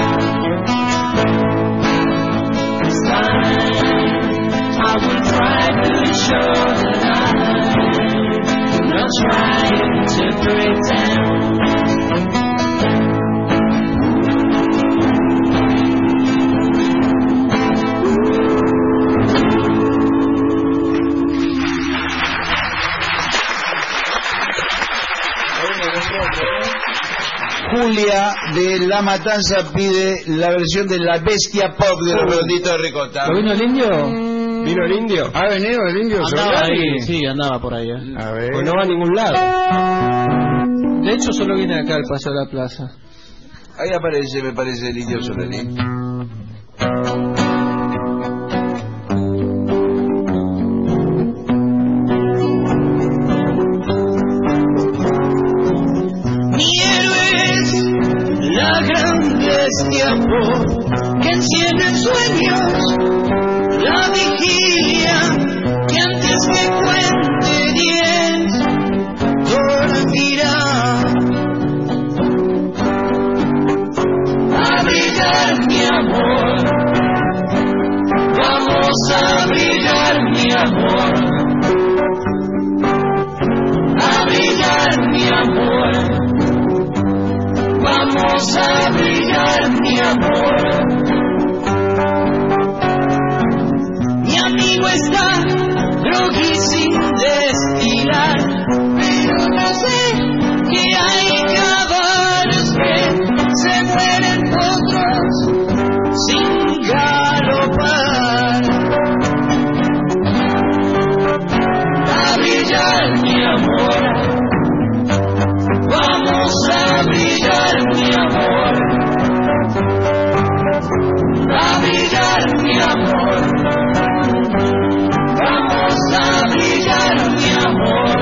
This time I will try to show that I'm not trying to pretend. Julia de La Matanza pide la versión de La Bestia Pop de los Redonditos de Ricota. ¿No vino el indio? ¿Vino el indio? ¿Ha venido el indio? Andaba Solari? ahí, sí, andaba por ahí. ¿eh? A ver. Pues no va a ningún lado. De hecho, solo viene acá al Paseo de la Plaza. Ahí aparece, me parece, el indio Solari. Mi héroe es la gran bestia pop que enciende sueños, la vigilia que antes que cuente diez dormirá. A brillar mi amor, vamos a brillar mi amor, a brillar mi amor. Vamos a brillar, mi amor. Mi amigo está groggy sin destilar, pero no sé que hay caballos que se mueren otros sin galopar. A brillar, mi amor. Vamos a brillar, mi amor, a brillar, mi amor, vamos a brillar, mi amor.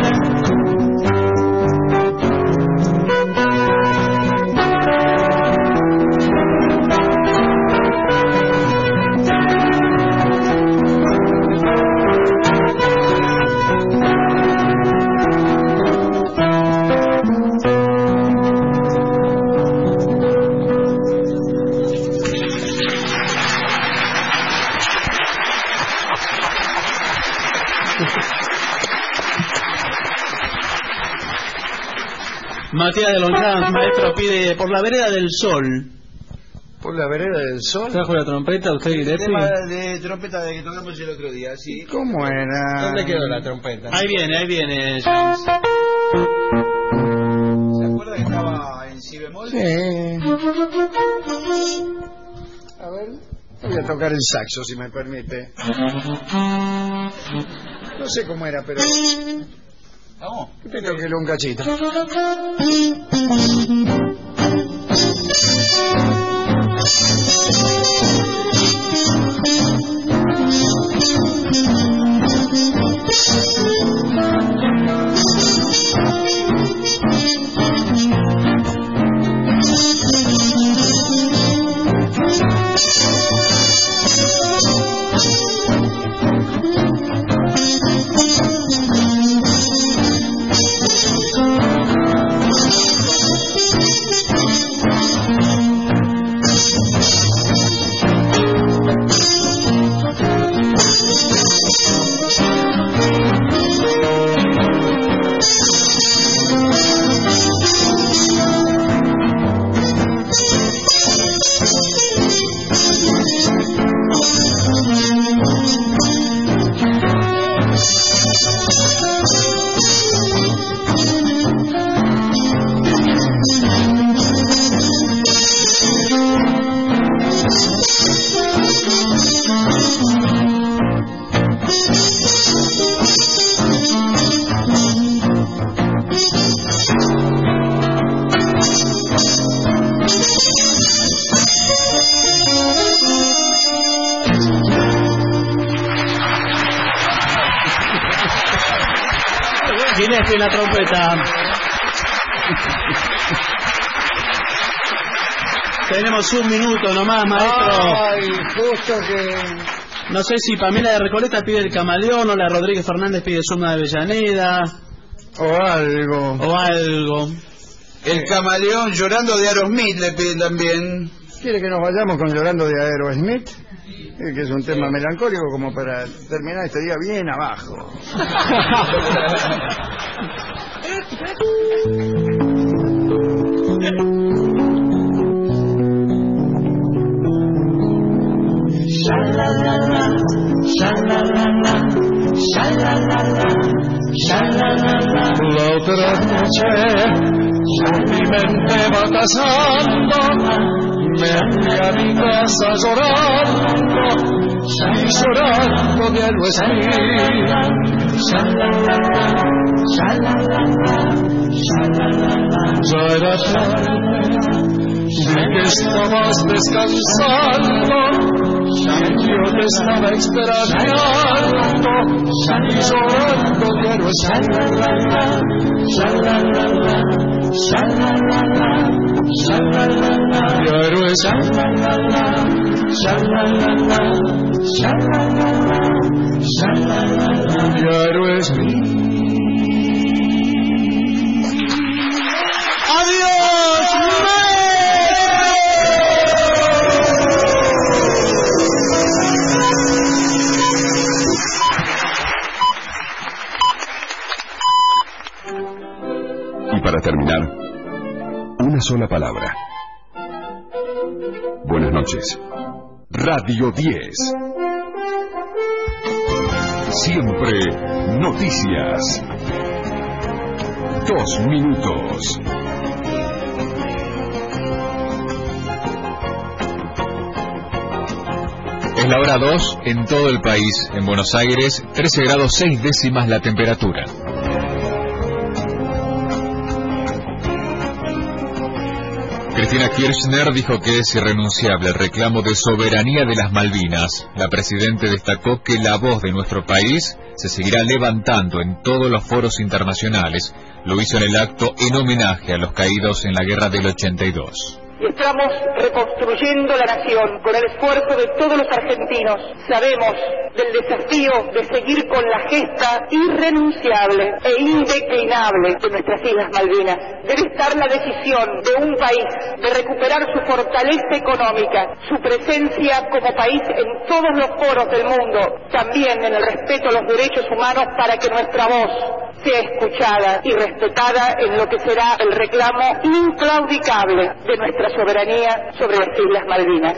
Matías de Longchamp, maestro, pide Por la vereda del sol. ¿Por la vereda del sol? ¿Trajo la trompeta usted y El Lepi? tema de trompeta de que tocamos el otro día, sí. ¿Cómo era? ¿Dónde quedó la trompeta? Ahí viene, ahí viene, James. ¿Se acuerda que estaba en si bemol? Sí. A ver, voy a tocar el saxo, si me permite. No sé cómo era, pero... Vamos. Te toquelo un cachito. Lupi en la trompeta. Tenemos un minuto nomás, maestro. Ay, justo que... No sé si Pamela de Recoleta pide el camaleón o la Rodríguez Fernández pide Zuma de Avellaneda. O algo. O algo. El camaleón llorando de Aerosmith le piden también. ¿Quiere que nos vayamos con Llorando de Aerosmith? Eh, que es un tema melancólico como para terminar este día bien abajo. Sha-la-la-la, sha-la-la-la, sha-la-la-la, sha-la-la-la. La otra noche mi mente va tasando, me fui a mi casa llorando y llorando de Aerosmith. Sha-la-la-la, sha-la-la-la, sha-la-la-la. Ya era tarde, vi que estabas descansando, yo te estaba extrañando y llorando de Aerosmith. Sha-la-la-la, sha-la-la-la, sha-la-la-la. De Aerosmith. Sha-la-la-la, sha-la-la-la, sha-la-la-la. De Aerosmith. ¡Adiós, Y para terminar, una sola palabra. Buenas noches. Radio diez. Siempre noticias. Dos minutos. Es la hora dos en todo el país. En Buenos Aires, trece grados seis décimas la temperatura. Cristina Kirchner dijo que es irrenunciable el reclamo de soberanía de las Malvinas. La presidenta destacó que la voz de nuestro país se seguirá levantando en todos los foros internacionales. Lo hizo en el acto en homenaje a los caídos en la guerra del ochenta y dos. Y estamos reconstruyendo la nación con el esfuerzo de todos los argentinos. Sabemos del desafío de seguir con la gesta irrenunciable e indeclinable de nuestras Islas Malvinas. Debe estar la decisión de un país de recuperar su fortaleza económica, su presencia como país en todos los foros del mundo, también en el respeto a los derechos humanos, para que nuestra voz sea escuchada y respetada en lo que será el reclamo inclaudicable de nuestra soberanía sobre las Islas Malvinas.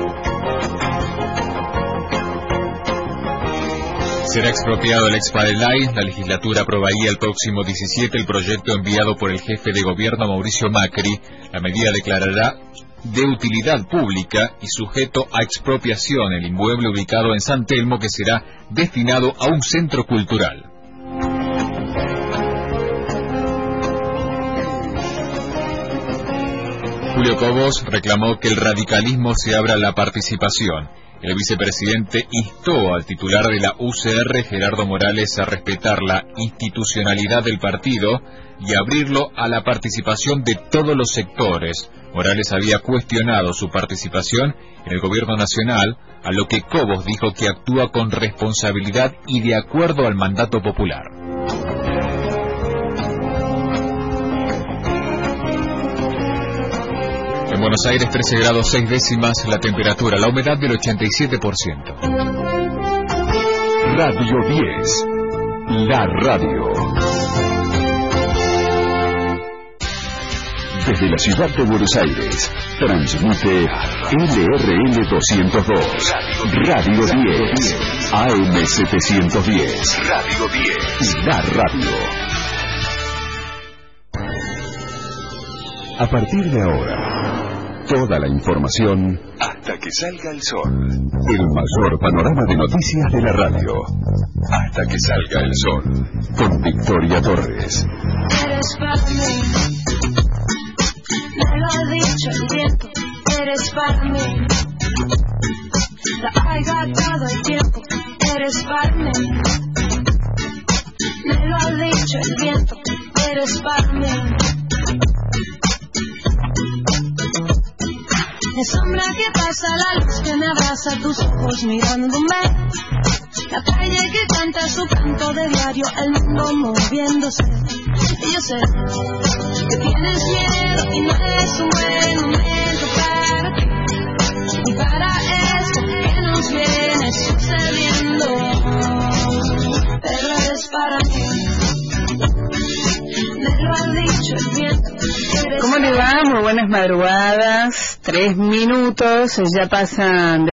Será expropiado el Expadelay. La legislatura aprobaría el próximo diecisiete el proyecto enviado por el jefe de gobierno Mauricio Macri. La medida declarará de utilidad pública y sujeto a expropiación el inmueble ubicado en San Telmo, que será destinado a un centro cultural. Julio Cobos reclamó que el radicalismo se abra a la participación. El vicepresidente instó al titular de la U C R, Gerardo Morales, a respetar la institucionalidad del partido y abrirlo a la participación de todos los sectores. Morales había cuestionado su participación en el gobierno nacional, a lo que Cobos dijo que actúa con responsabilidad y de acuerdo al mandato popular. En Buenos Aires, trece grados seis décimas la temperatura, la humedad del ochenta y siete por ciento. Radio diez. La radio. Desde la ciudad de Buenos Aires, transmite L R L doscientos dos, Radio diez, A M setecientos diez, Radio diez, La radio. A partir de ahora, toda la información hasta que salga el sol. El mayor panorama de noticias de la radio. Hasta que salga el sol. Con Victoria Torres. Eres para mí, me lo ha dicho el viento. Eres para mí, la haya todo el tiempo. Eres para mí, me lo ha dicho el viento. Mi sombra que pasa, la luz que me abraza, tus ojos mirándome. La calle que canta su canto de diario, el mundo moviéndose. Y yo sé que tienes miedo y no es un buen momento para ti. Y para esto que nos viene sucediendo, pero es para mí. Me lo ha dicho el viento. ¿Cómo le va? Muy buenas madrugadas. Tres minutos, ya pasan